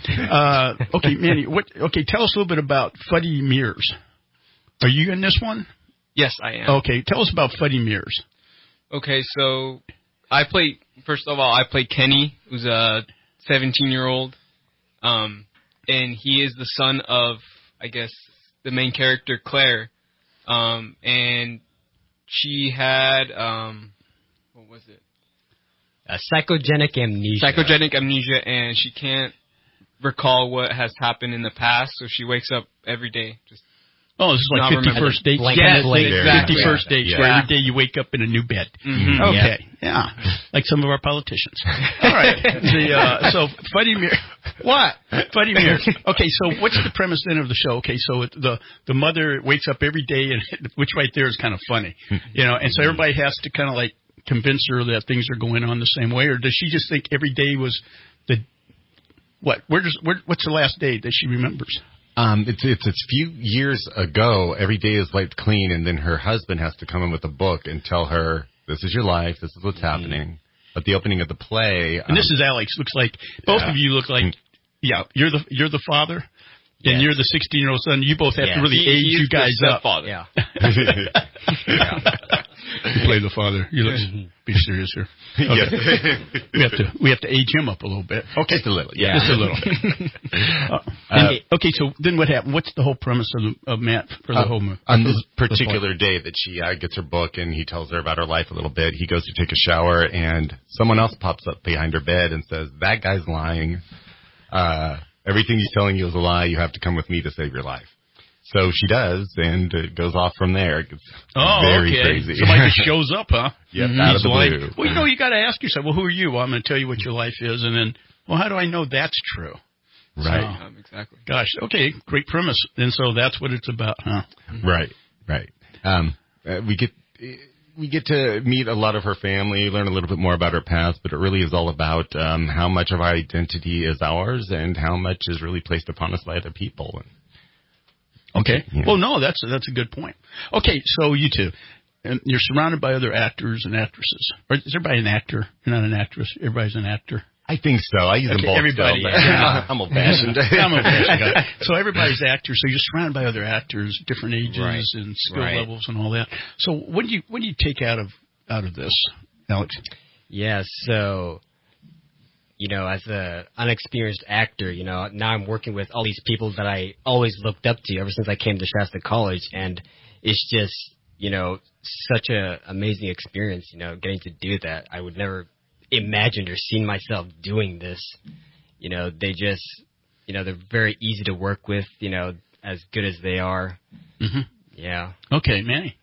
Speaker 2: Okay, Manny. Tell us a little bit about Fuddy Mears. Are you in this one?
Speaker 18: Yes, I am.
Speaker 2: Okay, tell us about Fuddy Mears.
Speaker 18: Okay, so first of all, I play Kenny, who's a 17-year-old, and he is the son of, I guess, the main character, Claire, and she had, what was it?
Speaker 7: Psychogenic amnesia.
Speaker 18: Psychogenic amnesia, and she can't recall what has happened in the past, so she wakes up every day just.
Speaker 2: Oh, this is like 51st dates?
Speaker 18: Yes, exactly.
Speaker 2: 51st dates, where every day you wake up in a new bed.
Speaker 18: Mm-hmm.
Speaker 2: Okay, yeah. Like some of our politicians. All right. So, Fuddy Mears. What? Fuddy Mears. Okay, so what's the premise then of the show? Okay, so the mother wakes up every day, and which right there is kind of funny. And so everybody has to kind of like convince her that things are going on the same way, or does she just think every day was what's the last day that she remembers?
Speaker 23: It's a few years ago. Every day is wiped clean, and then her husband has to come in with a book and tell her, "This is your life. This is what's happening." But the opening of the play,
Speaker 2: and this is Alex. Looks like both of you look like, you're the father, and you're the 16-year-old son. You both have to really age you guys up.
Speaker 18: Father.
Speaker 7: Yeah.
Speaker 2: You play the father. You look. Be serious here. Okay. We have to age him up a little bit. Okay,
Speaker 23: just a little. Yeah,
Speaker 2: just a little. Okay, so then what happened? What's the whole premise of Matt for the whole movie?
Speaker 23: On this particular day that she gets her book and he tells her about her life a little bit, he goes to take a shower and someone else pops up behind her bed and says, "That guy's lying. Everything he's telling you is a lie. You have to come with me to save your life." So she does, and it goes off from there. It gets very crazy.
Speaker 2: Somebody just shows up, huh?
Speaker 23: Yep, out of the blue.
Speaker 2: Well, you got to ask yourself, well, who are you? Well, I'm going to tell you what your life is, and then, well, how do I know that's true?
Speaker 23: Right.
Speaker 2: So,
Speaker 18: exactly.
Speaker 2: Gosh, okay, great premise. And so that's what it's about, huh?
Speaker 23: Right. We get to meet a lot of her family, learn a little bit more about her past, but it really is all about how much of our identity is ours and how much is really placed upon us by other people.
Speaker 2: Okay.
Speaker 23: Yeah.
Speaker 2: Well, no, that's a good point. Okay, so you two, and you're surrounded by other actors and actresses. Or is everybody an actor? You're not an actress. Everybody's an actor.
Speaker 23: I think so. I use them both.
Speaker 2: Everybody.
Speaker 23: Still, I'm old-fashioned.
Speaker 2: I'm old-fashioned guy. So everybody's actors. So you're surrounded by other actors, different ages and skill levels and all that. So what do you take out of this, Alex?
Speaker 7: Yeah. So, as an unexperienced actor, now I'm working with all these people that I always looked up to ever since I came to Shasta College, and it's just, such a amazing experience, getting to do that. I would never imagined or seen myself doing this. They just, they're very easy to work with, as good as they are.
Speaker 2: Mm-hmm.
Speaker 7: Yeah.
Speaker 2: Okay, Manny.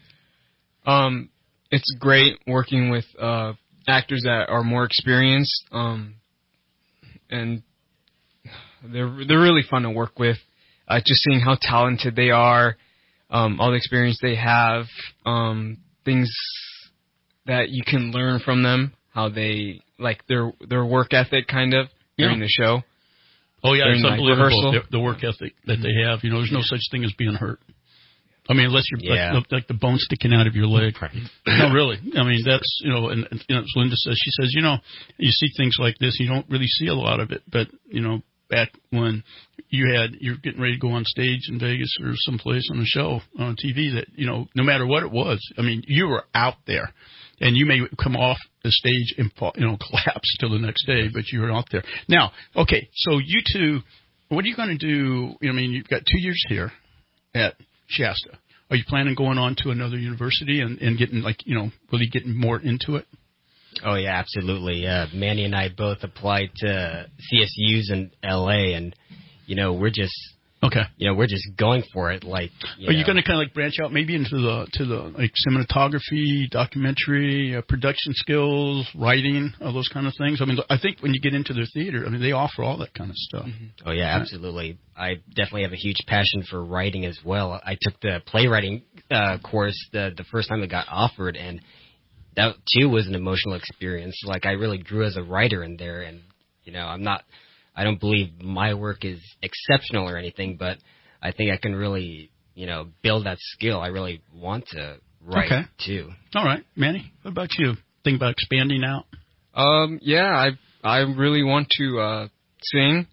Speaker 18: It's great working with actors that are more experienced, and they're really fun to work with. Just seeing how talented they are, all the experience they have, things that you can learn from them, how they like their work ethic kind of during the show.
Speaker 2: Oh yeah, it's unbelievable
Speaker 18: rehearsal.
Speaker 2: the work ethic that they have. There's no such thing as being hurt. I mean, unless you're like the bone sticking out of your leg.
Speaker 23: Right.
Speaker 2: No, really. I mean, that's, and as Linda says, she says, you see things like this, you don't really see a lot of it. But, back when you're getting ready to go on stage in Vegas or someplace on a show on TV that, no matter what it was, I mean, you were out there. And you may come off the stage and fall, collapse till the next day, but you were out there. Now, okay, so you two, what are you going to do? You've got 2 years here at Shasta. Are you planning on going on to another university and getting really getting more into it?
Speaker 7: Oh yeah, absolutely. Manny and I both applied to CSUs in LA, and we're just we're just going for it. Are you
Speaker 2: going to kind of branch out maybe into the like cinematography, documentary, production skills, writing, all those kind of things? I mean, I think when you get into their theater, they offer all that kind of stuff.
Speaker 7: Mm-hmm. Oh yeah, absolutely. I definitely have a huge passion for writing as well. I took the playwriting course the first time it got offered, and that too was an emotional experience. I really grew as a writer in there, and I don't believe my work is exceptional or anything, but I think I can really, build that skill. I really want to write too.
Speaker 2: All right, Manny, what about you? Think about expanding out?
Speaker 18: Yeah, I really want to sing.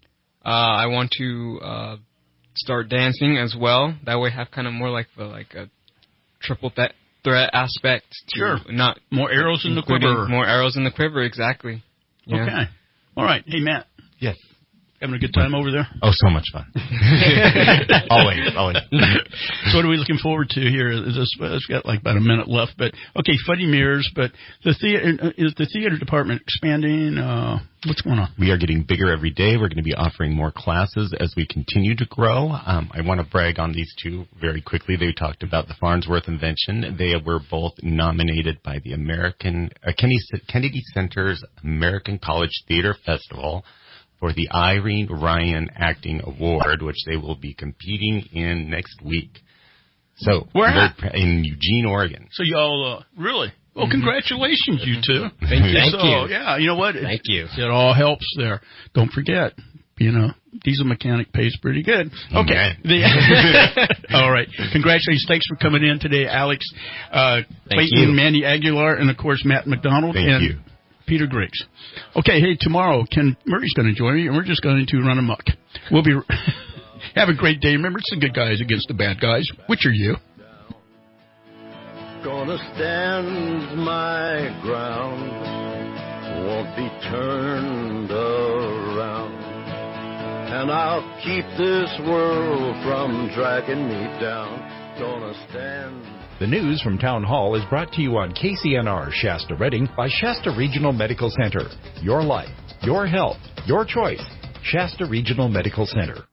Speaker 18: I want to start dancing as well. That way, have kind of more like a triple threat aspect.
Speaker 2: Sure.
Speaker 18: Not
Speaker 2: more arrows in the quiver.
Speaker 18: More arrows in the quiver. Exactly. Yeah.
Speaker 2: Okay. All right. Hey, Matt.
Speaker 23: Yes.
Speaker 2: Having a good time over there?
Speaker 23: Oh, so much fun. always.
Speaker 2: So what are we looking forward to here? It's got like about a minute left, but okay, Funny Mirrors, but is the theater department expanding? What's going on?
Speaker 23: We are getting bigger every day. We're going to be offering more classes as we continue to grow. I want to brag on these two very quickly. They talked about the Farnsworth invention. They were both nominated by the Kennedy Center's American College Theater Festival for the Irene Ryan Acting Award, which they will be competing in next week. So,
Speaker 2: where at?
Speaker 23: In Eugene, Oregon.
Speaker 2: So y'all, really? Well, congratulations, you two.
Speaker 7: Thank you.
Speaker 2: Yeah, you know what?
Speaker 7: Thank you.
Speaker 2: It all helps there. Don't forget, diesel mechanic pays pretty good. Okay. All right. Congratulations. Thanks for coming in today, Alex. Clayton, Mandy Aguilar, and, of course, Matt McDonald.
Speaker 23: Thank you.
Speaker 2: Peter Griggs. Okay, hey, tomorrow, Ken Murray's going to join me, and we're just going to run amok. We'll be... Have a great day. Remember, it's the good guys against the bad guys. Which are you?
Speaker 3: Gonna stand my ground, won't be turned around, and I'll keep this world from dragging me down. Gonna stand.
Speaker 20: The news from Town Hall is brought to you on KCNR Shasta Redding by Shasta Regional Medical Center. Your life, your health, your choice. Shasta Regional Medical Center.